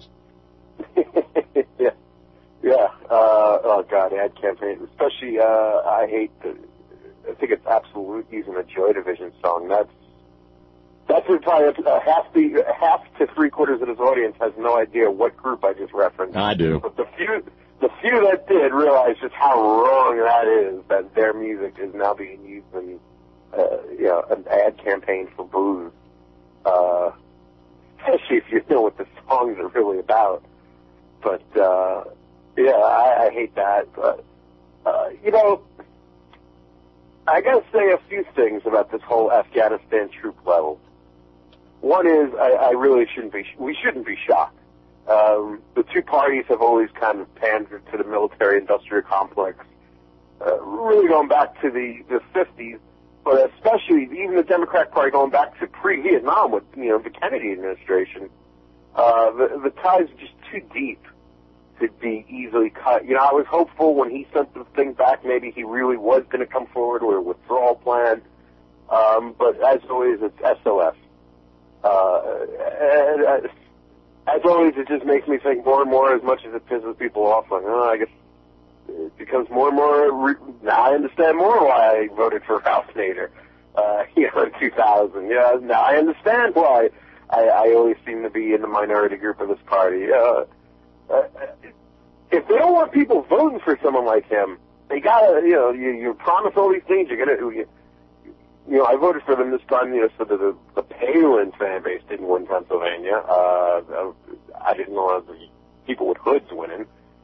Speaker 10: yeah, yeah. Uh, oh God, ad campaign. Especially, uh, I hate the. I think it's Absolute using a Joy Division song. That's that's probably uh, half the half to three quarters of his audience has no idea what group I just referenced.
Speaker 1: I do.
Speaker 10: But the few, the few that did realize just how wrong that is. That their music is now being used in, uh, you know, an ad campaign for booze. Uh, especially if you know what the songs are really about. But, uh, yeah, I, I hate that. But, uh, you know, I got to say a few things about this whole Afghanistan troop level. One is I, I really shouldn't be, we shouldn't be shocked. Um, the two parties have always kind of pandered to the military-industrial complex, uh, really going back to the, the fifties, but especially even the Democratic Party going back to pre-Vietnam with, you know, the Kennedy administration. Uh, the, the ties are just too deep to be easily cut. You know, I was hopeful when he sent the thing back, maybe he really was going to come forward with a withdrawal plan. Um, but as always, it's S O S. Uh, and, uh, as always, it just makes me think more and more, as much as it pisses people off, like, oh, I guess it becomes more and more, re- now I understand more why I voted for Ralph Nader, uh, you know, in two thousand. Yeah, now I understand why I, I always seem to be in the minority group of this party. Uh, uh, if they don't want people voting for someone like him, they gotta, you know, you, you promise all these things, you're gonna, you, you know, I voted for them this time, you know, so that the, the Palin fan base didn't win Pennsylvania. Uh, I didn't know the people with hoods winning.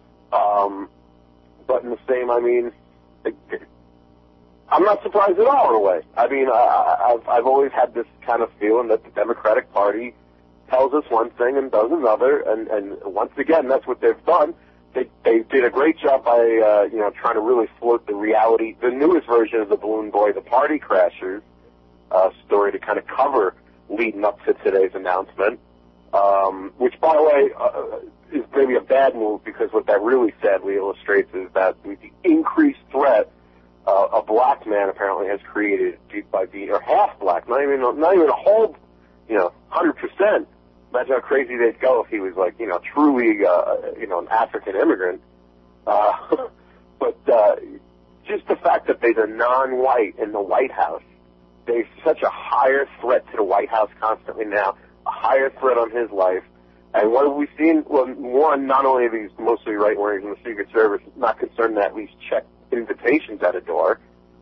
Speaker 10: Um, but in the same, I mean, it, it, I'm not surprised at all in a way. I mean, I, I've, I've always had this kind of feeling that the Democratic Party tells us one thing and does another, and, and once again, that's what they've done. They, they did a great job by, uh, you know, trying to really float the reality, the newest version of the Balloon Boy, the Party Crashers, uh, story to kind of cover leading up to today's announcement, um, which, by the way, uh, is maybe a bad move because what that really sadly illustrates is that with the increased threat uh, a black man apparently has created by being, or half black, not even, not even a whole, you know, one hundred percent. Imagine how crazy they'd go if he was like, you know, truly, uh, you know, an African immigrant. Uh, but uh, just the fact that there's a non-white in the White House, there's such a higher threat to the White House constantly now, a higher threat on his life. And what have we seen? Well, one, not only are these mostly right-wingers in the Secret Service not concerned to at least check invitations at a door,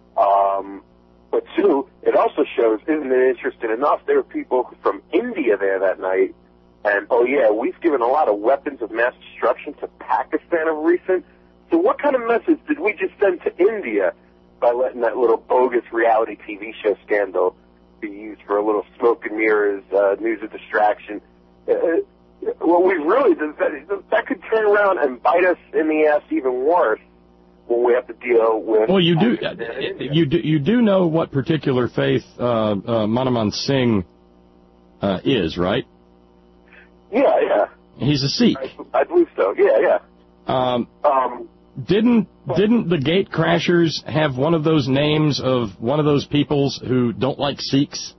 Speaker 10: um, but two, it also shows, isn't it interesting enough, there were people from India there that night, and, oh yeah, we've given a lot of weapons of mass destruction to Pakistan of recent. So what kind of message did we just send to India by letting that little bogus reality T V show scandal be used for a little smoke and mirrors, uh, news of distraction? Uh, Well, we really, that, that could turn around and bite us in the ass even worse when we have to deal with...
Speaker 1: Well, you do, you do, you do know what particular faith uh, uh, Manmohan Singh uh, is, right?
Speaker 10: Yeah, yeah.
Speaker 1: He's a Sikh.
Speaker 10: I, I believe so, yeah, yeah.
Speaker 1: Um,
Speaker 10: um,
Speaker 1: didn't didn't the Gate Crashers have one of those names of one of those peoples who don't like Sikhs?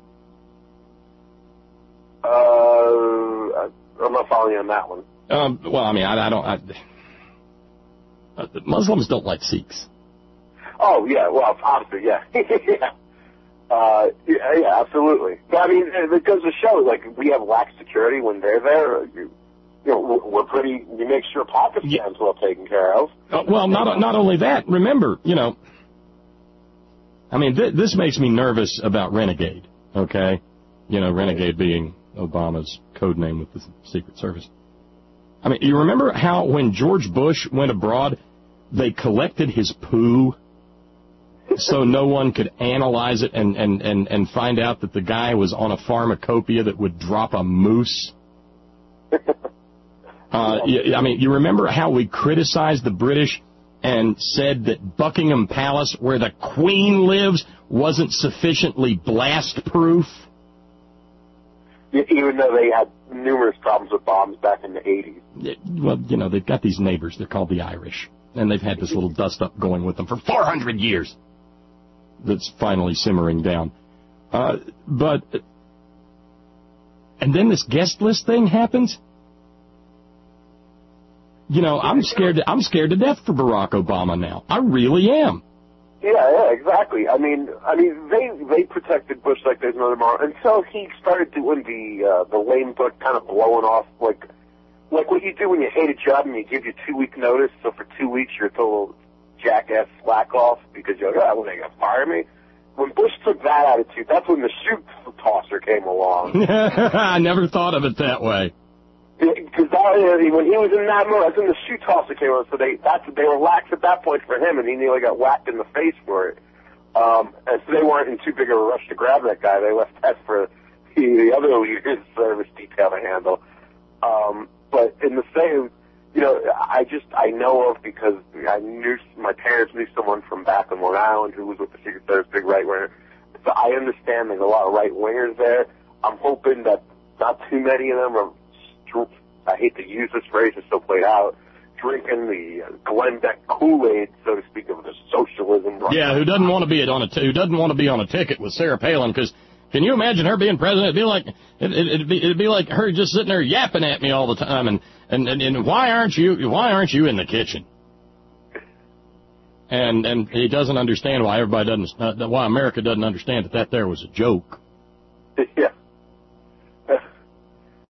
Speaker 10: Uh, I'm not following you on that one.
Speaker 1: Um, well, I mean, I, I don't... I, uh, Muslims don't like Sikhs.
Speaker 10: Oh, yeah, well, obviously, yeah. yeah. Uh, yeah, yeah, absolutely. But, I mean, it goes to show, like, we have lax security when they're there. You, you know, we're pretty, we make sure Pakistan's yeah. well taken care of.
Speaker 1: Uh, well, not not only that, remember, you know, I mean, th- this makes me nervous about Renegade, okay? You know, Renegade being Obama's code name with the Secret Service. I mean, you remember how when George Bush went abroad, they collected his poo so no one could analyze it and, and, and, and find out that the guy was on a pharmacopoeia that would drop a moose? Uh, I mean, you remember how we criticized the British and said that Buckingham Palace, where the Queen lives, wasn't sufficiently blast-proof?
Speaker 10: Even though they had numerous problems with bombs back in the eighties.
Speaker 1: Well, you know, they've got these neighbors. They're called the Irish. And they've had this little dust-up going with them for four hundred years. That's finally simmering down. Uh, but, and then this guest list thing happens? You know, I'm scared to, I'm scared to death for Barack Obama now. I really am.
Speaker 10: Yeah, yeah, exactly. I mean, I mean, they they protected Bush like there's no tomorrow until he started doing the uh, the lame book, kind of blowing off like like what you do when you hate a job and you give you two week notice. So for two weeks you're told jackass slack off because you're like, oh, well, they gonna fire me. When Bush took that attitude, that's when the shoe tosser came along.
Speaker 1: I never thought of it that way.
Speaker 10: Because when he was in that mode, that's when the shoe tosser came on. So they that's they were lax at that point for him, and he nearly got whacked in the face for it. Um, and so they weren't in too big of a rush to grab that guy. They left that for the, the other leaders service detail to handle. Um, but in the same, you know, I just I know of because I knew my parents knew someone from back on Long Island who was with the Secret Service, big right winger. So I understand there's a lot of right wingers there. I'm hoping that not too many of them are. I hate to use this phrase, it's so played out, drinking the uh, Glenn Beck Kool-Aid, so to speak, of the socialism.
Speaker 1: Yeah, who doesn't want to be on a t- who doesn't want to be on a ticket with Sarah Palin? Because can you imagine her being president? It'd be like it, it, it'd be it'd be like her just sitting there yapping at me all the time. And and, and, and why aren't you why aren't you in the kitchen? And and he doesn't understand why everybody doesn't uh, why America doesn't understand that that there was a joke.
Speaker 10: Yeah.